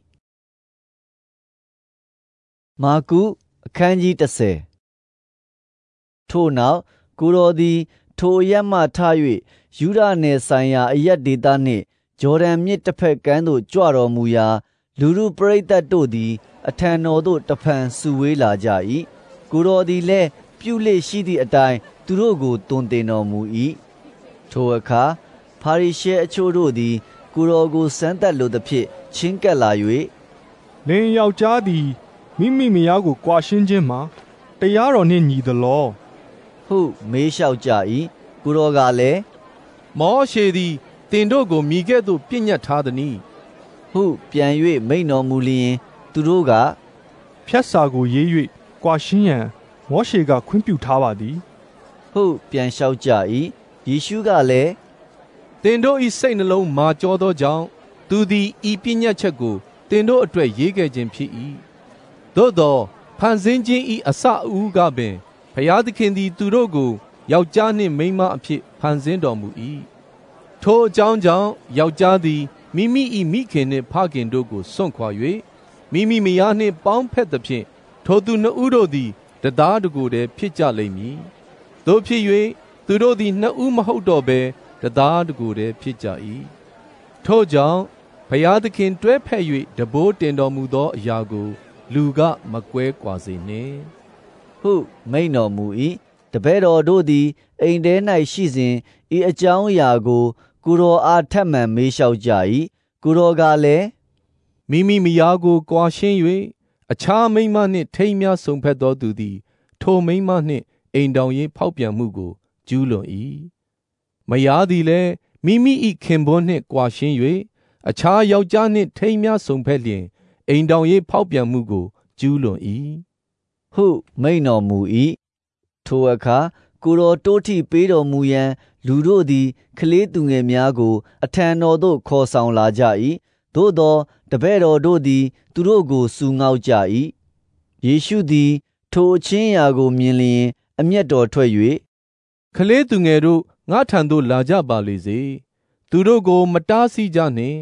Speaker 1: မာကုအခန်းကြီး30ထို့နောက်ကိုတော်သည်ထိုအရပ်မှထ၍ယူဒနယ်ဆိုင်ရာအရပ်ဒေသနှင့်ဂျော်ဒန်မြစ်တစ်ဖက်ကမ်းသို့ကြွတော်မူရာလူလူပရိသတ်တို့သည်အထံတော်သို့တဖန်စုဝေးလာကြ၏ကိုတော်သည်လည်းပြုလေရှိသည့်အတိုင်းသူတို့ကိုတွင်တင်တော်မူ၏ထိုအခါဖာရိရှဲအချို့တို့သည်ကိုတော်ကိုစမ်းသပ်လိုသဖြင့်ချင်းကပ်လာ၍
Speaker 8: လင်ယောက်ျားသည်မိမိမယားကိုကွာရှင်းခြင်းမှာတရားတော်နှင့်ညီသလော
Speaker 1: ဟုမေးလျှောက်ကြ၏ကိုတော်ကလည်း
Speaker 4: မောရှေသည်တင်တို့ကိုမိခဲ့သို့ပြညတ်ထားသည်။
Speaker 1: ဟုပြန်၍မိန့်တော်မူလျင်သူတို့က
Speaker 8: ဖြတ်စာကိုရေး၍ကွာရှင်းရန်မောရှေကခွင့်ပြုထားပါသည်
Speaker 1: ။ဟုပြန်လျှောက်ကြ၏ယေရှုကလည်း
Speaker 4: တင်တို့၏စိတ်နှလုံးမာကျောသောကြောင့်သူသည်ဤပြညတ်ချက်ကိုတင်တို့အတွက်ရေးခဲ့ခြင်းဖြစ်၏။သို့သောဖန်ဆင်းခြင်း၏အစအဦးကပင်ဘုရားသခင်သည်သူတို့ကိုယောက်ျားနှင့်မိန်းမအဖြစ်ဖန်ဆင်းတော်မူ၏ထိုအကြောင်းကြောင့်ယောက်ျားသည်မိမိ၏မိခင်နှင့်ဖခင်တို့ကိုစွန့်ခွာ၍မိမိမယားနှင့်ပေါင်းဖက်သဖြင့်ထိုသူနှစ်ဦးတို့သည်တသားတကိုယ်တည်းဖြစ်ကြလိမ့်မည်သို့ဖြစ်၍သူတို့သည်နှစ်ဦးမဟုတ်တော့ဘဲတသားတကိုယ်တည်းဖြစ်ကြ၏ထို့ကြောင့်ဘုရားသခင်တွဲဖက်၍တဘိုးတင်တော်မူသောအရာကိုလူကမကွဲကွာစေနှင့်
Speaker 1: ဟုမိန့်တော်မူ၏တပည့်တော်တို့သည်အိမ်ထဲ၌ရှိစဉ်ဤအကြောင်းအရာကိုကိုတော်အားထပ်မံမေးလျှောက်ကြ၏ကိုတော်ကလည်း
Speaker 4: မိမိမယားကိုကွာရှင်း၍အခြားမိန်းမနှင့်ထိမ်းမြားဆုံဖက်သောသူသည်ထိုမိန်းမနှင့်အိမ်တောင်ရေးဖောက်ပြန်မှုကိုကျူးလွန်၏မယားသည်လည်းမိမိ၏ခင်ပွန်းနှင့်ကွာရှင်း၍အခြားယောက်ျားနှင့်ထိမ်းမြားဆုံဖက်လျင်အိမ်တောင်ရေးဖောက်ပြန်မှုကိုကျူးလွန်၏
Speaker 1: ဟုမိန့်တော်မူ၏ထိုအခါကိုတော်တိုးထိပေးတော်မူရန်လူတို့သည်ကလေးသူငယ်များကိုအထံတော်သို့ခေါ်ဆောင်လာကြ၏သို့သောတပည့်တော်တို့သည်သူတို့ကိုစူငေါက်ကြ၏ယေရှုသည်ထိုအချင်းအရာကိုမြင်လျင်အမျက်တော်ထွက်၍
Speaker 4: ကလေးသူငယ်တို့ငါထံသို့လာကြပါလေစေသူတို့ကိုမတားဆီးကြနှင့်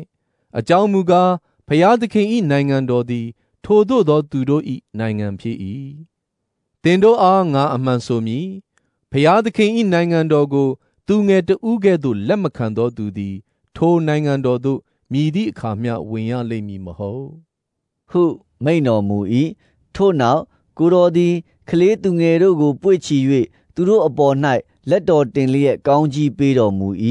Speaker 4: အကြောင်းမူကားဖျားသခင်၏နိုင်ငံတော်သည်ထိုသို့သောသူတို့၏နိုင်ငံဖြစ်၏သင်တို့အားငါအမှန်ဆိုမည်ဖျားသခင်၏နိုင်ငံတော်ကိုသူငယ်တဦးကဲ့သို့လက်မခံသောသူသည်ထိုနိုင်ငံတော်သို့မြည်သည့်အခါမျှဝင်ရလိမ့်မည်မဟုတ်
Speaker 1: ဟုမိန့်တော်မူ၏ထို့နောက်ကိုတော်သည်ကလေးသူငယ်တို့ကိုပွေ့ချီ၍သူတို့အပေါ်၌လက်တော်တင်လျက်ကောင်းကြီးပေးတော်မူ၏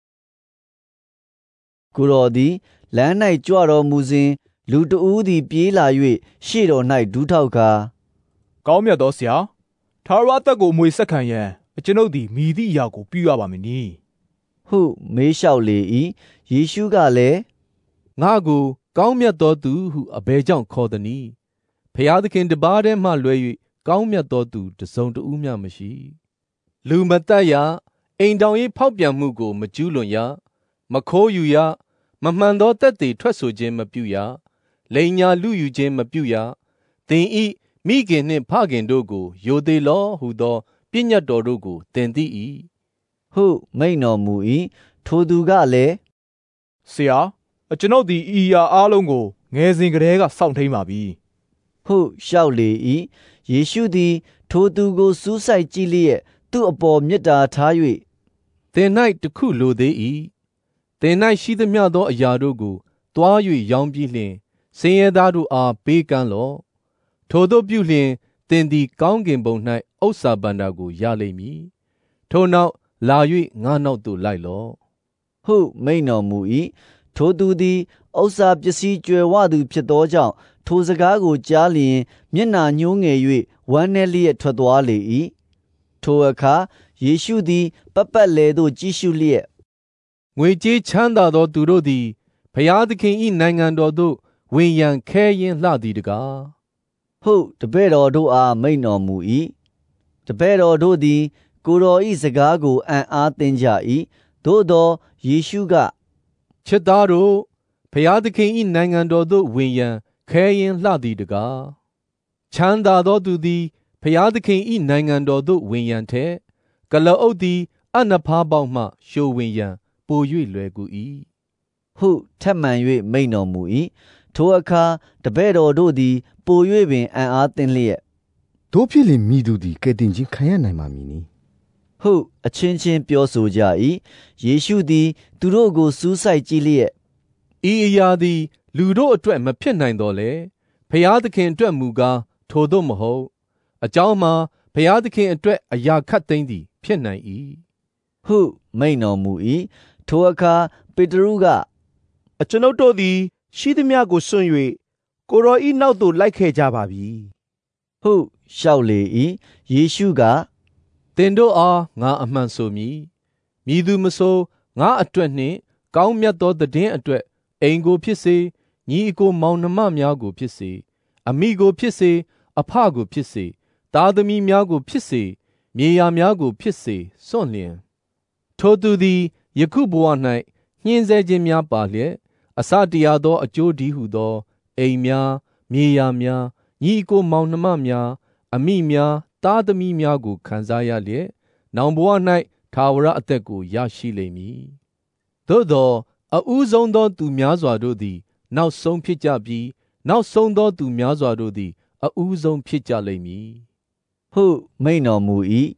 Speaker 1: ကိုတော်သည်လမ်း၌ကြွတော်မူစဉ်လူတဦးသည်ပြေးလာ၍ရှေ့တော်၌ဒူးထောက်ကား
Speaker 7: ကောင်းမြတ်သောဆရာထာဝရအသက်ကိုအမွေဆက်ခံရန်အကျွန်ုပ်သည်မိသည့်အရာကိုပြုရပါမည်နည်း
Speaker 1: ဟုမေးလျှောက်လေ၏ယေရှုကလည်း
Speaker 4: ငါကိုကောင်းမြတ်သောသူဟုအဘယ်ကြောင့်ခေါ်သနည်းဖျားသခင်တပါးတည်းမှလွဲ၍ကောင်းမြတ်သောသူတစုံတဦးမျှမရှိလူမတတ်ရအိမ်တောင်၏ဖောက်ပြန်မှုကိုမကျူးလွန်ရမခိုးယူရမမှန်သောသက်သေထွက်ဆိုခြင်းမပြုရလိန်ညာလူယူခြင်းမပြုရသင်ဤမိခင်နှင့်ဖခင်တို့ကိုယိုသေးလောဟုသောပညတ်တော်တို့ကိုသင်သိ၏
Speaker 1: ဟုမိန့်တော်မူ၏ထိုသူကလည်း
Speaker 7: ဆရာအကျွန်ုပ်သည်ဤရာအားလုံးကိုငယ်စဉ်ကတည်းကစောင့်ထိန်ပါပြီ
Speaker 1: ဟုလျှောက်လေ၏ယေရှုသည်ထိုသူကိုစူးစိုက်ကြည့်လျက်သူ့အပေါ်မေတ္တာထား၍
Speaker 4: သင်၌တခုလိုသေး၏သင်၌ရှိသမျှသောအရာတို့ကိုတွား၍ရောင်းပြီးလျှင်ဆင်းရဲသားတို့အားပေးကမ်းလော့ထိုတို့ပြုလျှင်သင်သည်ကောင်းကင်ဘုံ၌ဥစ္စာဘဏ္ဍာကိုရလိမ့်မည်ထိုနောက်လာ၍ငါနောက်သို့လိုက်လော့
Speaker 1: ဟုမိန့်တော်မူ၏ထိုသူသည်ဥစ္စာပစ္စည်းကြွယ်ဝသူဖြစ်သောကြောင့်ထိုစကားကိုကြားလျင်မျက်နှာညှိုးငယ်၍ဝမ်းနည်းလျက်ထွက်သွားလေ၏ထိုအခါယေရှုသည်ပတ်လည်သို့ကြည့်ရှုလျက်
Speaker 4: ငွေကြေးချမ်းသာသောသူတို့သည်ဖျားသခင်၏နိုင်ငံတော်သို့ဝင်ရန်ခဲယဉ်လှသည်တကား
Speaker 1: ဟုတပည့်တော်တို့အားမိန့်တော်မူ၏တပည့်တော်တို့သည်ကိုတော်၏စကားကိုအံ့အားသင့်ကြ၏သို့သောယေရှုက
Speaker 4: ချစ်သားတို့ဖျားသခင်၏နိုင်ငံတော်သို့ဝင်ရန်ခဲယဉ်လှသည်တကားချမ်းသာသောသူသည်ဖျားသခင်၏နိုင်ငံတော်သို့ဝင်ရန်ထက်ကလအုပ်သည်အနဖားပေါက်မှရှို့ဝင်ရန်ပို၍လွယ်ကူ၏
Speaker 1: ဟုထပ်မံ၍မိန့်တော်မူ၏ထိုအခါတပည့်တော်တို့သည်ပို၍ပင်အံ့အားသင့်လျက်
Speaker 13: တို့ဖြစ်လင်မိသူသည်ကဲ့တင်ခြင်းခံရနိုင်ပါမည်နီ
Speaker 1: ဟုအချင်းချင်းပြောဆိုကြ၏ယေရှုသည်သူတို့ကိုစူးစိုက်ကြည့်လျက်
Speaker 4: ဤအရာသည်လူတို့အတွက်မဖြစ်နိုင်တော့လေဖျားသခင်အတွက်မူကားထိုသို့မဟုတ်အကြောင်းမှာဖျားသခင်အတွက်အရာခတ်သိမ်းသည်ဖြစ်နိုင်၏
Speaker 1: ဟုမိန့်တော်မူ၏ထိုအခါပေတရုကအ
Speaker 9: ကျွန်ုပ်တို့သည်ရှိသမျှကိုစွန့်၍ကိုတော်ဤနောက်သို့လိုက်ခဲ့ကြပါပြီ
Speaker 1: ဟုလျှောက်လေ၏ယေရှုက
Speaker 4: သင်တို့အားငါအမှန်ဆိုမည်မည်သူမဆိုငါအတွက်နှင့်ကောင်းမြတ်သောသည်င်းအတွက်အိမ်ကိုဖြစ်စေညီအကိုမောင်နှမများကိုဖြစ်စေအမိကိုဖြစ်စေအဖကိုဖြစ်စေသားသမီးများကိုဖြစ်စေမြေယာများကိုဖြစ်စေစွန့်လျင်ထိုသူသည်ယခုဘဝ၌ညှင်းဆဲခြင်းများပါလျက်အစတရားသောအကျိုးဒီဟုသောအိမ်များမြေယာများညီအကိုမောင်နှမများအမိများသားသမီးများကိုခံစားရလျက်နောင်ဘဝ၌ထာဝရအသက်ကိုရရှိလိမ့်မည်သို့သောအဦးဆုံးသောသူများစွာတို့သည်နောက်ဆုံးဖြစ်ကြပြီးနောက်ဆုံးသောသူများစွာတို့သည်အဦးဆုံးဖြစ်ကြလိမ့်မည်
Speaker 1: ဟုမိန့်တော်မူ၏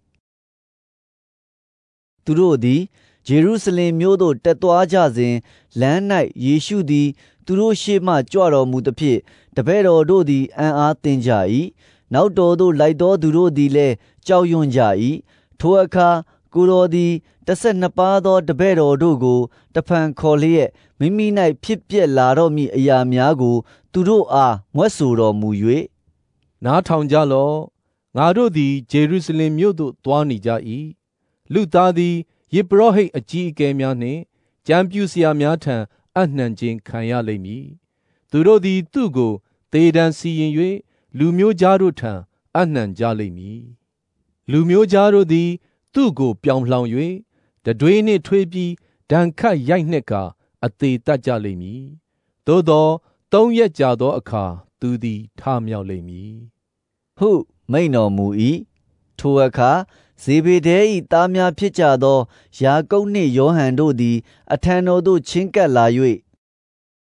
Speaker 1: သူတို့သည်ယေရုရှလင်မြို့သို့တက်သွားကြစဉ်လမ်း၌ယေရှုသည်သူတို့ရှေ့မှကြွတော်မူသဖြင့်တပည့်တော်တို့သည်အံ့အားသင့်ကြ၏နောက်တော်သို့လိုက်သောသူတို့သည်လည်းကြောက်ရွံ့ကြ၏ထိုအခါကိုတော်သည်12ပါးသောတပည့်တော်တို့ကိုတဖန်ခေါ်လျက်မိမိ၌ဖြစ်ပျက်လာတော့မည်အရာများကိုသူတို့အားမြွက်ဆိုတော်မူ၍
Speaker 4: နားထောင်ကြလော့ငါတို့သည်ယေရုရှလင်မြို့သို့သွားနေကြ၏လူသားသည်ယေဘရဟိတ်အကြီးအကဲများနှင့်ကြံပြူဆရာများထံအနှံခြင်းခံရလိမ့်မည်သူတို့သည်သူ့ကိုသေဒဏ်စီရင်၍လူမျိုးကြားတို့ထံအနှံကြလိမ့်မည်လူမျိုးကြားတို့သည်သူ့ကိုပြောင်းလှောင်၍တတွေးနှင့်ထွေးပြီးဒဏ်ခတ်ရိုက်နှက်ကာအသေးတတ်ကြလိမ့်မည်သို့သော3 ရက်ကြာသောအခါသူသည်ထမြောက်လိမ့်မည်
Speaker 1: ဟုမိန့်တော်မူ၏ထိုအခါဇေဗေဒဲ၏သားများဖြစ်ကြသောယာကုပ်နှင့်ယောဟန်တို့သည်အထံတော်သို့ချဉ်ကပ်လာ၍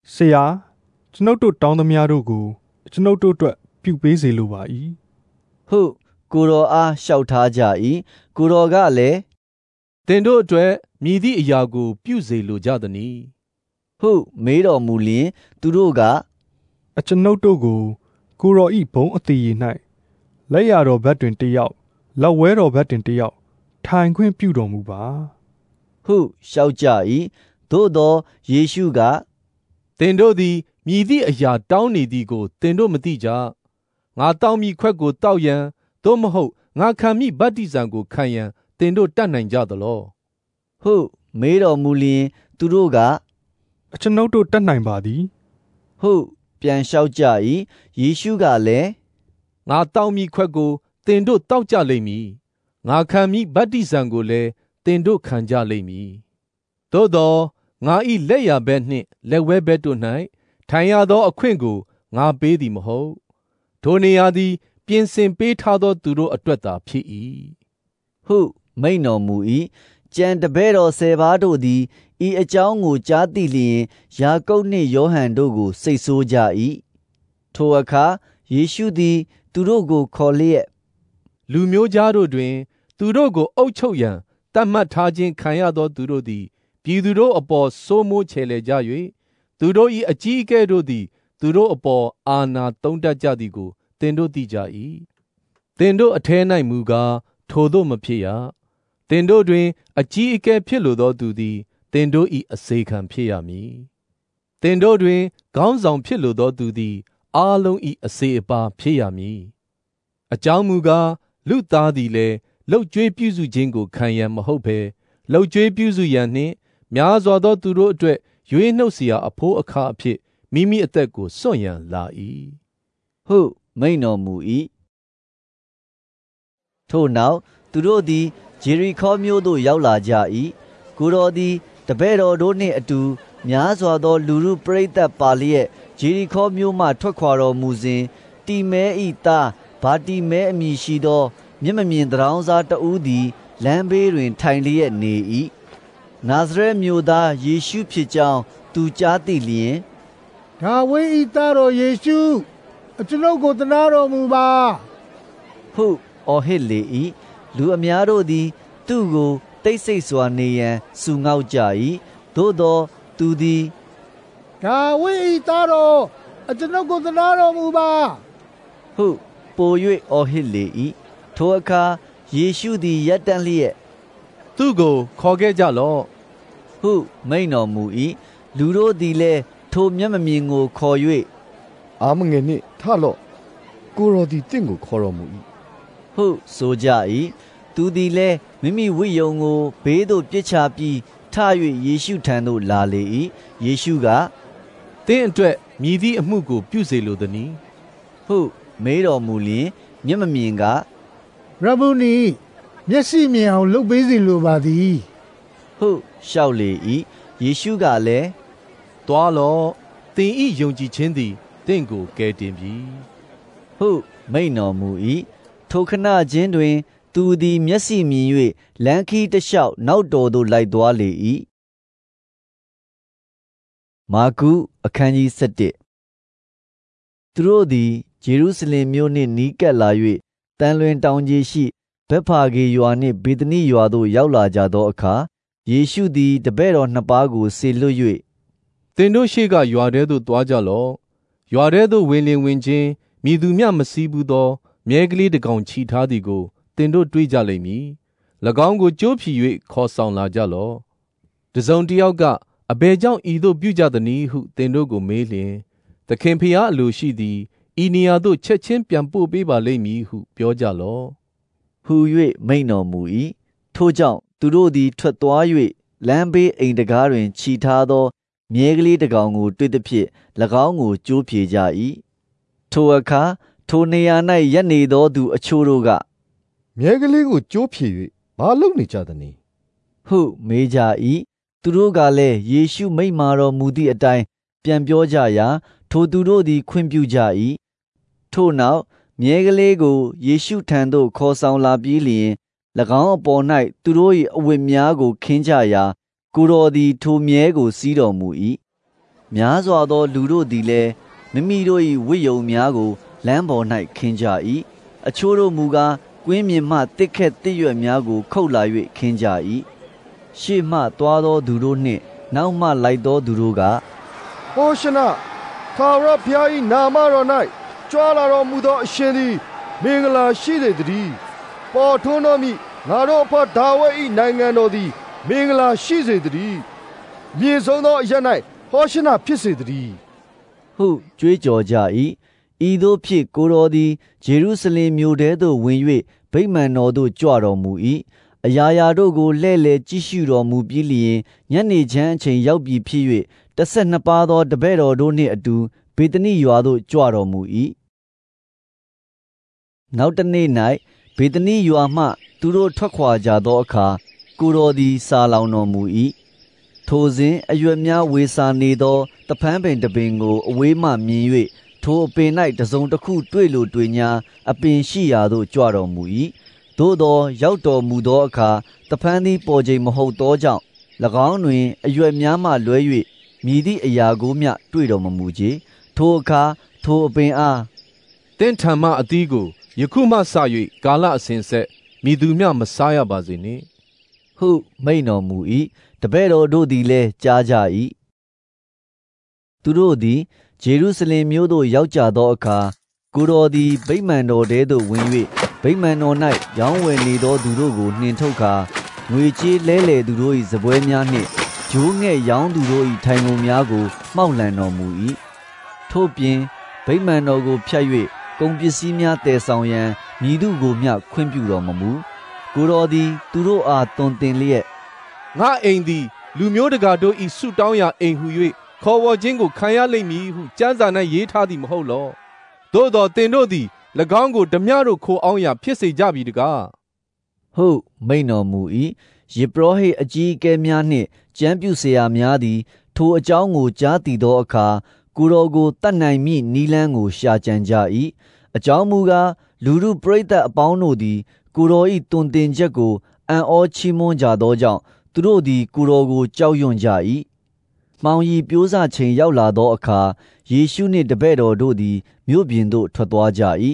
Speaker 8: ဆရာကျွန်ုပ်တို့တောင်းသမျှတို့ကိုကျွန်ုပ်တို့အတွက်ပြုပေးစေလိုပါ၏
Speaker 1: ဟုကိုတော်အားလျှောက်ထားကြ၏ကိုတော်ကလည်း
Speaker 4: သင်တို့အတွက်မြည်သည့်အရာကိုပြုစေလိုကြသနည်း
Speaker 1: ဟုမေးတော်မူလျင်သူတို့ကအ
Speaker 8: ကျွန်ုပ်တို့ကိုကိုတော်ဤဘုံအသေးရ၌လက်ရတော်ဘက်တွင်တယောက်လက်ဝဲတော်ဘက်တွင်တယောက်ထိုင်ခွင့်ပြုတော်မူပါ
Speaker 1: ဟုလျှောက်ကြ၏သို့သောယေရှုက
Speaker 4: သင်တို့သည်မြည်သည့်အရာတောင်းနေသည်ကိုသင်တို့မသိကြငါတောင်းမိခွက်ကိုတောက်ရန်သို့မဟုတ်ငါခံမိဗတ္တိဇံကိုခံရန်သင်တို့တတ်နိုင်ကြသလော
Speaker 1: ဟုမေးတော်မူလျင်သူတို့က
Speaker 8: ကျွန်ုပ်တို့တတ်နိုင်ပါသည်
Speaker 1: ဟုပြန်လျှောက်ကြ၏ယေရှုကလည်း
Speaker 4: ငါတောင်းမိခွက်ကိုသင်တို့တောက်ကြလိမ့်မည်ငါခံမိဗတ္တိဇံကိုလည်းသင်တို့ခံကြလိမ့်မည်သို့သောငါ၏လက်ရဘက်နှင့်လက်ဝဲဘက်တို့၌ထိုင်ရသောအခွင့်ကိုငါပေးသည်မဟုတ်ထိုနေရာသည်ပြင်ဆင်ပေးထားသောသူတို့အတွက်သာဖြစ်၏
Speaker 1: ဟုမိန့်တော်မူ၏ကျန်တပည့်တော်10ပါးတို့သည်ဤအကြောင်းကိုကြားသိလျင်ယာကုပ်နှင့်ယောဟန်တို့ကိုစိတ်ဆိုးကြ၏ထိုအခါယေရှုသည်သူတို့ကိုခေါ်လျက်
Speaker 4: လူမျိုးကြားတို့တွင်သူတို့ကိုအုပ်ချုပ်ရန်တတ်မှတ်ထားခြင်းခံရသောသူတို့သည်ပြည်သူတို့အပေါ်စိုးမိုးချေလေကြ၍သူတို့၏အကြီးအကဲတို့သည်သူတို့အပေါ်အာဏာသုံးတတ်ကြသည်ကိုသင်တို့သိကြ၏သင်တို့အထဲ၌မူကားထိုသို့မဖြစ်ရသင်တို့တွင်အကြီးအကဲဖြစ်လိုသောသူသည်သင်တို့၏အစေခံဖြစ်ရမည်သင်တို့တွင်ခေါင်းဆောင်ဖြစ်လိုသောသူသည်အားလုံး၏အစေအပါဖြစ်ရမည်အကြောင်းမူကားလူသားသည်လည်းလှုပ်ကြွေးပြုစုခြင်းကိုခံရန်မဟုတ်ဘဲလှုပ်ကြွေးပြုစုရန်နှင့်များစွာသောသူတို့အတွက်ရွေးနှုတ်เสียအဖိုးအခါအဖြစ်မိမိအသက်ကိုစွန့်ရန်လာ၏
Speaker 1: ဟုမိန့်တော်မူ၏ထို့နောက်သူတို့သည်ဂျေရီခေါမြို့သို့ရောက်လာကြ၏ကိုတော်သည်တပည့်တော်တို့နှင့်အတူများစွာသောလူမှုပရိသတ်ပါလျက်ဂျေရီခေါမြို့မှထွက်ခွာတော်မူစဉ်တီမဲ၏သားဗာတိမဲအမည်ရှိသောမျက်မမြင်တရောင်းစားတဦးသည်လမ်းဘေးတွင်ထိုင်လျက်နေ၏နာဇရက်မြို့သားယေရှုဖြစ်ကြောင်းသူကြားသိလျင်
Speaker 5: ဒါဝိဒ်၏သားတော်ယေရှုကျွန်ုပ်ကိုသနာတော်မူပါ
Speaker 1: ဟုအော်ဟစ်လေ၏လူအများတို့သည်သူ့ကိုတိတ်ဆိတ်စွာနေရန်စုငေါက်ကြ၏သို့သောသူသည်
Speaker 5: ဒါဝိဒ်၏သားတော်ကျွန်ုပ်ကိုသနာတော်မူပါ
Speaker 1: ဟုပို၍အော်ဟစ်လေ၏ထိုအခါယေရှုသည်ရပ်တန့်လျက်
Speaker 4: သူ့ကိုခေါ်ခဲ့ကြလော့
Speaker 1: ဟုမိန့်တော်မူ၏လူတို့သည်လည်းထိုမျက်မမြင်ကိုခေါ်၍
Speaker 13: အာမငယ်နှင့်ထလော့ကိုတော်သည်တင့်ကိုခေါ်တော်မူ၏
Speaker 1: ဟုဆိုကြ၏သူသည်လည်းမိမိဝိယုံကိုဘေးသို့ပြစ်ချပြီးထ၍ယေရှုထံသို့လာလေ၏ယေရှုက
Speaker 4: သင်အတွက်မြည်သည့်အမှုကိုပြုစေလိုသည်
Speaker 1: ။ဟုမေးတော်မူလျင်မျက်မမြင်က
Speaker 5: ရဗုနီမျက်စိမြင်အောင်လုပ်ပေးစီလိုပါသည်
Speaker 1: ဟုလျှောက်လေ၏ယေရှုကလည်း
Speaker 4: သွားလော့သင်၏ယုံကြည်ခြင်းသည်သင်ကိုကယ်တင်ပြီ
Speaker 1: ဟုမိန့်တော်မူ၏ထိုခဏချင်းတွင်သူသည်မျက်စိမြင်၍လမ်းခီးတစ်လျှောက်နောက်တော်သို့လိုက်သွားလေ၏မာကုအခန်းကြီး7သူတို့သည်ယေရုရှလင်မြို့နှင့်နီးကပ်လာ၍တန်လွင်တောင်ကြီးရှိဗက်ဖာဂေရွာနှင့်ဗေသနိရွာသို့ရောက်လာကြသောအခါယေရှုသည်တပည့်တော်နှစ်ပါးကိုစေလွှတ်၍
Speaker 4: သင်တို့ရှေ့ကရွာထဲသို့သွားကြလော့ရွာထဲသို့ဝင်လင်ဝင်ခြင်းမိသူမျှမစည်းဘူးသောမြဲကလေးတစ်ကောင်ချီထားသည်ကိုသင်တို့တွေ့ကြလိမ့်မည်၎င်းကိုကြိုးဖြီ၍ခေါ်ဆောင်လာကြလော့တစုံတစ်ယောက်ကအဘယ်ကြောင့်ဤသို့ပြုကြသနည်းဟုသင်တို့ကိုမေးလျင်သခင်ဖျားအလိုရှိသည်ဤနေရာသို့ချက်ချင်းပြန်ပို့ပေးပါလိမ့်မည်ဟုပြောကြလော့
Speaker 1: ဟူ၍မိန့်တော်မူ၏ထို့ကြောင့်သူတို့သည်ထွက်သွား၍လမ်းဘေးအိမ်တကားတွင်ခြိထားသောမြဲကလေးတစ်ကောင်ကိုတွေ့သဖြင့်၎င်းကိုကြိုးဖြေကြ၏ထိုအခါထိုနေရာ၌ရပ်နေသောသူအချို့တို့က
Speaker 13: မြဲကလေးကိုကြိုးဖြေ၍ဘာလုပ်နေကြသနည်း
Speaker 1: ဟုမေးကြ၏သူတို့ကလည်းယေရှုမိန့်မာတော်မူသည့်အတိုင်းပြန်ပြောကြရာထိုသူတို့သည်ခွင့်ပြုကြ၏ထို့နောက်မြဲကလေးကိုယေရှုထံသို့ခေါ်ဆောင်လာပြီးလျှင်၎င်းအပေါ်၌သူတို့၏အဝတ်များကိုခင်းကြရာကိုယ်တော်သည်ထိုမြဲကိုစီးတော်မူ၏များစွာသောလူတို့သည်လည်းမိမိတို့၏ဝိယုံများကိုလမ်းပေါ်၌ခင်းကြ၏အချို့တို့မူကားကွင်းမြင်မှတစ်ခက်တစ်ရွက်များကိုခုတ်လာ၍ခင်းကြ၏ရှေ့မှသွားသောသူတို့နှင့်နောက်မှလိုက်သောသူတို့က
Speaker 2: ဟောရှနာထာဝရဘုရား၏နာမတော်၌ကြွားလာတော်မူသောအရှင်သည်မင်္ဂလာရှိစေတည်းပေါ်ထွန်းတော်မူငါတို့အဖဒါဝိဒ်၏နိုင်ငံတော်သည်မင်္ဂလာရှိစေတည်းမြင့်ဆုံးသောအရာ၌ဟောရှနာဖြစ်စေတည်း
Speaker 1: ဟုကြွေးကြော်ကြ၏ဤသို့ဖြစ်ကိုတော်သည်ဂျေရုရှလင်မြို့ထဲသို့ဝင်၍ဗိမာန်တော်သို့ကြွတော်မူ၏အရာရာတို့ကိုလှည့်လည်ကြည့်ရှုတော်မူပြီးလျင်ညနေချမ်းအချိန်ရောက်ပြီဖြစ်၍12ပါးသောတပည့်တော်တို့နှင့်အတူဘေသနိရွာသို့ကြွတော်မူ၏နောက်တစ်နေ့၌ဘေသနိရွာမှသူတို့ထွက်ခွာကြသောအခါကိုတော်သည်စာလောင်တော်မူ၏ထိုစဉ်အရွက်များဝေစာနေသောတဖန်းပင်တပင်ကိုအဝေးမှမြင်၍ထိုအပင်၌တစုံတစ်ခုတွေ့လိုတွေ့ညာအပင်ရှိရာသို့ကြွတော်မူ၏သို့သောရောက်တော်မူသောအခါတဖန်းသည်ပေါ်ချိန်မဟုတ်သောကြောင့်၎င်းတွင်အရွက်များမှလွဲ၍မြည်သည့်အရာကိုမျှတွေ့တော်မမူကြထိုအခါထိုအပင်အား
Speaker 4: သင်ထံမှအသီးကိုယခုမှစ၍ကာလအစဉ်ဆက်မိသူမျှမစားရပါစေနှင့်
Speaker 1: ဟုမိန့်တော်မူ၏တပည့်တော်တို့သည်လည်းကြားကြ၏သူတို့သည်ဂျေရုရှလင်မြို့သို့ရောက်ကြသောအခါကိုတော်သည်ဗိမာန်တော်ထဲသို့ဝင်၍ဗိမာန်တော်၌ရောင်းဝယ်နေသောသူတို့ကိုနှင်ထုတ်ကာငွေကြေးလဲလှယ်သူတို့၏စပွဲများနှင့်ဂျိုးငှဲ့ရောင်းသူတို့၏ထိုင်ကုန်များကိုမှောက်လှန်တော်မူ၏ထို့ပြင်ဗိမာန်တော်ကိုဖြတ်၍ကုန်ပစ္စည်းများတည်ဆောင်ရန်မည်သူကိုမျှခွင့်ပြုတော်မမူကိုတော်သည်သူတို့အားတွင်တင်လျက်
Speaker 4: ငါအိမ်သည်လူမျိုးတကာတို့၏ဆုတောင်းရာအိမ်ဟု၍ခေါ်ဝေါ်ခြင်းကိုခံရလိမ့်မည်ဟုကျမ်းစာ၌ရေးထားသည်မဟုတ်လောသို့သောသင်တို့သည်၎င်းကိုဓမြတို့ခိုအောင်ရာဖြစ်စေကြပြီတကား
Speaker 1: ဟုမိန့်တော်မူ၏ယေဘရဟိအကြီးအကဲများနှင့်ကျမ်းပြုဆရာများသည်ထိုအကြောင်းကိုကြားသိသောအခါကိုတော်ကိုတတ်နိုင်မည့်နီလန်းကိုရှာကြံကြ၏အကြောင်းမူကားလူလူပရိသတ်အပေါင်းတို့သည်ကိုတော်၏တွင်တင်ချက်ကိုအံ့ဩချီးမွမ်းကြသောကြောင့်သူတို့သည်ကိုတော်ကိုကြောက်ရွံ့ကြ၏မှောင်ရီပြိုးစချိန်ရောက်လာသောအခါယေရှုနှင့်တပည့်တော်တို့သည်မြို့ပြင်သို့ထွက်သွားကြ၏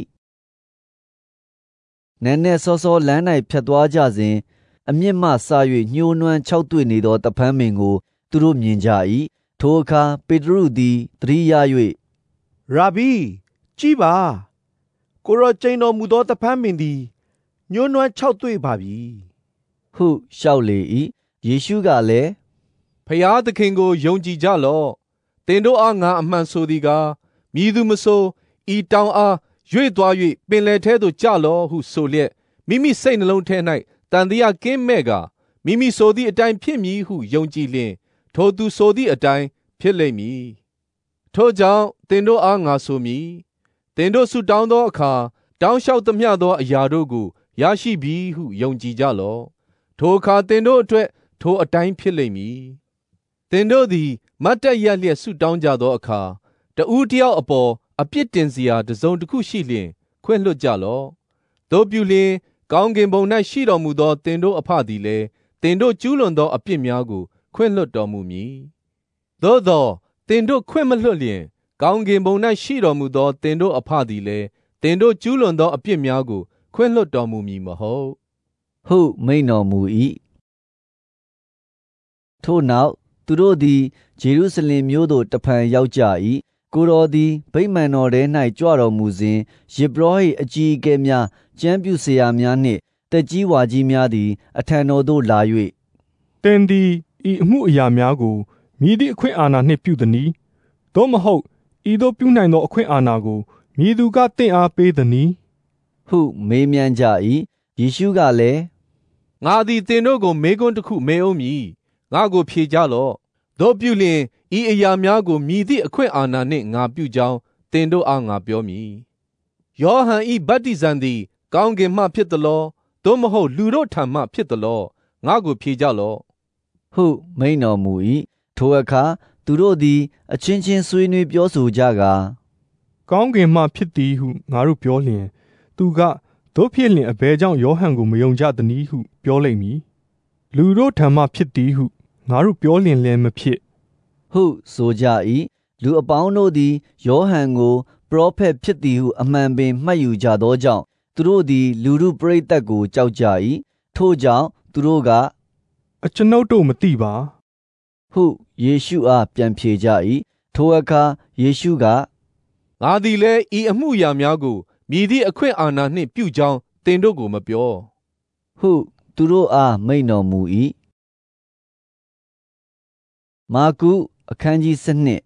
Speaker 1: နန်းနှင့်စောစောလမ်း၌ဖြတ်သွားကြစဉ်အမြင့်မှစ၍ညှိုးနွမ်းခြောက်သွေ့နေသောတဖန်းပင်ကိုသူတို့မြင်ကြ၏ထိုအခါပေတရုသည်သတိရ၍
Speaker 9: ရာဘီကြည်ပါကိုရောကျိန်တော်မူသောတဖန်းပင်သည်ညှိုးနွမ်းခြောက်သွေ့ပါပြီ
Speaker 1: ဟုလျှောက်လေ၏ယေရှုကလည်း
Speaker 4: ဖျားသခင်ကိုယုံကြည်ကြလော့သင်တို့အားငါအမှန်ဆိုသည်ကားမည်သူမဆိုဤတောင်အားရွေ့သွား၍ပင်လယ်ထဲသို့ကျလော့ဟုဆိုလျက်မိမိစိတ်နှလုံးထဲ၌တန်တရားကင်းမဲ့ကမိမိဆိုသည့်အတိုင်းဖြစ်မည်ဟုယုံကြည်လျင်ထိုသူဆိုသည့်အတိုင်းဖြစ်လိမ့်မည်ထို့ကြောင့်သင်တို့အားငါဆိုမည်သင်တို့ဆုတောင်းသောအခါတောင်းလျှောက်သမျှသောအရာတို့ကိုရရှိပြီဟုယုံကြည်ကြလော့ထိုအခါသင်တို့အတွက်ထိုအတိုင်းဖြစ်လိမ့်မည်သင်တို့သည်မတ်တက်ရက်လျက်ဆုတောင်းကြသောအခါတဦးတယောက်အပေါ်အပြစ်တင်စရာတစ်စုံတစ်ခုရှိလျင်ခွင့်လွှတ်ကြလော့တို့ပြုလျင်ကောင်းကင်ဘုံ၌ရှိတော်မူသောသင်တို့အဖသည်လည်းသင်တို့ကျူးလွန်သောအပြစ်များကိုခွင့်လွှတ်တော်မူမည်သို့သောသင်တို့ခွင့်မလွှတ်လျင်ကောင်းကင်ဘုံ၌ရှိတော်မူသောသင်တို့အဖသည်လည်းသင်တို့ကျူးလွန်သောအပြစ်များကိုခွင့်လွှတ်တော်မူမည်မဟုတ်
Speaker 1: ဟုမိန့်တော်မူ၏ထို့နောက်သူတို့သည်ဂျေရုရှလင်မြို့သို့တဖန်ရောက်ကြ၏ကိုတော်သည်ဗိမာန်တော်ထဲ၌ကြွတော်မူစဉ်ယေဘရဟိအကြီးအကဲများကျမ်းပြုဆရာများနှင့်တက်ကြီးဝါကြီးများသည်အထံတော်သို့လာ၍
Speaker 8: သင်သည်ဤအမှုအရာများကိုမည်သည့်အခွင့်အာဏာနှင့်ပြုသနည်းသို့မဟုတ်ဤသို့ပြုနိုင်သောအခွင့်အာဏာကိုမည်သူကသင်အားပေးသနည်း
Speaker 1: ဟုမေးမြန်းကြ၏ယေရှုကလည်း
Speaker 4: ငါသည်သင်တို့ကိုမေးခွန်းတစ်ခုမေးအောင်မည်ငါကိုဖြေကြလော့တို့ပြုလျင်ဤအရာများကိုမြည်သည့်အခွင့်အာဏာနှင့်ငါပြုကြောင်းသင်တို့အားငါပြောမည်ယောဟန်ဤဗတ္တိဇံသည်ကောင်းကင်မှဖြစ်သလောသို့မဟုတ်လူတို့ထံမှဖြစ်သလောငါကိုဖြေကြလော့
Speaker 1: ဟုမိန့်တော်မူ၏ထိုအခါသူတို့သည်အချင်းချင်းဆွေးနွေးပြောဆိုကြကာ
Speaker 8: ကောင်းကင်မှဖြစ်သည်ဟုငါတို့ပြောလျင်သူကတို့ဖြစ်လျင်အဘယ်ကြောင့်ယောဟန်ကိုမယုံကြသနည်းဟုပြောလိမ့်မည်လူတို့ထံမှဖြစ်သည်ဟုငါတို့ပြောလျင်လည်းမဖြစ်
Speaker 1: ဟုဆိုကြ၏လူအပေါင်းတို့သည်ယောဟန်ကိုပရောဖက်ဖြစ်သည်ဟုအမှန်ပင်မှတ်ယူကြသောကြောင့်သူတို့သည်လူထုပရိသတ်ကိုကြောက်ကြ၏ထို့ကြောင့်သူတို့ကအ
Speaker 8: ကျွန်ုပ်တို့မသိပါ
Speaker 1: ဟုယေရှုအားပြန်ဖြေကြ၏ထိုအခါယေရှုက
Speaker 4: ငါသည်လည်းဤအမှုရာများကိုမြည်သည့်အခွင့်အာဏာနှင့်ပြုကြောင်းသင်တို့ကိုမပြော
Speaker 1: ဟုသူတို့အားမိန့်တော်မူ၏မာကုအခန်းကြီး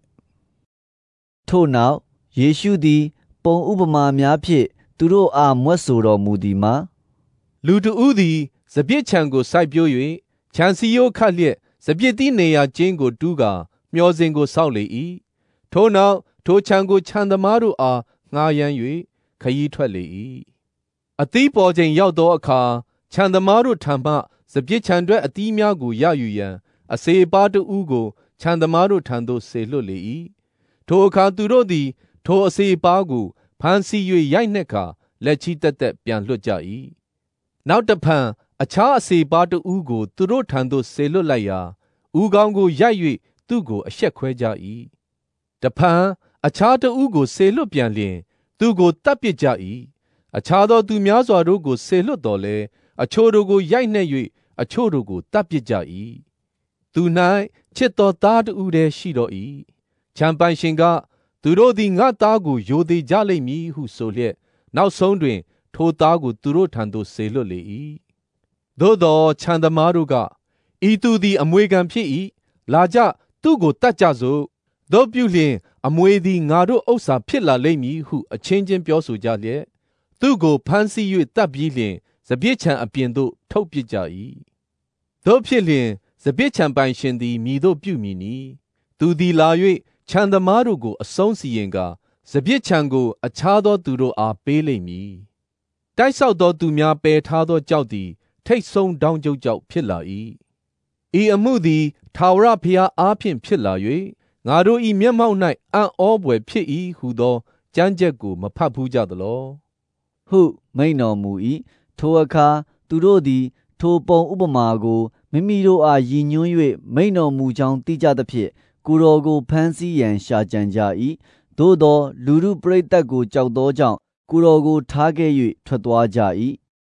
Speaker 1: 7ထို့နောက်ယေရှုသည်ပုံဥပမာများဖြင့်သူတို့အားမြွက်ဆိုတော်မူသည်မှာ
Speaker 4: လူတဦးသည်စပျစ်ခြံကိုစိုက်ပျိုး၍ခြံစည်းရိုးခတ်လျက်စပျစ်သီးနေရာကျင်းကိုတူးကာမျောစဉ်ကိုစောက်လေ၏ထို့နောက်ထိုခြံကိုခြံသမားတို့အားငှားရမ်း၍ခရီးထွက်လေ၏အသီးပေါ်ချိန်ရောက်သောအခါခြံသမားတို့ထံမှစပျစ်ခြံအတွက်အသီးများကိုရယူရန်အစေအပါးတဦးကိုခြံသမားတို့ထံသို့ဆေလွတ်လေ၏ထိုအခါသူတို့သည်ထိုအစေအပါးကိုဖမ်းဆီး၍ရိုက်နှက်ကာလက်ချီတက်တက်ပြန်လွှတ်ကြ၏နောက်တဖန်အခြားအစေအပါးတဦးကိုသူတို့ထံသို့ဆေလွတ်လိုက်ရာဦးခေါင်းကိုရိုက်၍သူ့ကိုအရှက်ခွဲကြ၏တဖန်အခြားတဦးကိုဆေလွတ်ပြန်လျင်သူကိုတတ်ပစ်ကြ၏အခြားသောသူများစွာတို့ကိုဆေလွတ်တော်လဲအချို့တို့ကိုရိုက်နှက်၍အချို့တို့ကိုတတ်ပစ်ကြ၏သူ၌ချစ်တော်သားတဦးတည်းရှိတော်၏ခြံပိုင်ရှင်ကသူတို့သည်ငါသားကိုယိုသေးကြလိမ့်မည်ဟုဆိုလျက်နောက်ဆုံးတွင်ထိုသားကိုသူတို့ထံသို့ဆေလွတ်လေ၏သို့သောခြံသမားတို့ကဤသူသည်အမွေခံဖြစ်၏လာကြသူ့ကိုတတ်ကြစို့သို့ပြုလျင်အမွေသည်ငါတို့ဥစ္စာဖြစ်လာလိမ့်မည်ဟုအချင်းချင်းပြောဆိုကြလျက်သူ့ကိုဖမ်းဆီး၍တတ်ပြီးလျင်စပျစ်ခြံအပြင်သို့ထုတ်ပစ်ကြ၏သို့ဖြစ်လျင်စပျစ်ခြံပိုင်ရှင်သည်မည်သို့ပြုမည်နည်းသူသည်လာ၍ခြံသမားတို့ကိုအဆုံးစီရင်ကာစပျစ်ခြံကိုအခြားသောသူတို့အားပေးလိမ့်မည်တိုက်ဆောက်သောသူများပယ်ထားသောကြောက်သည်ထိတ်ဆုံးတောင်းကျုပ်ကြောက်ဖြစ်လာ၏ဤအမှုသည်ထာဝရဘုရားအားဖြင့်ဖြစ်လာ၍ငါတို့၏မျက်မှောက်၌အံ့ဩဖွယ်ဖြစ်၏ဟုသောကြမ်းကြက်ကိုမဖတ်ဘူးကြသလော
Speaker 1: ဟုမိန့်တော်မူ၏ထိုအခါသူတို့သည်ထိုပုံဥပမာကိုမိမိတို့အားရည်ညွှန်း၍မိန့်တော်မူကြောင်းသိကြသဖြင့်ကိုယ်တော်ကိုဖမ်းဆီးရန်ရှာကြံကြ၏သို့သောလူထုပရိသတ်ကိုကြောက်သောကြောင့်ကိုယ်တော်ကိုထားခဲ့၍ထွက်သွားကြ၏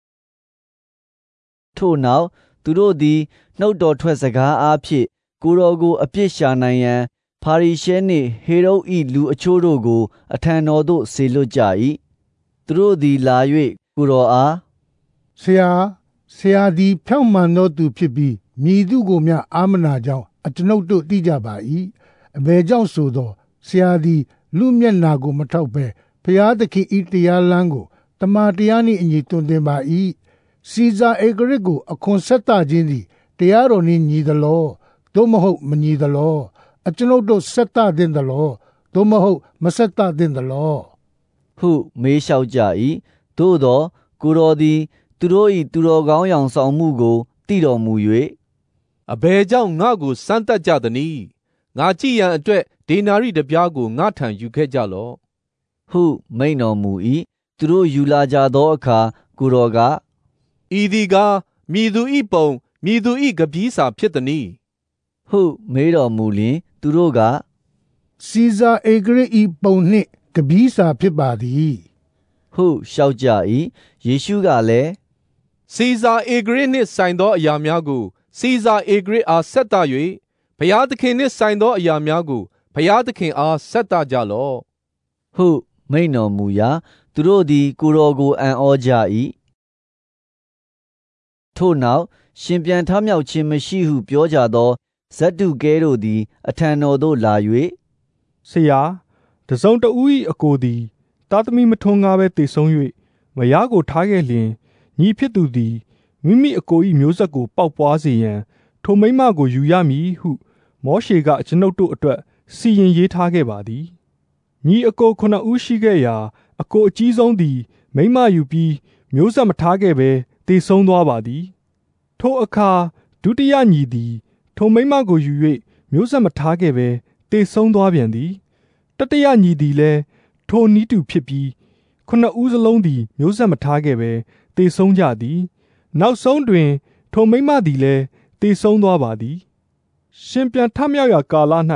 Speaker 1: ထို့နောက်သူတို့သည်နှုတ်တော်ထွက်စကားအားဖြင့်ကိုယ်တော်ကိုအပြစ်ရှာနိုင်ရန်ဖာရိရှဲနှင့်ဟေရုဒ်၏လူအချို့တို့ကိုအထံတော်သို့ဆေလွတ်ကြ၏သူတို့သည်လာ၍ကိုယ်တော်အား
Speaker 14: ဆရာသည်ဖြောင့်မှန်သောသူဖြစ်ပြီးမည်သူကိုမျှအာမနာကြောင်းအကျွန်ုပ်တို့သိကြပါ၏အဘယ်ကြောင့်ဆိုသောဆရာသည်လူမျက်နာကိုမထောက်ဘဲဖျားသခင်ဤတရားလမ်းကိုတမန်တရားနှင့်အညီတွင်တင်ပါ၏စီဇာဧဂရစ်ကိုအခွန်ဆက်တာခြင်းသည်တရားတော်နှင့်ညီသလောသို့မဟုတ်မညီသလောအကျွန်ုပ်တို့ဆက်တာတင်သလောသို့မဟုတ်မဆက်တာတင်သလော
Speaker 1: ဟုမေးလျှောက်ကြ၏သို့သောကိုယ်တော်သည်သူတို့၏သူတော်ကောင်းယောင်ဆောင်မှုကိုသိတော်မူ၍
Speaker 4: အဘယ်ကြောင့်ငါကိုစမ်းသပ်ကြသနည်းငါကြည့်ရန်အတွက်ဒေနာရိတစ်ပြားကိုငါထံယူခဲ့ကြလော့
Speaker 1: ဟုမိန့်တော်မူ၏သူတို့ယူလာကြသောအခါကိုယ်တော်က
Speaker 4: ဤသည်ကားမည်သူ၏ပုံမည်သူ၏ကပီးစာဖြစ်သနည်း
Speaker 1: ဟုမေးတော်မူလျင်သူတို့က
Speaker 14: စီဇာဧဂရစ်၏ပုံနှင့်ကပီးစာဖြစ်ပါသည်
Speaker 1: ဟုလျှောက်ကြ၏ယေရှုကလည်း
Speaker 4: စီဇာဧဂရစ်နှင့်ဆိုင်သောအရာများကိုစီဇာဧဂရစ်အားဆက်တာ၍ဘုရားသခင်နှင့်ဆိုင်သောအရာများကိုဘုရားသခင်အားဆက်တာကြလော့
Speaker 1: ဟုမိန့်တော်မူရာသူတို့သည်ကိုယ်တော်ကိုအံ့ဩကြ၏ထို့နောက်ရှင်ပြန်ထမြောက်ခြင်းမရှိဟုပြောကြသောဇဒ္ဒုကဲတို့သည်အထံတော်သို့လာ၍
Speaker 8: ဆရာတစုံတဦး၏အကိုသည်သားသမီးမထွန်းကားဘဲသေဆုံး၍မယားကိုထားခဲ့လျင်ညီဖြစ်သူသည်မိမိအကို၏မျိုးဆက်ကိုပေါက်ပွားစေရန်ထိုမိန်းမကိုယူရမည်ဟုမောရှေကအကျွန်ုပ်တို့အတွက်စီရင်ရေးထားခဲ့ပါသည်ညီအကို9ဦးရှိခဲ့ရာအကိုအကြီးဆုံးသည်မိန်းမယူပြီးမျိုးဆက်မထားခဲ့ဘဲသေဆုံးသွားပါသည်ထိုအခါဒုတိယညီသည်ထိုမိန်းမကိုယူ၍မျိုးဆက်မထားခဲ့ဘဲသေဆုံးသွားပြန်သည်တတိယညီသည်လည်းထိုနည်းတူဖြစ်ပြီး9ဦးစလုံးသည်မျိုးဆက်မထားခဲ့ဘဲသေဆုံးကြသည်နောက်ဆုံးတွင်ထိုမိန်းမသည်လည်းသေဆုံးသွားပါသည်ရှင်ပြန်ထမြောက်ရာကာလ၌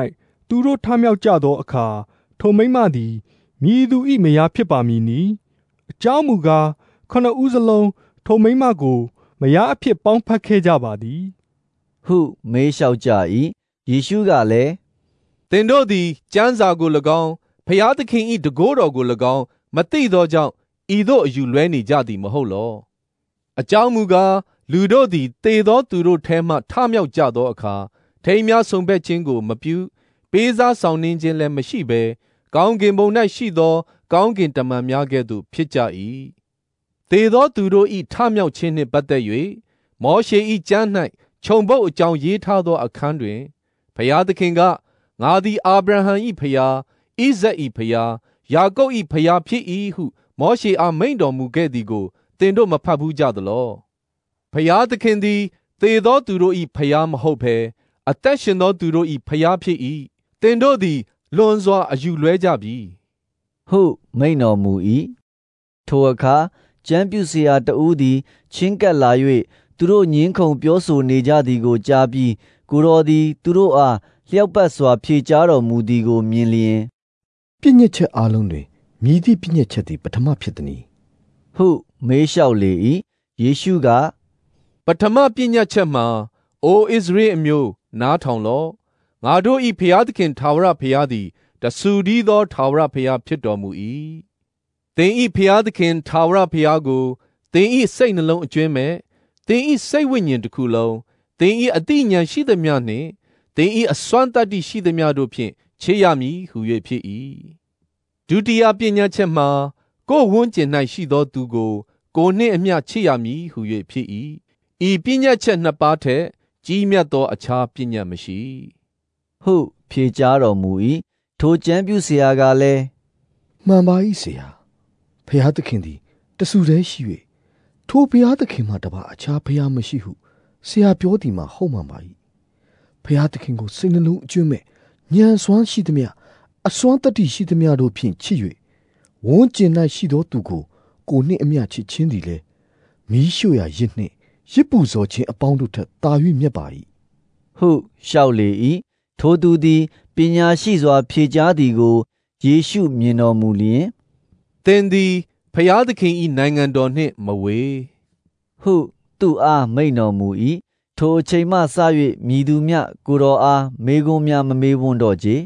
Speaker 8: သူတို့ထမြောက်ကြသောအခါထိုမိန်းမသည်မည်သူ၏မယားဖြစ်ပါမည်နီအကြောင်းမူကား9ဦးစလုံးထိုမိန်းမကိုမယားအဖြစ်ပေါင်းဖက်ခဲ့ကြပါသည်
Speaker 1: ဟုမေးလျှောက်ကြ၏ယေရှုကလည်း
Speaker 4: သင်တို့သည်ကျမ်းစာကို၎င်းဖျားသခင်၏တန်ခိုးတော်ကို၎င်းမသိသောကြောင့်ဤသို့အယူလွဲနေကြသည်မဟုတ်လောအကြောင်းမူကားလူတို့သည်သေသောသူတို့ထဲမှထမြောက်ကြသောအခါထိမ်းများဆုံဘက်ခြင်းကိုမပြုပေးစားဆောင်နှင်းခြင်းလည်းမရှိဘဲကောင်းကင်ဘုံ၌ရှိသောကောင်းကင်တမန်များကဲ့သို့ဖြစ်ကြ၏သေသောသူတို့၏ထမြောက်ခြင်းနှင့်ပတ်သက်၍မောရှေ၏ကျမ်း၌ခြုံပုတ်အကြောင်းရေးထားသောအခန်းတွင်ဖျားသခင်ကငါသည်အာဗြဟံ၏ဖျားဣဇက်၏ဖျားယာကုပ်၏ဖျားဖြစ်၏ဟုမောရှေအားမိန့်တော်မူခဲ့သည်ကိုသင်တို့မဖတ်ဘူးကြသလောဖျားသခင်သည်သေသောသူတို့၏ဖျားမဟုတ်ဘဲအသက်ရှင်သောသူတို့၏ဖျားဖြစ်၏သင်တို့သည်လွန်စွာအယူလွဲကြပြီ
Speaker 1: ဟုမိန့်တော်မူ၏ထိုအခါကျမ်းပြုဆရာတဦးသည်ချင်းကပ်လာ၍သူတို့ညင်းခုန်ပြောဆိုနေကြသည်ကိုကြားပြီးကိုတော်သည်သူတို့အားလျှောက်ပတ်စွာဖြေကြားတော်မူသည်ကိုမြင်လျင်
Speaker 13: ပြည့်ညက်ချက်အလုံးတွင်မြည်သည့်ပြည့်ညက်ချက်သည်ပထမဖြစ်သည်
Speaker 1: ဟုမေးလျှောက်လေ၏ယေရှုက
Speaker 4: ပထမပြည့်ညက်ချက်မှာအိုဣသရေလအမျိုးနားထောင်လော့ငါတို့၏ဖျားသခင်ထာဝရဘုရားသည်တဆူတည်းသောထာဝရဘုရားဖြစ်တော်မူ၏သင်၏ဖျားသခင်ထာဝရဘုရားကိုသင်၏စိတ်နှလုံးအကျွမ်းမဲ့သင်၏စိတ်ဝိညာဉ်တစ်ခုလုံးသင်၏အသိဉာဏ်ရှိသမျှနှင့်သင်၏အစွမ်းတတ္တိရှိသမျှတို့ဖြင့်ချေရမည်ဟု၍ဖြစ်၏ဒုတိယပညာချက်မှာကိုယ်ဝန်းကျင်၌ရှိသောသူကိုကိုယ်နှင့်အမျှချေရမည်ဟု၍ဖြစ်၏ဤပညာချက်နှစ်ပါးထက်ကြီးမြတ်သောအခြားပညာမရှိ
Speaker 1: ဟုဖြေကြားတော်မူ၏ထိုကျမ်းပြုဆရာကလည်း
Speaker 13: မှန်ပါ၏ဆရာဖျားသခင်သည်တဆူတည်းရှိ၍ထိုဖျားသခင်မှတပါအခြားဖျားမရှိဟုဆရာပြောသည်မှာဟုတ်မှန်ပါ၏ဖျားသခင်ကိုစိတ်နှလုံးအကျွမ်းမဲ့ဉာဏ်စွမ်းရှိသမျှအစွမ်းတတ္တိရှိသမျှတို့ဖြင့်ချစ်၍ဝန်းကျင်၌ရှိသောသူကိုကိုနှင့်အမျှချစ်ခြင်းသည်လည်းမီးရှို့ရာရစ်နှင့်ရစ်ပူဇော်ခြင်းအပေါင်းတို့ထက်သာ၍မြတ်ပါ၏
Speaker 1: ဟုလျှောက်လေ၏ထိုသူသည်ပညာရှိစွာဖြေကြားသည်ကိုယေရှုမြင်တော်မူလျင်
Speaker 4: သင်သည်ဖျားသခင်၏နိုင်ငံတော်နှင့်မဝေ
Speaker 1: ဟုသူအားမိန့်တော်မူ၏ထိုအချိန်မှစ၍မြည်သူမြကိုတော်အားမေခွန်းများမမေးဝန်းတော့ကြ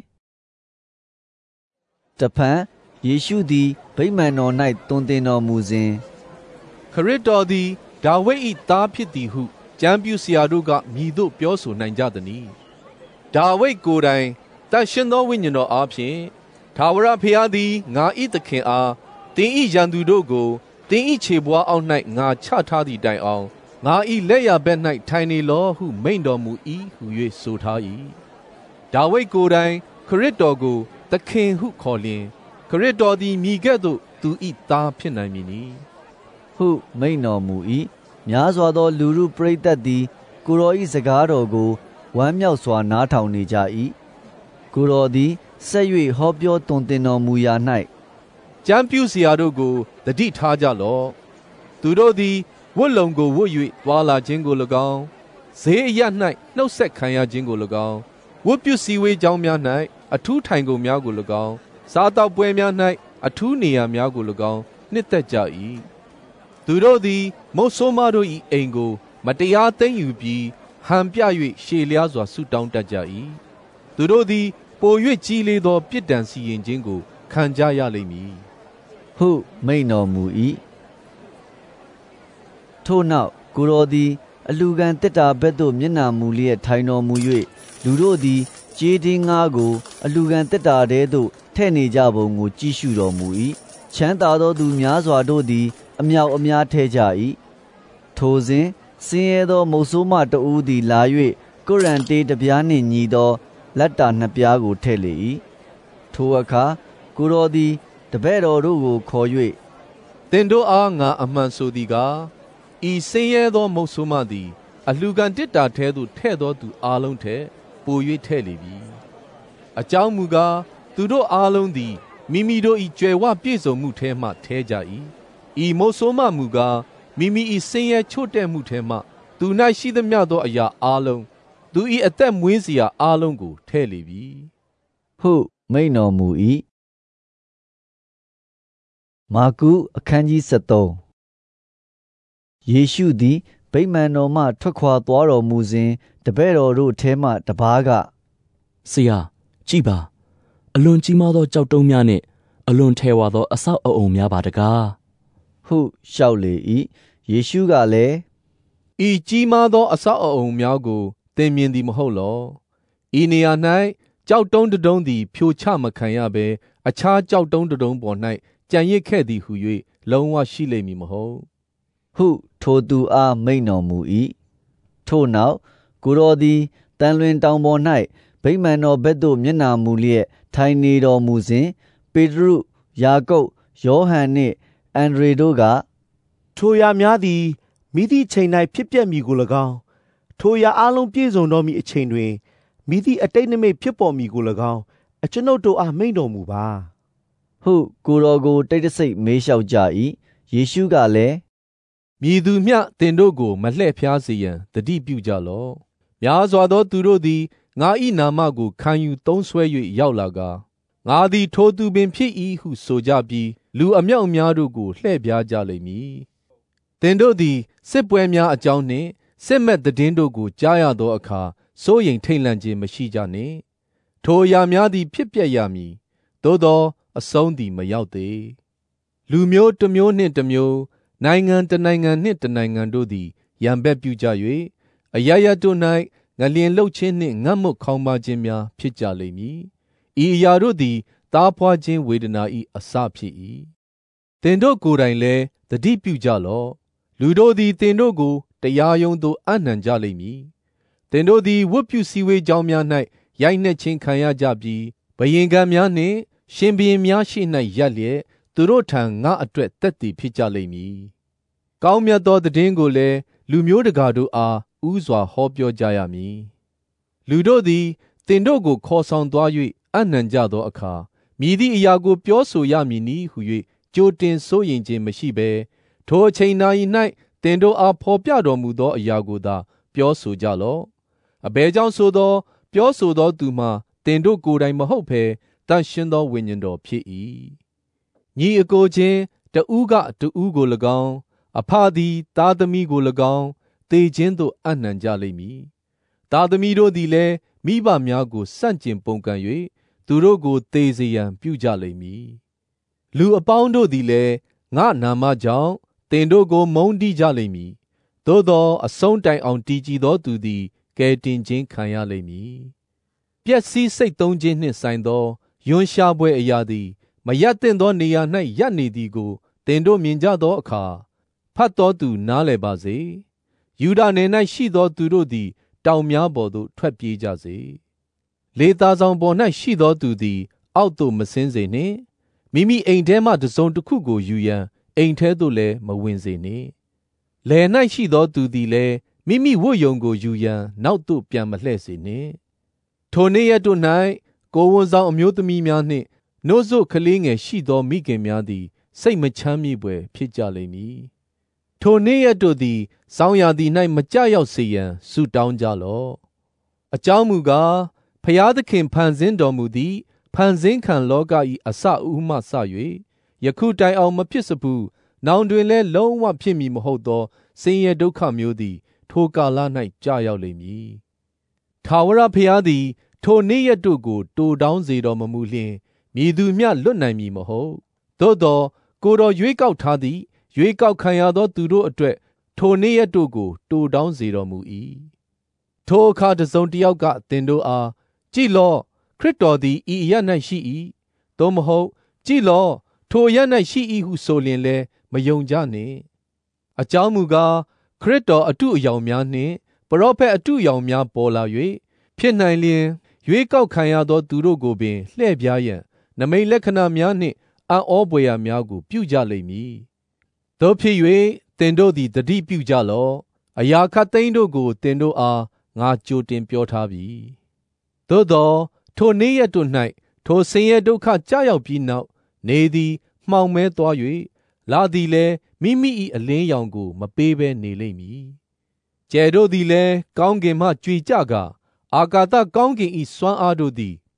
Speaker 1: တဖန်ယေရှုသည်ဗိမာန်တော်၌သွန်သင်တော်မူစဉ်
Speaker 4: ခရစ်တော်သည်ဒါဝိဒ်၏သားဖြစ်သည်ဟုကျမ်းပြုဆရာတို့ကမြည်သို့ပြောဆိုနိုင်ကြသနည်းဒါဝိဒ်ကိုယ်တိုင်တန်ရှင်သောဝိညာဉ်တော်အားဖြင့်ထာဝရဘုရားသည်ငါ၏သခင်အားသင်၏ရန်သူတို့ကိုသင်၏ခြေဘဝအောက်၌ငါချထားသည့်တိုင်အောင်ငါ၏လက်ရဘက်၌ထိုင်နေလောဟုမိန့်တော်မူ၏ဟု၍ဆိုထား၏ဒါဝိဒ်ကိုယ်တိုင်ခရစ်တော်ကိုသခင်ဟုခေါ်လျင်ခရစ်တော်သည်မိကဲ့သို့သူ၏သားဖြစ်နိုင်မည်နီ
Speaker 1: ဟုမိန့်တော်မူ၏များစွာသောလူရုပရိသတ်သည်ကိုတော်၏စကားတော်ကိုဝမ်းမြောက်စွာနားထောင်နေကြ၏ကိုတော်သည်ဆက်၍ဟောပြောသွန်သင်တော်မူရာ၌
Speaker 4: ကျမ်းပြုဆရာတို့ကိုတတိထားကြလော့သူတို့သည်ဝတ်လုံကိုဝတ်၍သွားလာခြင်းကို၎င်းဈေးအရ၌နှုတ်ဆက်ခံရခြင်းကို၎င်းဝတ်ပြုစည်းဝေးကြောင်းများ၌အထူးထိုင်ကုန်များကို၎င်းစားတောက်ပွဲများ၌အထူးနေရာများကို၎င်းနှစ်သက်ကြ၏သူတို့သည်မုတ်ဆိုးမတို့၏အိမ်ကိုမတရားသိမ်းယူပြီးဟန်ပြ၍ရှေလျားစွာဆုတောင်းတတ်ကြ၏သူတို့သည်ပို၍ကြီးလေးသောပြစ်ဒဏ်စီရင်ခြင်းကိုခံကြရလိမ့်မည်
Speaker 1: ဟုမိန့်တော်မူ၏ထို့နောက်ကိုတော်သည်အလူခံတစ်တာဘက်သို့မျက်နှာမူလျက်ထိုင်တော်မူ၍လူတို့သည်ကြေးတင်းငါးကိုအလူခံတစ်တာထဲသို့ထည့်နေကြပုံကိုကြည့်ရှုတော်မူ၏ချမ်းသာသောသူများစွာတို့သည်အမြောက်အများထဲကြ၏ထိုစဉ်ဆင်းရဲသောမုတ်ဆိုးမတဦးသည်လာ၍ကုရန်တေးတစ်ပြားနှင့်ညီသောလက်တာနှစ်ပြားကိုထည့်လေ၏ထိုအခါကိုတော်သည်တပည့်တော်တို့ကိုခေါ်၍
Speaker 4: သင်တို့အားငါအမှန်ဆိုသည်ကားဤဆင်းရဲသောမုတ်ဆိုးမသည်အလှခံတစ်တာထဲသို့ထဲ့သောသူအားလုံးထက်ပို၍ထဲ့လေပြီအကြောင်းမူကားသူတို့အားလုံးသည်မိမိတို့၏ကြွယ်ဝပြည့်စုံမှုထဲမှထဲကြ၏ဤမုတ်ဆိုးမမူကားမိမိ၏ဆင်းရဲချို့တဲ့မှုထဲမှသူ၌ရှိသမျှသောအရာအားလုံးသူ၏အသက်မွေးစရာအားလုံးကိုထဲ့လေပြီ
Speaker 1: ဟုမိန့်တော်မူ၏မာကုအခန်းကြီး73ယေရှုသည်ဗိမာန်တော်မှထွက်ခွာသွားတော်မူစဉ်တပည့်တော်တို့ထဲမှတပါးက
Speaker 6: ဆရာကြည်ပါအလွန်ကြီးမားသောကြောက်တုံးများနှင့်အလွန်ထဲဝါသောအဆောက်အအုံများပါတကား
Speaker 1: ဟုလျှောက်လေ၏ယေရှုကလည်း
Speaker 4: ဤကြီးမားသောအဆောက်အအုံများကိုသင်မြင်သည်မဟုတ်လောဤနေရာ၌ကြောက်တုံးတတုံးသည်ဖြိုချမခံရဘဲအခြားကြောက်တုံးတတုံးပေါ်၌ကြံရစ်ခဲ့သည်ဟု၍လုံးဝရှိလိမ့်မည်မဟုတ်
Speaker 1: ဟုထိုသူအားမိန့်တော်မူ၏ထို့နောက်ကိုယ်တော်သည်တန်လွင်တောင်ပေါ်၌ဗိမာန်တော်ဘက်သို့မျက်နှာမူလျက်ထိုင်နေတော်မူစဉ်ပေတရုယာကုပ်ယောဟန်နှင့်အန္ဒြေတို့က
Speaker 9: ထိုရာများသည်မိသည့်ချိန်၌ဖြစ်ပျက်မည်ကို၎င်းထိုရာအလုံးပြည့်စုံတော်မူအချိန်တွင်မိသည့်အတိတ်နိမိတ်ဖြစ်ပေါ်မည်ကို၎င်းအကျွန်ုပ်တို့အားမိန့်တော်မူပါ
Speaker 1: ဟုကိုယ်တော်ကိုတိတ်တဆိတ်မေးလျှောက်ကြ၏ယေရှုကလည်း
Speaker 4: မည်သူမျှသင်တို့ကိုမလှည့်ဖျားစေရန်တတိပြုကြလော့များစွာသောသူတို့သည်ငါ၏နာမကိုခံယူသုံးဆွဲ၍ရောက်လာကာငါသည်ထိုသူပင်ဖြစ်၏ဟုဆိုကြပြီးလူအမြောက်များတို့ကိုလှည့်ပြားကြလိမ့်မည်သင်တို့သည်စစ်ပွဲများအကြောင်းနှင့်စစ်မဲ့သတင်းတို့ကိုကြားရသောအခါစိုးရိမ်ထိတ်လန့်ခြင်းမရှိကြနှင့်ထိုအရာများသည်ဖြစ်ပျက်ရမည်သို့သောအဆုံးသည်မရောက်သေးလူမျိုးတစ်မျိုးနှင့်တစ်မျိုးနိုင်ငံတစ်နိုင်ငံနှင့်တစ်နိုင်ငံတို့သည်ရန်ဘက်ပြုကြ၍အရရတို့၌ငလျင်လှုပ်ခြင်းနှင့်ငတ်မွတ်ခေါင်းပါခြင်းများဖြစ်ကြလိမ့်မည်ဤအရာတို့သည်သားဖွားခြင်းဝေဒနာ၏အစဖြစ်၏သင်တို့ကိုယ်တိုင်လည်းသတိပြုကြလော့လူတို့သည်သင်တို့ကိုတရားရုံးသို့အနှံကြလိမ့်မည်သင်တို့သည်ဝတ်ပြုစည်းဝေးကြောင်းများ၌ရိုက်နှက်ခြင်းခံရကြပြီးဘယင်ကံများနှင့်ရှင်ဘုရင်များရှိ၌ရပ်လျက်သူတို့ထံငါအတွက်သက်တည်ဖြစ်ကြလိမ့်မည်ကောင်းမြတ်သောသတင်းကိုလည်းလူမျိုးတကာတို့အားဥစွာဟောပြောကြရမည်လူတို့သည်သင်တို့ကိုခေါ်ဆောင်သွား၍အနှံကြသောအခါမည်သည့်အရာကိုပြောဆိုရမည်နည်းဟု၍ကြိုတင်စိုးရင်ခြင်းမရှိဘဲထိုအချိန်နာရီ၌သင်တို့အားဖော်ပြတော်မူသောအရာကိုသာပြောဆိုကြလော့အဘယ်ကြောင့်ဆိုသောပြောဆိုသောသူမှာသင်တို့ကိုယ်တိုင်မဟုတ်ဘဲတန်ရှင်းသောဝိညာဉ်တော်ဖြစ်၏ညီအကိုချင်းတဦးကတဦးကို၎င်းအဖသည်သားသမီးကို၎င်းသေခြင်းသို့အနှံကြလိမ့်မည်သားသမီးတို့သည်လည်းမိဘများကိုစန့်ကျင်ပုန်ကန်၍သူတို့ကိုသေစေရန်ပြုကြလိမ့်မည်လူအပေါင်းတို့သည်လည်းငါနာမကြောင့်သင်တို့ကိုမုန်းတီးကြလိမ့်မည်သို့သောအဆုံးတိုင်အောင်တည်ကြည်သောသူသည်ကယ်တင်ခြင်းခံရလိမ့်မည်ပျက်စီးစိတ်သုံးခြင်းနှင့်ဆိုင်သောယွန်းရှားပွဲအရာသည်မရပ်သင့်သောနေရာ၌ရပ်နေသည်ကိုသင်တို့မြင်ကြသောအခါဖတ်သောသူနားလည်ပါစေယူဒနယ်၌ရှိသောသူတို့သည်တောင်များပေါ်သို့ထွက်ပြေးကြစေလေသားဆောင်ပေါ်၌ရှိသောသူသည်အောက်သို့မဆင်းစေနှင့်မိမိအိမ်ထဲမှတစ်စုံတစ်ခုကိုယူရန်အိမ်ထဲသို့လည်းမဝင်စေနှင့်လယ်၌ရှိသောသူသည်လည်းမိမိဝတ်ယုံကိုယူရန်နောက်သို့ပြန်မလှည့်စေနှင့်ထိုနေ့ရက်တို့၌ကိုယ်ဝန်ဆောင်အမျိုးသမီးများနှင့်နှုတ်စို့ကလေးငယ်ရှိသောမိခင်များသည်စိတ်မချမ်းမြေ့ပွေဖြစ်ကြလိမ့်မည်ထိုနေ့ရက်တို့သည်စောင်းရာသီ၌မကြရောက်စေရန်ဆုတောင်းကြလော့အကြောင်းမူကားဖျားသခင်ဖန်ဆင်းတော်မူသည့်ဖန်ဆင်းခံလောက၏အစအဦးမှစ၍ယခုတိုင်အောင်မဖြစ်စဖူးနောင်တွင်လည်းလုံးဝဖြစ်မည်မဟုတ်သောဆင်းရဲဒုက္ခမျိုးသည်ထိုကာလ၌ကြာရောက်လိမ့်မည်ထာဝရဘုရားသည်ထိုနေ့ရက်တို့ကိုတိုတောင်းစေတော်မမူလျှင်မည်သူမျှလွတ်နိုင်မည်မဟုတ်သို့သောကိုယ်တော်ရွေးကောက်ထားသည့်ရွေးကောက်ခံရသောသူတို့အတွက်ထိုနေ့ရက်တို့ကိုတိုတောင်းစေတော်မူ၏ထိုအခါတစ်စုံတစ်ယောက်ကသင်တို့အားကြည်လော့ခရစ်တော်သည်ဤအရပ်၌ရှိ၏သို့မဟုတ်ကြည်လော့ထိုအရပ်၌ရှိ၏ဟုဆိုလျင်လည်းမယုံကြနှင့်အကြောင်းမူကားခရစ်တော်အတုအယောင်များနှင့်ပရောဖက်အတုအယောင်များပေါ်လာ၍ဖြစ်နိုင်လျင်ရွေးကောက်ခံရသောသူတို့ကိုပင်လှည့်ပြားရန်နမိတ်လက္ခဏာများနှင့်အံ့ဩဖွယ်ရာများကိုပြုကြလိမ့်မည်သို့ဖြစ်၍သင်တို့သည်တတိပြုကြလော့အရာခတ်သိမ်းတို့ကိုသင်တို့အားငါကြိုတင်ပြောထားပြီသို့သောထိုနေ့ရက်တို့၌ထိုဆင်းရဲဒုက္ခကြာရောက်ပြီးနောက်နေသည်မှောင်မဲသွား၍လာသည်လည်းမိမိ၏အလင်းရောင်ကိုမပေးဘဲနေလိမ့်မည်ကျယ်တို့သည်လည်းကောင်းကင်မှကြွေကြကာအာကာသကောင်းကင်၏စွမ်းအားတို့သည်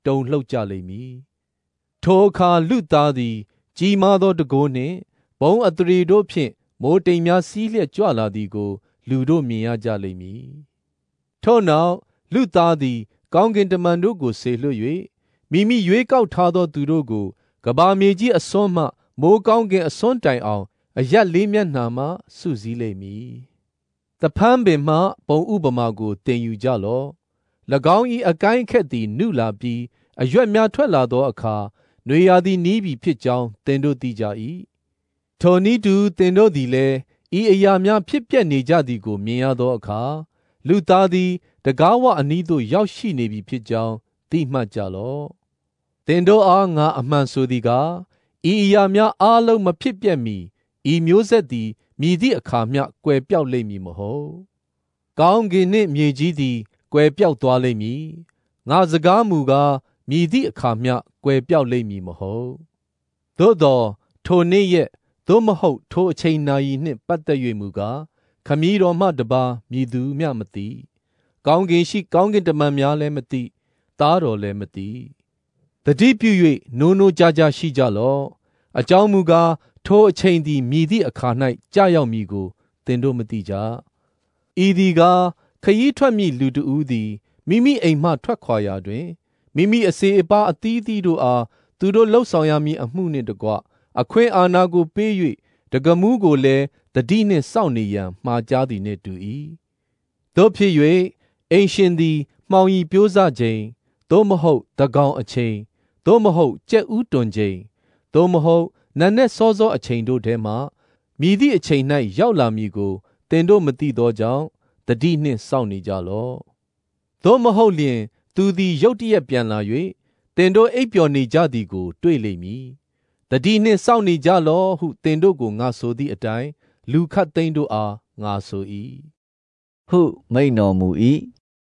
Speaker 4: တုန်လှုပ်ကြလိမ့်မည်ထိုအခါလူသားသည်ကြီးမားသောတကိုးနှင့်ဘုံအထရေတို့ဖြင့်မိုးတိမ်များစီးလျက်ကြွလာသည်ကိုလူတို့မြင်ရကြလိမ့်မည်ထို့နောက်လူသားသည်ကောင်းကင်တမန်တို့ကိုဆေလွှတ်၍မိမိရွေးကောက်ထားသောသူတို့ကိုကဘာမြေကြီးအစွန်းမှမိုးကောင်းကင်အစွန်းတိုင်အောင်အရပ်လေးမျက်နှာမှစုစည်းလိမ့်မည်တဖန်ပင်မှပုံဥပမာကိုတင်ယူကြလော့၎င်း၏အကိုင်းအခက်သည်နုလာပြီးအရွက်များထွက်လာသောအခါနွေရာသီနီးပြီဖြစ်ကြောင်းသင်တို့သိကြ၏ထိုနည်းတူသင်တို့သည်လည်းဤအရာများဖြစ်ပျက်နေကြသည်ကိုမြင်ရသောအခါလူသားသည်တကားဝအနီးသို့ရောက်ရှိနေပြီဖြစ်ကြောင်းသိမှတ်ကြလော့သင်တို့အားငါအမှန်ဆိုသည်ကားဤအရာများအားလုံးမဖြစ်ပျက်မီဤမျိုးဆက်သည်မြည်သည့်အခါမျှကွယ်ပြောက်လိမ့်မည်မဟုတ်ကောင်းကင်နှင့်မြေကြီးသည်ကွယ်ပြောက်သွားလိမ့်မည်ငါစကားမူကားမြည်သည့်အခါမျှကွယ်ပြောက်လိမ့်မည်မဟုတ်သို့သောထိုနေ့ရက်သို့မဟုတ်ထိုအချိန်နာရီနှင့်ပတ်သက်၍မူကားခမည်းတော်မှတပါမြည်သူမျှမသိကောင်းကင်ရှိကောင်းကင်တမန်များလည်းမသိသားတော်လည်းမသိတတိပြု၍နိုးနိုးကြားကြားရှိကြလော့အကြောင်းမူကားထိုအချိန်သည်မြည်သည့်အခါ၌ကြာရောက်မည်ကိုသင်တို့မသိကြဤသည်ကားခရီးထွက်မည့်လူတဦးသည်မိမိအိမ်မှထွက်ခွာရာတွင်မိမိအစေအပါအသီးသီးတို့အားသူတို့လှုပ်ဆောင်ရမည့်အမှုနှင့်တကွအခွင့်အာဏာကိုပေး၍တကမူးကိုလည်းတတိနှင့်စောင့်နေရန်မှားကြားသည်နှင့်တူ၏သို့ဖြစ်၍အိမ်ရှင်သည်မှောင်ရီပြိုးစချိန်သို့မဟုတ်တကောင်အချိန်သို့မဟုတ်ကြက်ဥတွန်ချိန်သို့မဟုတ်နံနက်စောစောအချိန်တို့ထဲမှမြည်သည့်အချိန်၌ရောက်လာမည်ကိုသင်တို့မသိသောကြောင့်တတိနှင့်စောင့်နေကြလော့သို့မဟုတ်လျှင်သူသည်ရုတ်တရက်ပြန်လာ၍သင်တို့အိပ်ပျော်နေကြသည်ကိုတွေ့လိမ့်မည်တတိနှင့်စောင့်နေကြလော့ဟုသင်တို့ကိုငါဆိုသည့်အတိုင်းလူခတ်သိမ်းတို့အားငါဆို၏
Speaker 1: ဟုမိန့်တော်မူ၏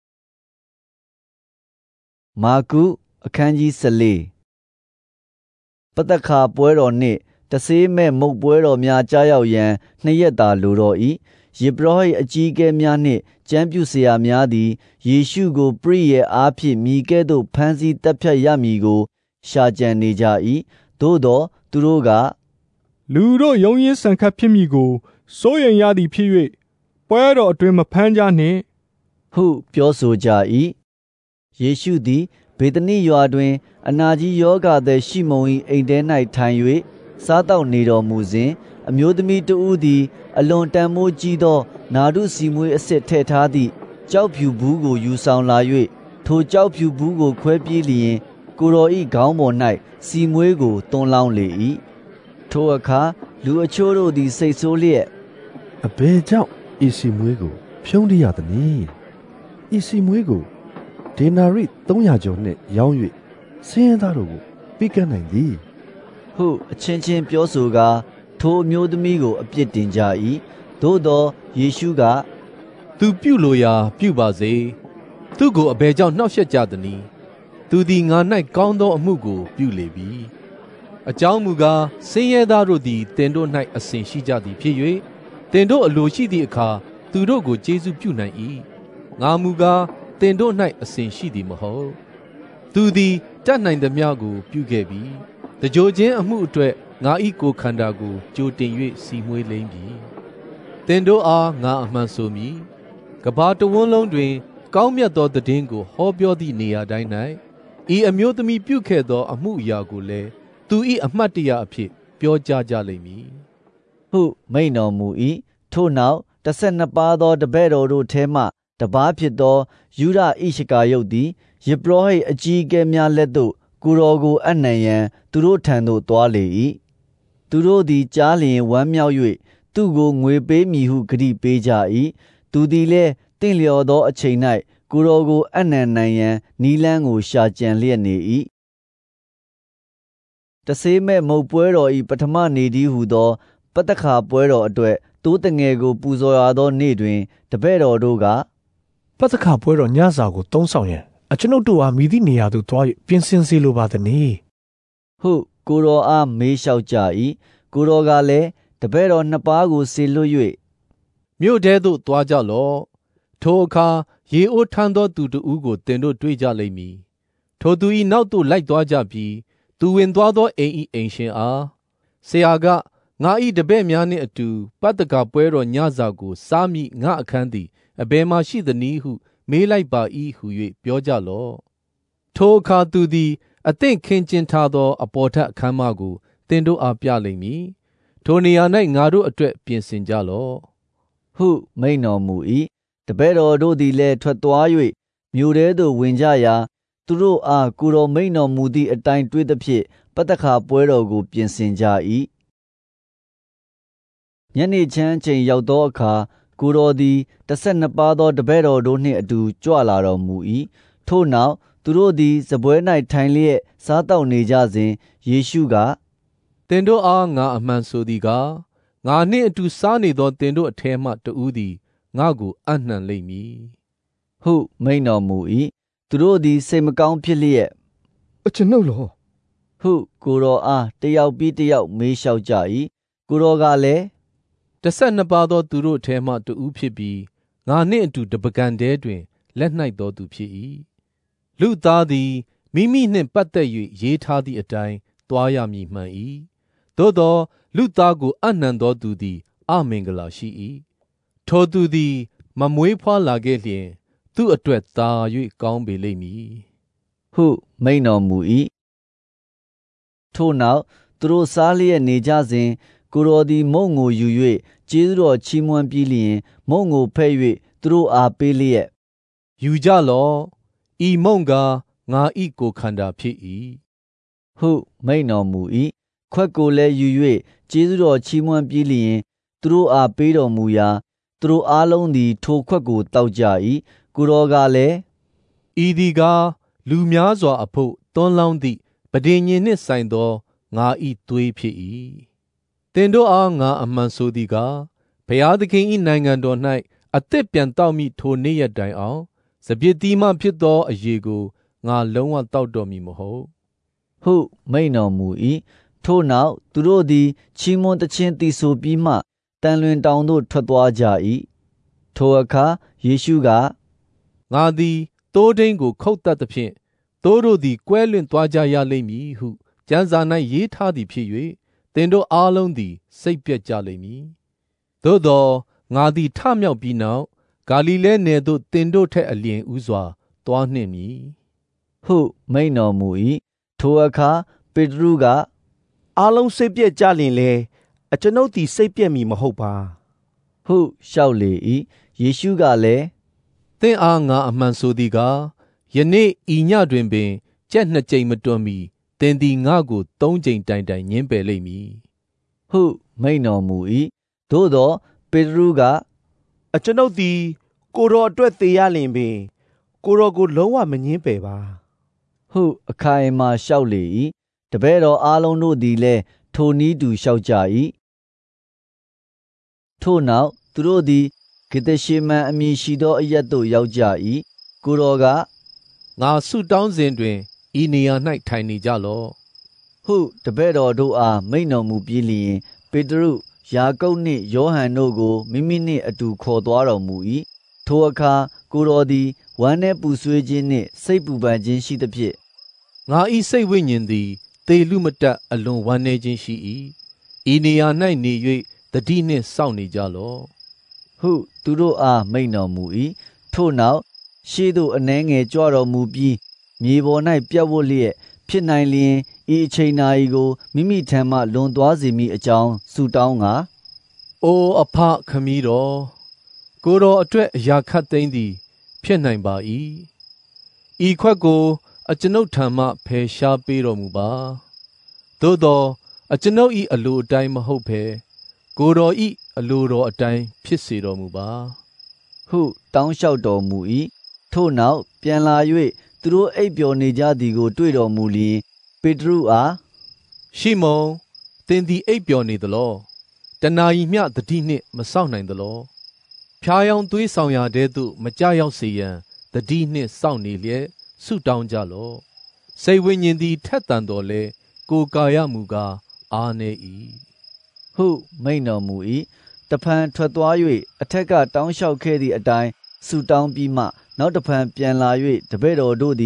Speaker 1: မာကုအခန်းကြီး14ပတ္တခါပွဲတော်နှင့်တဆေးမဲ့မုတ်ပွဲတော်များကြားရောက်ရန်နှစ်ရက်သာလိုတော့၏ယေဘရဟိအကြီးအကဲများနှင့်ကျမ်းပြုဆရာများသည်ယေရှုကိုပရိယေအားဖြင့်မိကဲ့သို့ဖမ်းဆီးတပ်ဖြတ်ရမည်ကိုရှာကြံနေကြ၏သို့သောသူတို့က
Speaker 8: လူတို့ယုံရင်းဆန်ခတ်ဖြစ်မိကိုစိုးရိမ်ရသည်ဖြစ်၍ပွဲတော်အတွင်မဖမ်းကြနှင့်
Speaker 1: ဟုပြောဆိုကြ၏ယေရှုသည်ဘေသနိရွာတွင်အနာကြီးယောဂသည်ရှိမုန်၏အိမ်ထဲ၌ထိုင်၍စားတောက်နေတော်မူစဉ်အမျိုးသမီးတဦးသည်အလွန်တန်မိုးကြီးသောနာဒုစီမွေးအစစ်ထည့်ထားသည့်ကြောက်ဖြူဘူးကိုယူဆောင်လာ၍ထိုကြောက်ဖြူဘူးကိုခွဲပြေးလျင်ကိုတော်၏ခေါင်းပေါ်၌စီမွေးကိုသွန်းလောင်းလေ၏ထိုအခါလူအချို့တို့သည်စိတ်ဆိုးလျက်
Speaker 2: အဘယ်ကြောင့်ဤစီမွေးကိုဖြုံးရရသနည်းဤစီမွေးကိုဒေနာရိ300ကျော်နှင့်ရောင်း၍ဆင်းရဲသားတို့ကိုပေးကမ်းနိုင်သည်
Speaker 1: ဟုအချင်းချင်းပြောဆိုကာထိုအမျိုးသမီးကိုအပြစ်တင်ကြ၏သို့သောယေရှုက
Speaker 4: သူပြုလိုရာပြုပါစေသူကိုအဘယ်ကြောင့်နှောက်ယှက်ကြသနည်းသူသည်ငါ၌ကောင်းသောအမှုကိုပြုလေပြီအကြောင်းမူကားဆင်းရဲသားတို့သည်တင်တို့၌အစဉ်ရှိကြသည်ဖြစ်၍တင်တို့အလိုရှိသည့်အခါသူတို့ကိုကျေးဇူးပြုနိုင်၏ငါမူကားတင်တို့၌အစဉ်ရှိသည်မဟုတ်သူသည်တတ်နိုင်သမျှကိုပြုခဲ့ပြီတကြိုချင်းအမှုအတွက်ငါ၏ကိုယ်ခန္ဓာကိုကြိုတင်၍စီမွေးလိမ့်ပြီတင်တို့အားငါအမှန်ဆိုမည်ကဘာတဝန်းလုံးတွင်ကောင်းမြတ်သောသတင်းကိုဟောပြောသည့်နေရာတိုင်း၌ဤအမျိုးသမီးပြုခဲ့သောအမှုအရာကိုလည်းသူ၏အမှတ်တရအဖြစ်ပြောကြားကြလိမ့်မည်
Speaker 1: ဟုမိန့်တော်မူ၏ထို့နောက်12ပါးသောတပည့်တော်တို့ထဲမှတပါးဖြစ်သောယူဒဣရှကာယုတ်သည်ယေဘရဟိအကြီးအကဲများလက်သို့ကိုတော်ကိုအနှံရန်သူတို့ထံသို့သွားလေ၏သူတို့သည်ကြားလျင်ဝမ်းမြောက်၍သူ့ကိုငွေပေးမည်ဟုဂတိပေးကြ၏သူသည်လည်းတင့်လျော်သောအချိန်၌ကိုတော်ကိုအနှံနိုင်ရန်နီလန်းကိုရှာကြံလျက်နေ၏တဆေးမဲ့မုတ်ပွဲတော်၏ပထမနေ့တည်းဟုသောပတ္တခါပွဲတော်အတွက်တိုးတငယ်ကိုပူဇော်ရသောနေ့တွင်တပည့်တော်တို့က
Speaker 15: ပတ္တခါပွဲတော်ညစာကိုသုံးဆောင်ရန်အကျွန်ုပ်တို့အားမိသည့်နေရာသို့သွား၍ပြင်ဆင်စေလိုပါသနည်း
Speaker 1: ဟုကိုတော်အားမေးလျှောက်ကြ၏ကိုတော်ကလည်းတပည့်တော်နှစ်ပါးကိုစေလွှတ်၍
Speaker 4: မြို့ထဲသို့သွားကြလော့ထိုအခါရေအိုးထမ်းသောသူတဦးကိုတင်တို့တွေ့ကြလိမ့်မည်ထိုသူ၏နောက်သို့လိုက်သွားကြပြီးသူဝင်သွားသောအိမ်၏အိမ်ရှင်အားဆရာကငါ၏တပည့်များနှင့်အတူပတ္တကပွဲတော်ညစာကိုစားမိငါအခန်းသည်အဘယ်မှရှိသနည်းဟုမေးလိုက်ပါ၏ဟု၍ပြောကြလော့ထိုအခါသူသည်အသင့်ခင်းကျင်းထားသောအပေါ်ထက်အခန်းမကိုသင်တို့အားပြလိမ့်မည်ထိုနေရာ၌ငါတို့အတွက်ပြင်ဆင်ကြလော့
Speaker 1: ဟုမိန့်တော်မူ၏တပည့်တော်တို့သည်လည်းထွက်သွား၍မြို့ထဲသို့ဝင်ကြရာသူတို့အားကိုယ်တော်မိန့်တော်မူသည့်အတိုင်းတွေ့သဖြင့်ပတ္တခါပွဲတော်ကိုပြင်ဆင်ကြ၏ညနေချမ်းချိန်ရောက်သောအခါကိုယ်တော်သည်12ပါးသောတပည့်တော်တို့နှင့်အတူကြွလာတော်မူ၏ထို့နောက်သူတို့သည်စားပွဲ၌ထိုင်လျက်စားတောက်နေကြစဉ်ယေရှုက
Speaker 4: သင်တို့အားငါအမှန်ဆိုသည်ကားငါနှင့်အတူစားနေသောသင်တို့အထဲမှတဦးသည်ငါကိုအနှံလိမ့်မည်
Speaker 1: ဟုမိန့်တော်မူ၏သူတို့သည်စိတ်မကောင်းဖြစ်လျက်
Speaker 13: အကျွန်ုပ်လော
Speaker 1: ဟုကိုယ်တော်အားတယောက်ပြီးတယောက်မေးလျှောက်ကြ၏ကိုယ်တော်ကလည်း
Speaker 4: 12ပါးသောသူတို့အထဲမှတဦးဖြစ်ပြီးငါနှင့်အတူတပကံတဲတွင်လက်၌သောသူဖြစ်၏လူသားသည်မိမိနှင့်ပတ်သက်၍ရေးထားသည့်အတိုင်းသွားရမည်မှန်၏သို့သောလူသားကိုအနှံသောသူသည်အမင်္ဂလာရှိ၏ထိုသူသည်မမွေးဖွားလာခဲ့လျင်သူ့အတွက်သာ၍ကောင်းပေလိမ့်မည်
Speaker 1: ဟုမိန့်တော်မူ၏ထို့နောက်သူတို့စားလျက်နေကြစဉ်ကိုယ်တော်သည်မုန့်ကိုယူ၍ကျေးဇူးတော်ချီးမွမ်းပြီးလျင်မုန့်ကိုဖဲ့၍သူတို့အားပေးလျက်
Speaker 4: ယူကြလော့ဤမုန့်ကားငါ၏ကိုယ်ခန္ဓာဖြစ်၏
Speaker 1: ဟုမိန့်တော်မူ၏ခွက်ကိုလည်းယူ၍ကျေးဇူးတော်ချီးမွမ်းပြီးလျင်သူတို့အားပေးတော်မူရာသူတို့အားလုံးသည်ထိုခွက်ကိုတောက်ကြ၏ကိုယ်တော်ကလည်း
Speaker 4: ဤသည်ကားလူများစွာအဖို့သွန်းလောင်းသည့်ပဋိညာဉ်နှင့်ဆိုင်သောငါ၏သွေးဖြစ်၏သင်တို့အားငါအမှန်ဆိုသည်ကားဘုရားသခင်၏နိုင်ငံတော်၌အသက်ပြန်တောက်မိထိုနေ့ရက်တိုင်အောင်စပျစ်သီးမှဖြစ်သောအရေကိုငါလုံးဝတောက်တော်မူမဟုတ်
Speaker 1: ဟုမိန့်တော်မူ၏ထို့နောက်သူတို့သည်ချီးမွမ်းသခြင်းသီဆိုပြီးမှတန်လွင်တောင်သို့ထွက်သွားကြ၏ထိုအခါယေရှုက
Speaker 4: ငါသည်သိုးထိန်းကိုခုတ်တတ်သဖြင့်သိုးတို့သည်ကွဲလွင့်သွားကြရလိမ့်မည်ဟုကျမ်းစာ၌ရေးထားသည်ဖြစ်၍သင်တို့အားလုံးသည်စိတ်ပြည့်ကြလိမ့်မည်သို့သောငါသည်ထမြောက်ပြီးနောက်ဂါလိလဲနယ်သို့သင်တို့ထက်အလျင်ဥစွာသွားနှင့်မည်
Speaker 1: ဟုမိန့်တော်မူ၏ထိုအခါပေတရုက
Speaker 9: အားလုံးစိတ်ပြည့်ကြလျင်လေအကျွန်ုပ်သည်စိတ်ပြည့်မည်မဟုတ်ပါ
Speaker 1: ဟုလျှောက်လေ၏ယေရှုကလည်း
Speaker 4: သင်အားငါအမှန်ဆိုသည်ကားယနေ့ဤညတွင်ပင်ကြက်2ကြိမ်မတွန်မီသင်သည်ငါကို3ကြိမ်တိုင်တိုင်ညှင်းပယ်လိမ့်မည်
Speaker 1: ဟုမိန့်တော်မူ၏သို့သောပေတရုကအ
Speaker 9: ကျွန်ုပ်သည်ကိုတော်အတွက်သေရလျင်ပင်ကိုတော်ကိုလုံးဝမငြင်းပယ်ပါ
Speaker 1: ဟုအခိုင်အမာလျှောက်လေ၏တပည့်တော်အားလုံးတို့သည်လည်းထိုနည်းတူလျှောက်ကြ၏ထို့နောက်သူတို့သည်ဂေသရှေမန်အမည်ရှိသောအရပ်သို့ရောက်ကြ၏ကိုတော်က
Speaker 4: ငါဆုတောင်းစဉ်တွင်ဤနေရာ၌ထိုင်နေကြလော့
Speaker 1: ဟုတပည့်တော်တို့အားမိန့်တော်မူပြီးလျှင်ပေတရုယာကုပ်နှင့်ယောဟန်တို့ကိုမိမိနှင့်အတူခေါ်သွားတော်မူ၏ထိုအခါကိုတော်သည်ဝမ်းနည်းပူဆွေးခြင်းနှင့်စိတ်ပူပန်ခြင်းရှိသဖြင့်
Speaker 4: ငါ၏စိတ်ဝိညာဉ်သည်သေလူမတက်အလွန်ဝမ်းနည်းခြင်းရှိ၏ဤနေရာ၌နေ၍သတိနှင့်စောင့်နေကြလော့
Speaker 1: ဟုသူတို့အားမိန့်တော်မူ၏ထို့နောက်ရှေ့သို့အနှဲငယ်ကြွတော်မူပြီးမြေပေါ်၌ပြတ်ဝတ်လျက်ဖြစ်နိုင်လျင်ဤအချိန်နာရီကိုမိမိထံမှလွန်သွားစေမိအကြောင်းဆုတောင်းကာ
Speaker 4: အိုအဖခမည်းတော်ကိုတော်အတွက်အရာခတ်သိမ်းသည်ဖြစ်နိုင်ပါ၏ဤခွက်ကိုအကျွန်ုပ်ထံမှဖယ်ရှားပေးတော်မူပါသို့သောအကျွန်ုပ်၏အလိုအတိုင်းမဟုတ်ဘဲကိုတော်၏အလိုတော်အတိုင်းဖြစ်စေတော်မူပါ
Speaker 1: ဟုတောင်းလျှောက်တော်မူ၏ထို့နောက်ပြန်လာ၍သူတို့အိပ်ပျော်နေကြသည်ကိုတွေ့တော်မူလျင်ပေတရုအား
Speaker 4: ရှိမုန်သင်သည်အိပ်ပျော်နေသလောတနာရီမျှသတိနှင့်မစောင့်နိုင်သလောဖျားယောင်းသွေးဆောင်ရာတဲသို့မကြရောက်စေရန်သတိနှင့်စောင့်နေလျက်ဆုတောင်းကြလော့စိတ်ဝိညာဉ်သည်ထက်သန်တော်လဲကိုယ်ကာယမူကားအားနည်း၏
Speaker 1: ဟုမိန့်တော်မူ၏တဖန်ထွက်သွား၍အထက်ကတောင်းလျှောက်ခဲ့သည့်အတိုင်းဆုတောင်းပြီးမှနောက်တဖန်ပြန်လာ၍တပည့်တော်တို့သည်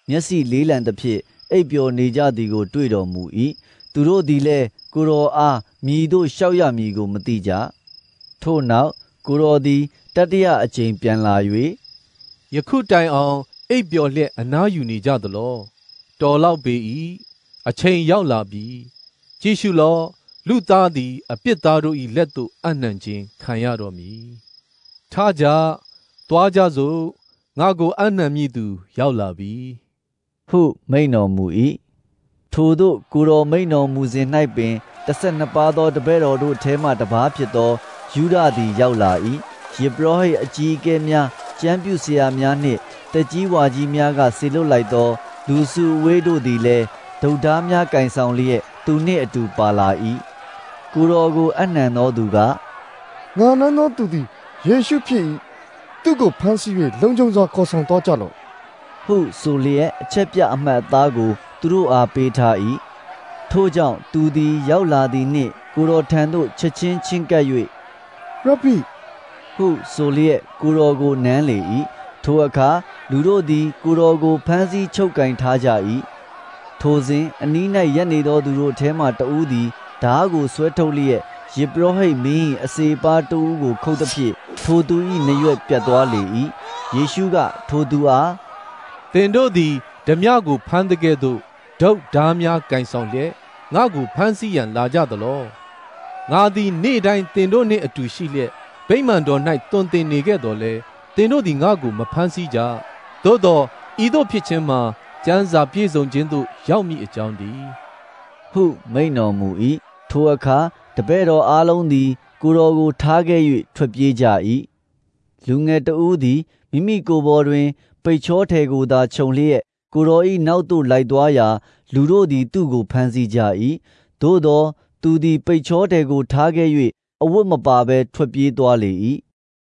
Speaker 1: မျက်စိလေးလံသဖြင့်အိပ်ပျော်နေကြသည်ကိုတွေ့တော်မူ၏သူတို့သည်လည်းကိုတော်အားမြည်သို့လျှောက်ရမည်ကိုမသိကြထို့နောက်ကိုတော်သည်တတိယအကြိမ်ပြန်လာ၍
Speaker 4: ယခုတိုင်အောင်အိပ်ပျော်လျက်အနားယူနေကြသလောတော်လောက်ပေ၏အချိန်ရောက်လာပြီကြည့်ရှုလောလူသားသည်အပြစ်သားတို့၏လက်သို့အနှံခြင်းခံရတော်မူထားကြသွားကြစို့ငါကိုအနှံမည်သူရောက်လာပြီ
Speaker 1: ဟုမိန်တော်မူ၏ထိုသို့ကိုတော်မိန်တော်မူစဉ်၌ပင်12ပါးသောတပည့်တော်တို့ထဲမှတစ်ပါးဖြစ်သောယူဒသည်ရောက်လာ၏ယေဘရဟိတ်အကြီးအကဲများကျမ်းပြုဆရာများနှင့်တက်ကြီးဝါကြီးများကဆေလွတ်လိုက်သောလူစုဝေးတို့သည်လည်းဒုတ်သားများကင်ဆောင်လျက်သူနှင့်အတူပါလာ၏ကိုတော်ကိုအနှံသောသူက
Speaker 13: ငါနန်းသောသူသည်ယေရှုဖြစ်၏သူကိုဖမ်းဆီး၍လုံခြုံစွာခေါ်ဆောင်သွားကြလော့
Speaker 1: ဟုဆိုလျက်အချက်ပြအမှတ်သားကိုသူတို့အားပေးထား၏ထို့ကြောင့်သူသည်ရောက်လာသည်နှင့်ကိုတော်ထံသို့ချက်ချင်းချင်းကပ်၍
Speaker 13: ရဘီ
Speaker 1: ဟုဆိုလျက်ကိုတော်ကိုနမ်းလေ၏ထိုအခါလူတို့သည်ကိုတော်ကိုဖမ်းဆီးချုပ်ကင်ထားကြ၏ထိုစဉ်အနီး၌ရပ်နေသောသူတို့ထဲမှတဦးသည်ဓားကိုဆွဲထုတ်လျက်ယေဘရဟိတ်မင်း၏အစေပါတဦးကိုခုတ်သဖြင့်ထိုသူ၏နရွက်ပြတ်သွားလေ၏ယေရှုကထိုသူအား
Speaker 4: သင်တို့သည်ဓမြကိုဖမ်းတဲ့ကဲ့သို့ဒုတ်ဓားများကင်ဆောင်လျက်ငါကိုဖမ်းဆီးရန်လာကြသလောငါသည်နေ့တိုင်းသင်တို့နှင့်အတူရှိလျက်ဗိမာန်တော်၌တွင်တင်နေခဲ့တော်လဲသင်တို့သည်ငါကိုမဖမ်းဆီးကြသို့သောဤသို့ဖြစ်ခြင်းမှာကျမ်းစာပြည့်စုံခြင်းသို့ရောက်မည်အကြောင်းတည်း
Speaker 1: ဟုမိန်တော်မူ၏ထိုအခါတပည့်တော်အားလုံးသည်ကိုတော်ကိုထားခဲ့၍ထွက်ပြေးကြ၏လူငယ်တဦးသည်မိမိကိုယ်ပေါ်တွင်ပိတ်ချောထည်ကိုသာခြုံလျက်ကိုတော်၏နောက်သို့လိုက်သွားရာလူတို့သည်သူ့ကိုဖမ်းဆီးကြ၏သို့သောသူသည်ပိတ်ချောထည်ကိုထားခဲ့၍အဝတ်မပါဘဲထွက်ပြေးသွားလေ၏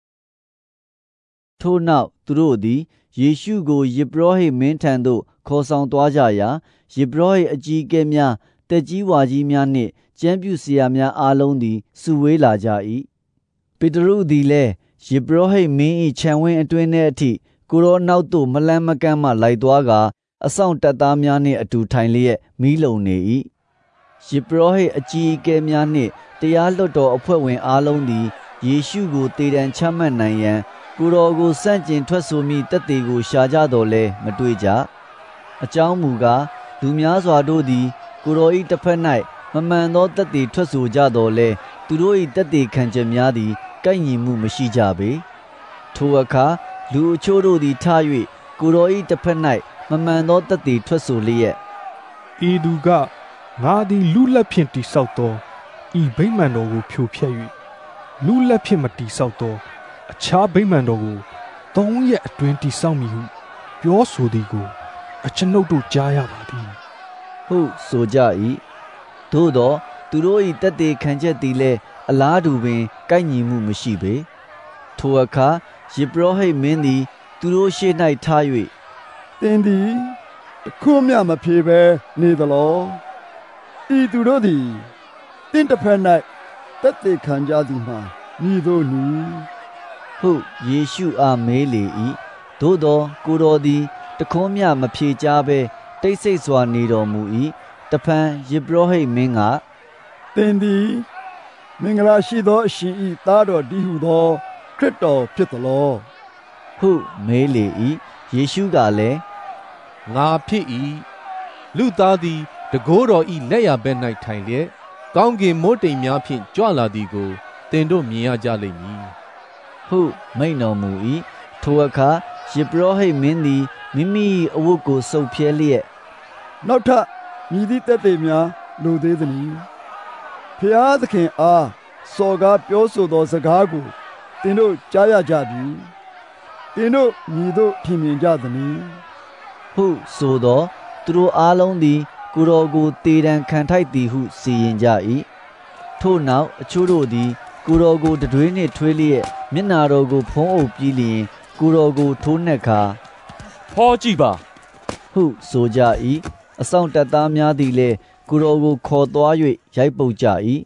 Speaker 1: ထို့နောက်သူတို့သည်ယေရှုကိုယေဘရဟိတ်မင်းထံသို့ခေါ်ဆောင်သွားကြရာယေဘရဟိတ်အကြီးအကဲများတက်ကြီးဝါကြီးများနှင့်ကျမ်းပြုဆရာများအားလုံးသည်စုဝေးလာကြ၏ပေတရုသည်လည်းယေဘရဟိတ်မင်း၏ခြံဝင်းအတွင်းထဲအထိကိုရောနောက်သို့မလန်းမကန့်မှလိုက်သွားကအဆောင်တပ်သားများနှင့်အတူထိုင်လျက်မီးလုံနေ၏ယေဘရဟိတ်အကြီးအကဲများနှင့်တရားလွှတ်တော်အဖွဲ့ဝင်အားလုံးသည်ယေရှုကိုတေတံချမှတ်နိုင်ရန်ကိုတော်ကိုစန့်ကျင်ထွက်ဆိုမိတက်တေကိုရှာကြတော်လဲမတွေ့ကြအကြောင်းမူကားလူများစွာတို့သည်ကိုတော်၏တစ်ဖက်၌မမှန်သောတက်တေထွက်ဆိုကြတော်လဲသူတို့၏တက်တေခံချက်များသည်ကိုက်ညီမှုမရှိကြပေထိုအခါလူအချို့တို့သည်ထ၍ကိုတော်၏တစ်ဖက်၌မမှန်သောတက်တေထွက်ဆိုလျက်
Speaker 8: ဤသူကငါသည်လူလက်ဖြင့်တိဆောက်သောဤဗိမာန်တော်ကိုဖြိုဖျက်၍လူလက်ဖြင့်မတိဆောက်သောအခြားဗိမာန်တော်ကို3 ရက်အတွင်းတိဆောက်မည်ဟုပြောဆိုသည်ကိုအကျွန်ုပ်တို့ကြားရပါသည်
Speaker 1: ဟုဆိုကြ၏သို့သောသူတို့၏တက်တေခံချက်သည်လည်းအလားတူပင်ကိုက်ညီမှုမရှိပေထိုအခါယေဘရဟိတ်မင်းသည်သူတို့ရှေ့၌ထား၍
Speaker 5: သင်သည်တခုမျှမဖြေဘဲနေသလောဤသူတို့သည်သင်တစ်ဖက်၌တက်တေခံကြသည်မှာဤသို့နီ
Speaker 1: ဟုယေရှုအားမေးလေ၏သို့သောကိုတော်သည်တခွန်းမျှမဖြေကြားဘဲတိတ်ဆိတ်စွာနေတော်မူ၏တဖန်ယေဘရဟိတ်မင်းက
Speaker 5: သင်သည်မင်္ဂလာရှိသောအရှင်၏သားတော်တည်းဟုသောခရစ်တော်ဖြစ်သလော
Speaker 1: ဟုမေးလေ၏ယေရှုကလည်း
Speaker 4: ငါဖြစ်၏လူသားသည်တကိုးတော်၏လက်ရဘက်၌ထိုင်လျက်ကောင်းကင်မိုးတိမ်များဖြင့်ကြွလာသည်ကိုသင်တို့မြင်ရကြလိမ့်မည်
Speaker 1: ဟုမိန့်တော်မူ၏ထိုအခါယေဘရဟိတ်မင်းသည်မိမိအဝတ်ကိုဆုပ်ဖြဲလျက်
Speaker 5: နောက်ထပ်မြည်သည့်တက်တေများလိုသေးသနည်းဖျားသခင်အားစော်ကားပြောဆိုသောစကားကိုသင်တို့ကြားရကြပြီသင်တို့မြည်တို့ထင်မြင်ကြသနည်း
Speaker 1: ဟုဆိုသောသူတို့အားလုံးသည်ကိုတော်ကိုတေတံခံထိုက်သည်ဟုစီရင်ကြ၏ထို့နောက်အချို့တို့သည်ကိုတော်ကိုတတွေးနှင့်ထွေးလျက်မျက်နာတော်ကိုဖုံးအုပ်ပြီးလျင်ကိုတော်ကိုထိုးနှက်ခါ
Speaker 6: ဖောကြည့်ပါ
Speaker 1: ဟုဆိုကြ၏အဆောင်တပ်သားများသည်လည်းကိုတော်ကိုခေါ်သွား၍ရိုက်ပုတ်ကြ၏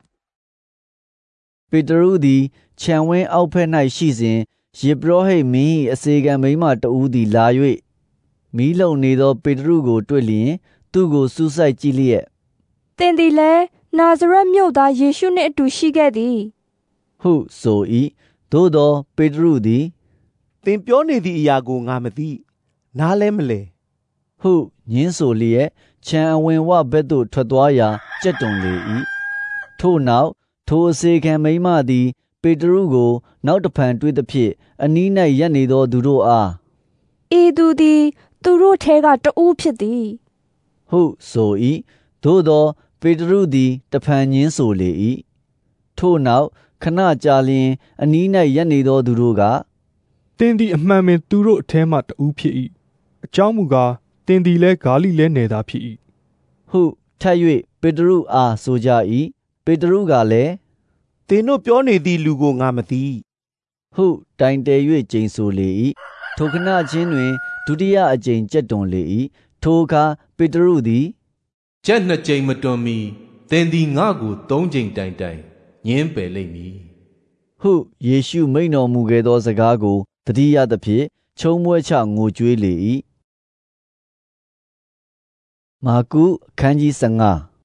Speaker 1: ပေတရုသည်ခြံဝင်းအောက်ဖက်၌ရှိစဉ်ယေဘရဟိတ်မင်း၏အစေခံမိန်းမတဦးသည်လာ၍မီးလုံနေသောပေတရုကိုတွေ့လျင်သူ့ကိုစူးစိုက်ကြည့်လျက်
Speaker 12: သင်သည်လည်းနာဇရက်မြို့သားယေရှုနှင့်အတူရှိခဲ့သည်
Speaker 1: ဟုဆို၏သို့သောပေတရုသည်
Speaker 9: သင်ပြောနေသည့်အရာကိုငါမသိနားလဲမလဲ
Speaker 1: ဟုညင်းဆိုလျက်ခြံအဝင်ဝဘက်သို့ထွက်သွားရာကြက်တွန်လေ၏ထို့နောက်ထိုအစေခံမိန်းမသည်ပေတရုကိုနောက်တဖန်တွေ့သဖြင့်အနီး၌ရပ်နေသောသူတို့အား
Speaker 12: ဤသူသည်သူတို့ထဲကတဦးဖြစ်သည်
Speaker 1: ဟုဆို၏သို့သောပေတရုသည်တဖန်ညင်းဆိုလေ၏ထို့နောက်ခဏကြာလျင်အနီး၌ရပ်နေသောသူတို့က
Speaker 8: သင်သည်အမှန်ပင်သူတို့အထဲမှတဦးဖြစ်၏အကြောင်းမူကားသင်သည်လည်းဂါလိလဲနယ်သားဖြစ်၏
Speaker 1: ဟုထပ်၍ပေတရုအားဆိုကြ၏ပေတရုကလည်း
Speaker 9: သင်တို့ပြောနေသည့်လူကိုငါမသိ
Speaker 1: ဟုတိုင်တယ်၍ကျိန်ဆိုလေ၏ထိုခဏချင်းတွင်ဒုတိယအကြိမ်ကြက်တွန်လေ၏ထိုအခါပေတရုသည်
Speaker 4: ကြက်နှစ်ကြိမ်မတွန်မီသင်သည်ငါကိုသုံးကြိမ်တိုင်တိုင်ညင်းပယ်လိမ့်မည်
Speaker 1: ဟုယေရှုမိန့်တော်မူခဲ့သောစကားကိုသတိရသဖြင့်ချုံးမွဲချငိုကြွေးလေ၏မာကုအခန်းကြီး15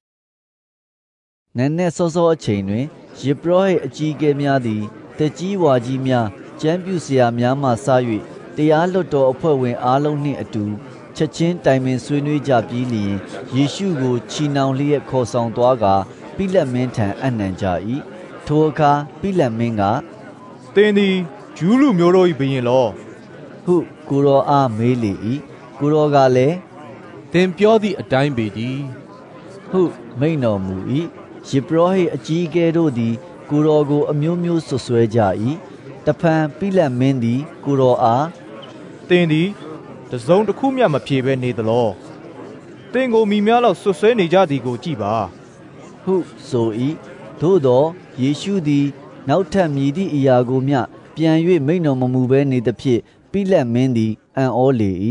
Speaker 1: နန်းနက်စောစောအချိန်တွင်ယေဘရဟိအကြီးအကဲများသည်တက်ကြီးဝါကြီးများကျမ်းပြုဆရာများမှစ၍တရားလွတ်တော်အဖွဲ့ဝင်အားလုံးနှင့်အတူချက်ချင်းတိုင်ပင်ဆွေးနွေးကြပြီးလျင်ယေရှုကိုချီနှောင်လျက်ခေါ်ဆောင်သွားကာပိလတ်မင်းထံအနှံကြ၏ထိုအခါပိလတ်မင်းက
Speaker 7: သင်သည်ဂျူးလူမျိုးတို့၏ဘုရင်လော
Speaker 1: ဟုကိုရောအားမေးလေ၏ကိုရောကလည်း
Speaker 4: သင်ပြောသည့်အတိုင်းပေတည်း
Speaker 1: ဟုမိန့်တော်မူ၏ယေဘရဟိအကြီးအကဲတို့သည်ကိုရောကိုအမျိုးမျိုးဆွဆွဲကြ၏တဖန်ပိလတ်မင်းသည်ကိုရောအား
Speaker 7: သင်သည်တစုံတစ်ခုမျှမဖြေဘဲနေသလောသင်ကိုမိများလောက်ဆွဆွဲနေကြသည်ကိုကြည့်ပါ
Speaker 1: ဟုဆို၏သို့သောယေရှုသည်နောက်ထပ်မြည်သည့်အရာကိုမျှပြန်၍မိန့်တော်မမူဘဲနေသဖြင့်ပိလတ်မင်းသည်အံ့ဩလေ၏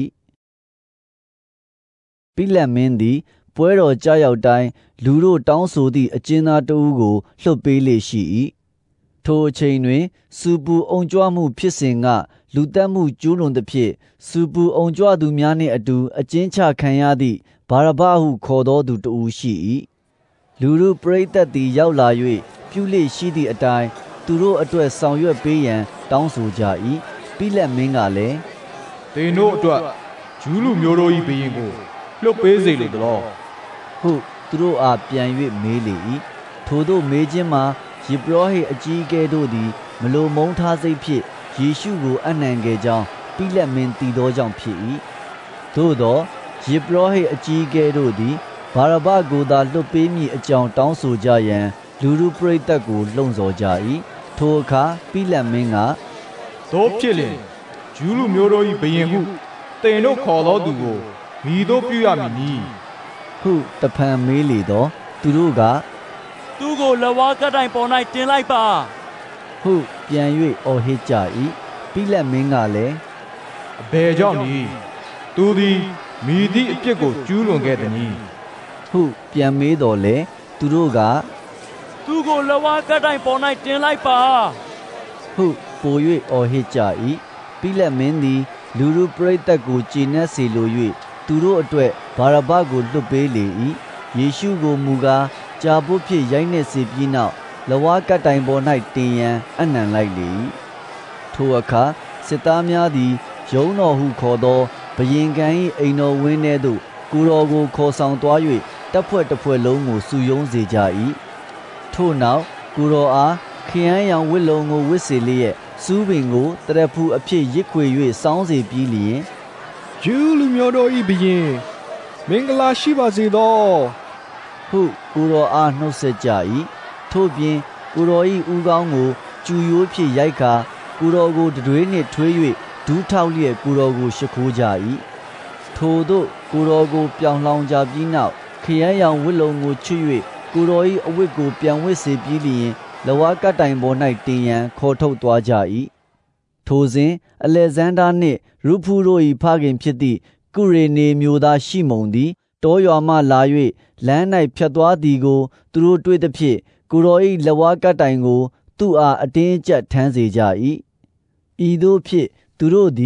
Speaker 1: ပိလတ်မင်းသည်ပွဲတော်ကြာရောက်တိုင်းလူတို့တောင်းဆိုသည့်အကျဉ်းသားတဦးကိုလွှတ်ပေးလေရှိ၏ထိုအချိန်တွင်စူပူအုံကြွမှုဖြစ်စဉ်ကလူတက်မှုကျူးလွန်သဖြင့်စူပူအုံကြွသူများနှင့်အတူအကျဉ်းချခံရသည့်ဗာရဗဟုခေါ်သောသူတဦးရှိ၏လူတို့ပရိသတ်သည်ရောက်လာ၍ပြုလေရှိသည့်အတိုင်းသူတို့အတွက်ဆောင်ရွက်ပေးရန်တောင်းဆိုကြ၏ပိလတ်မင်းကလည်း
Speaker 7: သင်တို့အတွက်ဂျူးလူမျိုးတို့၏ဘုရင်ကိုလွတ်ပေးစေလေသလော
Speaker 1: ဟုသူတို့အားပြန်၍မေးလေ၏ထိုတို့မေးခြင်းမှာယေဘရဟိအကြီးအကဲတို့သည်မလိုမုန်းထားစိတ်ဖြင့်ယေရှုကိုအနှံခဲ့ကြောင်းပိလတ်မင်းသိသောကြောင့်ဖြစ်၏သို့သောယေဘရဟိအကြီးအကဲတို့သည်ဗာရဗကိုသာလွတ်ပေးမည်အကြောင်းတောင်းဆိုကြရန်လူတို့ပရိသတ်ကိုလှုံ့ဆော်ကြ၏ထိုအခါပိလတ်မင်းက
Speaker 7: သို့ဖြစ်လျင်ဂျူးလူမျိုးတို့၏ဘုရင်ဟုသင်တို့ခေါ်သောသူကိုမိတို့ပြုရမည်နီ
Speaker 1: ဟုတဖန်မေးလေသောသူတို့က
Speaker 10: သူကိုလက်ဝါးကတိုင်ပေါ်၌တင်လိုက်ပါ
Speaker 1: ဟုပြန်၍အော်ဟစ်ကြ၏ပိလတ်မင်းကလည်း
Speaker 7: အဘယ်ကြောင့်နည်းသူသည်မိသည့်အပြစ်ကိုကျူးလွန်ခဲ့သည်
Speaker 1: ။ဟုပြန်မေးတော်လေသူတို့က
Speaker 10: သူကိုလက်ဝါးကတိုင်ပေါ်၌တင်လိုက်ပါ
Speaker 1: ဟုပို၍အော်ဟစ်ကြ၏ပိလတ်မင်းသည်လူတို့ပရိသတ်ကိုကျေနပ်စေလို၍သူတို့အတွက်ဗာရဗကိုလွတ်ပေးလေ၏ယေရှုကိုမူကားကြာပုတ်ဖြစ်ရိုက်နှင့်စေပြီးနောက်လက်ဝါးကတိုင်ပေါ်၌တင်ရန်အနှံလိုက်လေ၏ထိုအခါစစ်သားများသည်ယုံတော်ဟုခေါ်သောဘယင်ကန်၏အိမ်တော်ဝင်းထဲသို့ကိုတော်ကိုခေါ်ဆောင်သွား၍တပ်ဖွဲ့တစ်ဖွဲ့လုံးကိုစုယုံစေကြ၏ထို့နောက်ကိုတော်အားခရမ်းရောင်ဝတ်လုံကိုဝတ်စေလျက်စူးပင်ကိုတရဖူအဖြစ်ရစ်ခွေ၍စောင်းစေပြီးလျင်
Speaker 8: ဂျူးလူမျိုးတို့၏ဘုရင်မင်္ဂလာရှိပါစေသော
Speaker 1: ဟုကိုတော်အားနှုတ်ဆက်ကြ၏ထို့ပြင်ကိုတော်၏ဦးခေါင်းကိုကျူရိုးဖြင့်ရိုက်ကာကိုတော်ကိုတတွေးနှင့်ထွေး၍ဒူးထောက်လျက်ကိုတော်ကိုရှိခိုးကြ၏ထိုသို့ကိုတော်ကိုပြောင်းလောင်ကြပြီးနောက်ခရမ်းရောင်ဝတ်လုံကိုချွတ်၍ကိုတော်၏အဝတ်ကိုပြန်ဝတ်စေပြီးလျင်လက်ဝါးကတိုင်ပေါ်၌တင်ရန်ခေါ်ထုတ်သွားကြ၏ထိုစဉ်အလက်ဇန္ဒာနှင့်ရူဖူတို့၏ဖခင်ဖြစ်သည့်ကုရေနေမျိုးသားရှိမုန်သည်တောရွာမှလာ၍လမ်း၌ဖြတ်သွားသည်ကိုသူတို့တွေ့သဖြင့်ကိုတော်၏လက်ဝါးကတိုင်ကိုသူ့အားအတင်းအကျပ်ထမ်းစေကြ၏ဤသို့ဖြစ်သူတို့သည်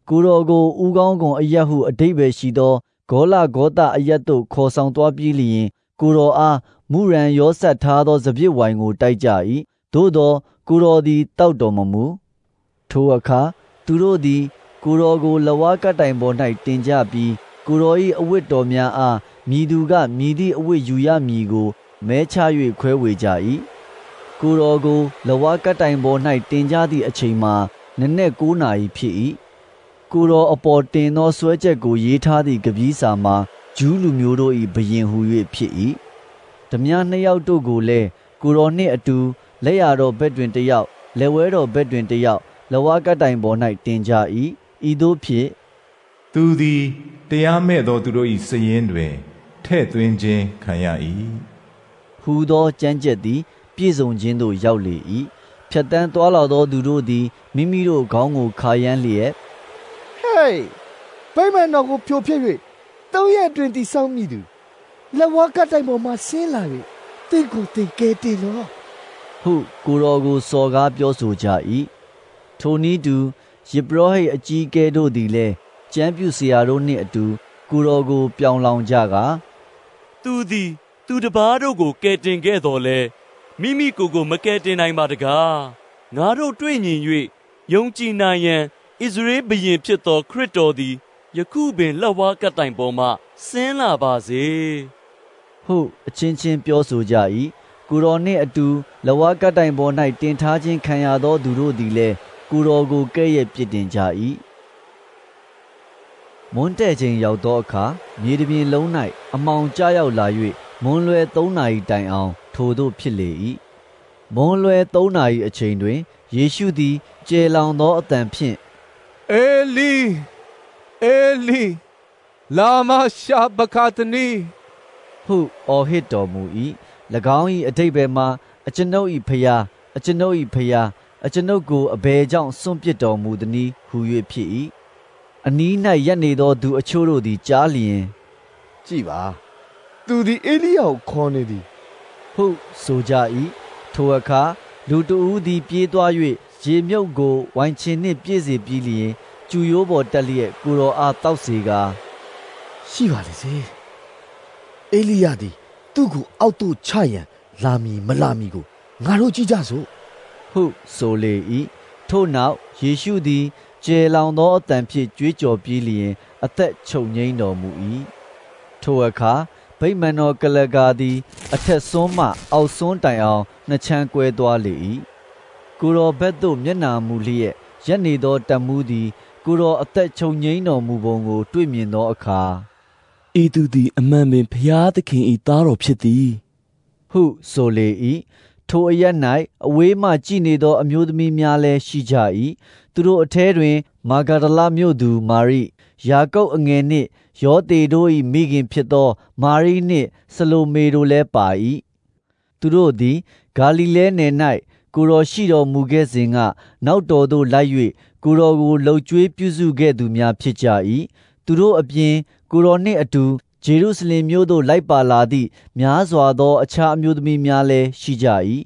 Speaker 1: ကိုရောကိုဦးကောင်းကွန်အယက်ဟုအဓိပ္ပာယ်ရှိသောဂေါလဂေါသအယက်သို့ခေါ်ဆောင်သွားပြီးလျင်ကိုရောအားမူရန်ရောဆက်ထားသောစပစ်ဝိုင်ကိုတိုက်ကြ၏သို့သောကိုရောသည်တောက်တော်မမူထိုအခါသူတို့သည်ကိုရောကိုလဝါကတိုင်ပေါ်၌တင်ကြပြီးကိုရော၏အဝတ်တော်များအားမြည်သူကမြည်သည့်အဝတ်ယူရမည်ကိုမဲချ၍ခွဲဝေကြ၏ကိုရောကိုလဝါကတိုင်ပေါ်၌တင်ကြသည့်အချိန်မှာနနက်9 နာရီဖြစ်၏ကိုရောအပေါ်တင်သောဆွဲချက်ကိုရေးထားသည့်ကပီးစာမှာဂျူးလူမျိုးတို့၏ဘရင်ဟူ၍ဖြစ်၏ဓမြ2 ယောက်တို့ကိုလည်းကိုရောနှင့်အတူလက်ရတော်ဘက်တွင်1 ယောက်လက်ဝဲတော်ဘက်တွင်1 ယောက်လဝါကတိုင်ပေါ်၌တင်ကြ၏ဤသို့ဖြင့်
Speaker 3: သူသည်တရားမဲ့သောသူတို့၏စည်ရင်တွင်ထဲ့သွင်းခြင်းခံရ၏
Speaker 1: ဟူသောကြမ်းကြက်သည်ပြည့်စုံခြင်းသို့ရောက်လေ၏ဖြတ်တန်းသွားလာသောသူတို့သည်မိမိတို့ခေါင်းကိုခါရမ်းလျက်
Speaker 13: ဟေးဗိမာန်တော်ကိုဖြိုဖျက်၍3 ရက်အတွင်းတည်ဆောက်မိသူလက်ဝါးကတိုင်ပေါ်မှဆင်းလာ၍တင့်ကိုတင်ကဲတင်လော
Speaker 1: ဟုကိုရောကိုစော်ကားပြောဆိုကြ၏ထိုနည်းတူယေဘရဟိတ်အကြီးအကဲတို့သည်လည်းကျမ်းပြုဆရာတို့နှင့်အတူကိုရောကိုပြောင်းလောင်ကြကာ
Speaker 6: သူသည်သူတစ်ပါးတို့ကိုကဲတင်ခဲ့တော်လဲမိမိကိုမကဲတင်နိုင်ပါတကားငါတို့တွေ့မြင်၍ယုံကြည်နိုင်ရန်ဣသရေလဘုရင်ဖြစ်သောခရစ်တော်သည်ယခုပင်လက်ဝါးကတိုင်ပေါ်မှဆင်းလာပါစေ
Speaker 1: ဟုအချင်းချင်းပြောဆိုကြ၏ကိုရောနှင့်အတူလက်ဝါးကတိုင်ပေါ်၌တင်ထားခြင်းခံရသောသူတို့သည်လည်းကိုရောကိုကဲ့ရဲ့ပြစ်တင်ကြ၏မွန်းတဲ့ချိန်ရောက်သောအခါမြေတပြင်လုံး၌အမှောင်ကျရောက်လာ၍မွန်းလွယ်3 နာရီတိုင်အောင်ထိုသို့ဖြစ်လေ၏မွန်းလွယ်3 နာရီအချိန်တွင်ယေရှုသည်ကျေလောင်သောအသံဖြင့်
Speaker 4: အေလီအေလီလာမရှာဘခါတနီ
Speaker 1: ဟုအော်ဟစ်တော်မူ၏၎င်း၏အဓိပ္ပာယ်မှာအကျွန်ုပ်၏ဖျားအကျွန်ုပ်၏ဖျားအကျွန်ုပ်ကိုအဘယ်ကြောင့်စွန့်ပစ်တော်မူသနည်းဟု၍ဖြစ်၏အနီး၌ရပ်နေသောသူအချို့တို့သည်ကြားလျင်
Speaker 13: ကြည်ပါသူသည်အေလိယကိုခေါ်နေသည်
Speaker 1: ဟုဆိုကြ၏ထိုအခါလူတဦးသည်ပြေးသွား၍ရေမြုပ်ကိုဝိုင်ချင်နှင့်ပြည့်စေပြီးလျင်ကျူရိုးပေါ်တက်လျက်ကိုရောအားတောက်စေကာ
Speaker 13: ရှိပါလေစေအေလိယသည်သူ့ကိုအောက်သို့ချရန်လာမည်မလာမည်ကိုငါတို့ကြည့်ကြစို့
Speaker 1: ဟုဆိုလေ၏ထို့နောက်ယေရှုသည်ကျေလောင်သောအသံဖြင့်ကြွေးကြော်ပြီးလျင်အသက်ချုပ်ငြိမ်းတော်မူ၏ထိုအခါဗိမာန်တော်ကလကာသည်အထက်စွန်းမှအောက်စွန်းတိုင်အောင်နှစ်ချမ်းကွဲသွားလေ၏ကိုရောဘက်သို့မျက်နှာမူလျက်ရက်နေသောတမူးသည်ကိုရောအသက်ချုပ်ငြိမ်းတော်မူပုံကိုတွေ့မြင်သောအခါ
Speaker 6: ဤသူသည်အမှန်ပင်ဘုရားသခင်၏သားတော်ဖြစ်သည်
Speaker 1: ဟုဆိုလေ၏ထိုအရက်၌အဝေးမှကြည့်နေသောအမျိုးသမီးများလည်းရှိကြ၏သူတို့အထဲတွင်မာဂဒလမြို့သူမာရိယာကုပ်အငယ်နှင့်ယောသေတို့၏မိခင်ဖြစ်သောမာရိနှင့်ဆလိုမေတို့လည်းပါ၏သူတို့သည်ဂါလိလဲနယ်၌ကိုရောရှိတော်မူခဲ့စဉ်ကနောက်တော်သို့လိုက်၍ကိုရောကိုလှုပ်ကြွေးပြုစုခဲ့သူများဖြစ်ကြ၏သူတို့အပြင်ကိုရောနှင့်အတူဂျေရုရှလင်မြို့သို့လိုက်ပါလာသည့်များစွာသောအခြားအမျိုးသမီးများလည်းရှိကြ၏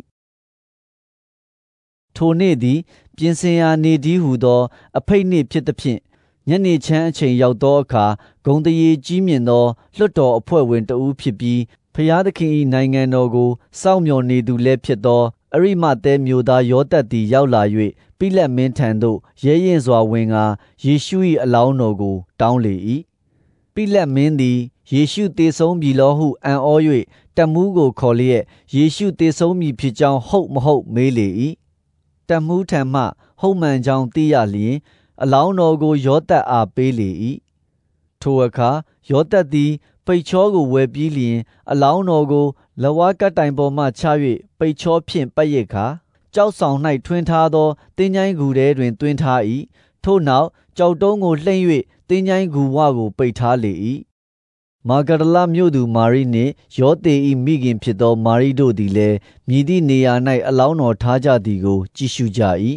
Speaker 1: ထိုနေ့သည်ပြင်ဆင်ရာနေတည်းဟူသောအဖိတ်နေ့ဖြစ်သဖြင့်ညနေချမ်းအချိန်ရောက်သောအခါဂုဏ်တရေကြီးမြင့်သောလွှတ်တော်အဖွဲ့ဝင်တဦးဖြစ်ပြီးဖျားသခင်၏နိုင်ငံတော်ကိုစောင့်မျှော်နေသူလည်းဖြစ်သောအရိမဿဲမြို့သားယောသပ်သည်ရောက်လာ၍ပိလတ်မင်းထံသို့ရဲရင့်စွာဝင်ကာယေရှု၏အလောင်းတော်ကိုတောင်းလေ၏ပိလတ်မင်းသည်ယေရှုသေဆုံးပြီလောဟုအံ့ဩ၍တမူးကိုခေါ်လျက်ယေရှုသေဆုံးမည်ဖြစ်ကြောင်းဟုတ်မဟုတ်မေးလေ၏တမူးထံမှဟုတ်မှန်ကြောင်းသိရလျင်အလောင်းတော်ကိုယောသပ်အားပေးလေ၏ထိုအခါယောသပ်သည်ပိတ်ချောကိုဝယ်ပြီးလျင်အလောင်းတော်ကိုလက်ဝါးကပ်တိုင်ပေါ်မှချ၍ပိတ်ချောဖြင့်ပတ်ရစ်ခါကြောက်ဆောင်၌ထွင်းထားသောတင်းချိုင်းကူထဲတွင်သွင်းထား၏ထို့နောက်ကြောက်တုံးကိုလှိမ့်၍တင်းချိုင်းကူဝကိုပိတ်ထားလေ၏မာဂဒလမြို့သူမာရိနှင့်ယောသေ၏မိခင်ဖြစ်သောမာရိတို့သည်လည်းမြည်သည့်နေရာ၌အလောင်းတော်ထားကြသည်ကိုကြည့်ရှုကြ၏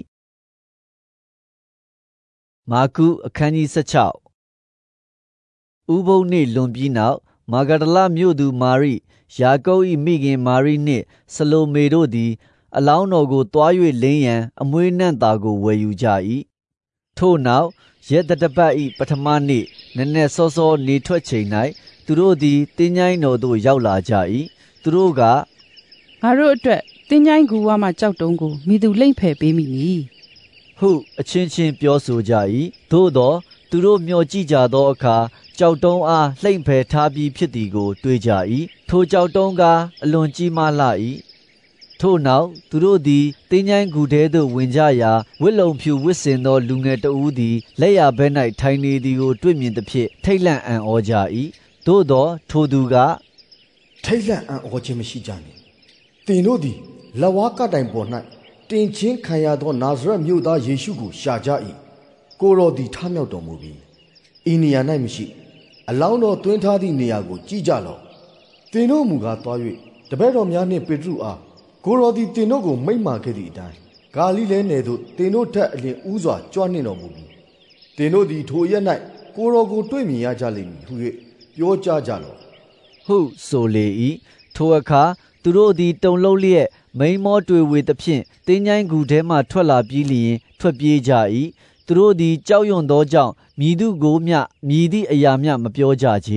Speaker 1: မာကုအခန်းကြီး16ဥပုသ်နေ့လွန်ပြီးနောက်မာဂဒလမြို့သူမာရိယာကုပ်၏မိခင်မာရိနှင့်ဆလိုမေတို့သည်အလောင်းတော်ကိုတွား၍လင်းရန်အမွှေးနံ့သားကိုဝယ်ယူကြ၏ထို့နောက်ရက်တပတ်၏ပထမနေ့နက်နက်စောစောနေထွက်ချိန်၌သူတို့သည်တင်းချိုင်းတော်သို့ရောက်လာကြ၏သူတို့က
Speaker 11: ငါတို့အတွက်တင်းချိုင်းကူဝါမှကြောက်တုံးကိုမိသူလိမ့်ဖယ်ပေးမိမည်
Speaker 1: ဟုအချင်းချင်းပြောဆိုကြ၏သို့သောသူတို့မျှော်ကြည့်ကြသောအခါကြောက်တုံးအားလှိမ့်ဖယ်ထားပြီးဖြစ်သည်ကိုတွေ့ကြ၏ထိုကြောက်တုံးကအလွန်ကြီးမားလှ၏ထို့နောက်သူတို့သည်တင်းချိုင်းကူထဲသို့ဝင်ကြရာဝစ်လုံဖြူဝစ်စင်သောလူငယ်တဦးသည်လက်ရဘက်၌ထိုင်နေသည်ကိုတွေ့မြင်သဖြင့်ထိတ်လန့်အံ့ဩကြ၏သို့သောထိုသူက
Speaker 13: ထိတ်လန့်အံ့ဩခြင်းမရှိကြနှင့်သင်တို့သည်လက်ဝါးကတိုင်ပေါ်၌တင်ချင်းခံရသောနာဇရက်မြို့သားယေရှုကိုရှာကြ၏ကိုယ်တော်သည်ထမြောက်တော်မူပြီဤနေရာ၌မရှိအလောင်းတော်သွင်းထားသည့်နေရာကိုကြည့်ကြလော့သင်တို့မူကားသွား၍တပည့်တော်များနှင့်ပေတရုအားကိုယ်တော်သည်သင်တို့ကိုမိန့်မာခဲ့သည့်အတိုင်းဂါလိလဲနယ်သို့သင်တို့ထက်အလျင်ဦးစွာကြွနှင့်တော်မူပြီသင်တို့သည်ထိုအရက်၌ကိုယ်တော်ကိုတွေ့မြင်ရကြလိမ့်မည်ဟု၍ပြောကြကြလော့
Speaker 1: ဟုဆိုလေ၏ထိုအခါသူတို့သည်တုန်လှုပ်လျက်မိန်မောတွေ့ဝေသဖြင့်တင်းချိုင်းကူထဲမှထွက်လာပြီးလျင်ထွက်ပြေးကြ၏သူတို့သည်ကြောက်ရွံ့သောကြောင့်မြည်သူကိုမျှမြည်သည့်အရာမျှမပြောကြချေ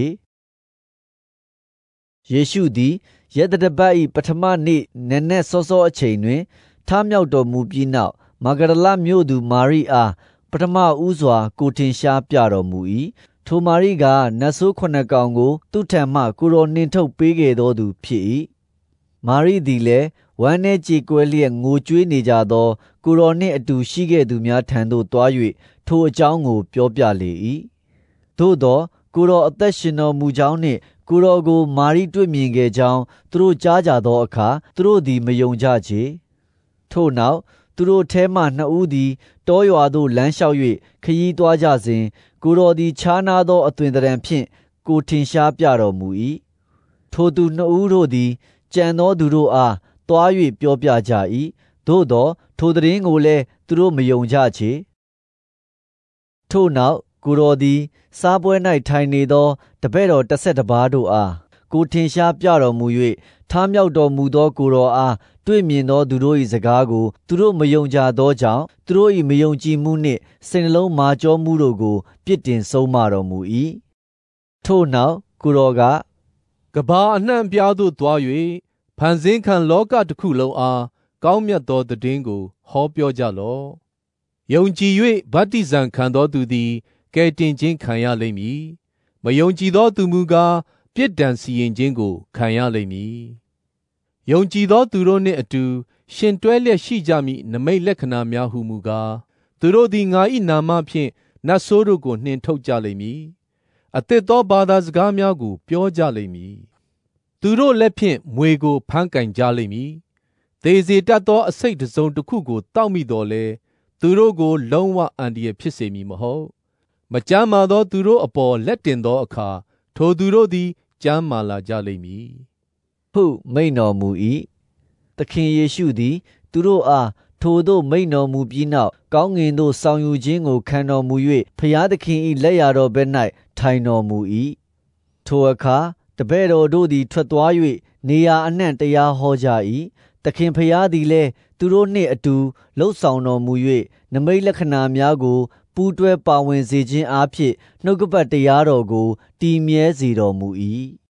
Speaker 1: ယေရှုသည်ရက်တပတ်၏ပထမနေ့နက်နက်စောစောအချိန်တွင်ထမြောက်တော်မူပြီးနောက်မာဂဒလမြို့သူမာရိအားပထမဦးစွာကိုထင်ရှားပြတော်မူ၏ထိုမာရိကနတ်ဆိုး9ကောင်ကိုသူ့ထံမှကိုတော်နှင်ထုတ်ပေးခဲ့သောသူဖြစ်၏မာရိသည်လည်းဝမ်းနည်းကြေကွဲလျက်ငိုကြွေးနေကြသောကိုတော်နှင့်အတူရှိခဲ့သူများထံသို့သွား၍ထိုအကြောင်းကိုပြောပြလေ၏သို့သောကိုတော်အသက်ရှင်တော်မူကြောင်းနှင့်ကိုတော်ကိုမာရိတွေ့မြင်ခဲ့ကြောင်းသူတို့ကြားကြသောအခါသူတို့သည်မယုံကြချေထို့နောက်သူတို့ထဲမှ2ဦးသည်တောရွာသို့လမ်းလျှောက်၍ခရီးသွားကြစဉ်ကိုတော်သည်ခြားနားသောအသွင်သဏ္ဍာန်ဖြင့်ကိုထင်ရှားပြတော်မူ၏ထိုသူ2ဦးတို့သည်ကြံသောသူတို့အားသွား၍ပြောပြကြ၏သို့သောထိုသတင်းကိုလည်းသူတို့မယုံကြချေထို့နောက်ကိုတော်သည်စားပွဲ၌ထိုင်နေသောတပည့်တော်11ပါးတို့အားကိုထင်ရှားပြတော်မူ၍ထမြောက်တော်မူသောကိုတော်အားတွေ့မြင်သောသူတို့၏စကားကိုသူတို့မယုံကြသောကြောင့်သူတို့၏မယုံကြည်မှုနှင့်စိတ်နှလုံးမာကျောမှုတို့ကိုပြစ်တင်ဆုံးမတော်မူ၏ထို့နောက်ကိုတော်က
Speaker 4: ကဘာအနှံ့ပြားသို့သွား၍ဖန်ဆင်းခံလောကတစ်ခုလုံးအားကောင်းမြတ်သောသတင်းကိုဟောပြောကြလော့ယုံကြည်၍ဗတ္တိဇံခံသောသူသည်ကယ်တင်ခြင်းခံရလိမ့်မည်မယုံကြည်သောသူမူကားပြစ်ဒဏ်စီရင်ခြင်းကိုခံရလိမ့်မည်ယုံကြည်သောသူတို့နှင့်အတူရှင်တွဲလျက်ရှိကြမည့်နမိတ်လက္ခဏာများဟုမူကားသူတို့သည်ငါ၏နာမဖြင့်နတ်ဆိုးတို့ကိုနှင်ထုတ်ကြလိမ့်မည်အသစ်သောဘာသာစကားများကိုပြောကြလိမ့်မည်သူတို့လက်ဖြင့်မွေကိုဖမ်းကင်ကြလိမ့်မည်သေစေတတ်သောအဆိပ်တစ်စုံတစ်ခုကိုတောက်မိတော်လဲသူတို့ကိုလုံးဝအန္တရာယ်ဖြစ်စေမည်မဟုတ်မကြမ်းမာသောသူတို့အပေါ်လက်တင်သောအခါထိုသူတို့သည်ကြမ်းမာလာကြလိမ့်မည်
Speaker 1: ဟုမိန့်တော်မူ၏သခင်ယေရှုသည်သူတို့အားထိုသို့မိန့်တော်မူပြီးနောက်ကောင်းငင်သို့ဆောင်ယူခြင်းကိုခံတော်မူ၍ဖျားသခင်၏လက်ရတော်ဘက်၌ထိုင်တော်မူ၏ထိုအခါတပည့်တော်တို့သည်ထွက်သွား၍နေရာအနှံ့တရားဟောကြ၏သခင်ဖျားသည်လည်းသူတို့နှင့်အတူလှုပ်ဆောင်တော်မူ၍နမိတ်လက္ခဏာများကိုပူးတွဲပါဝင်စေခြင်းအားဖြင့်နှုတ်ကပတ်တရားတော်ကိုတည်မြဲစေတော်မူ၏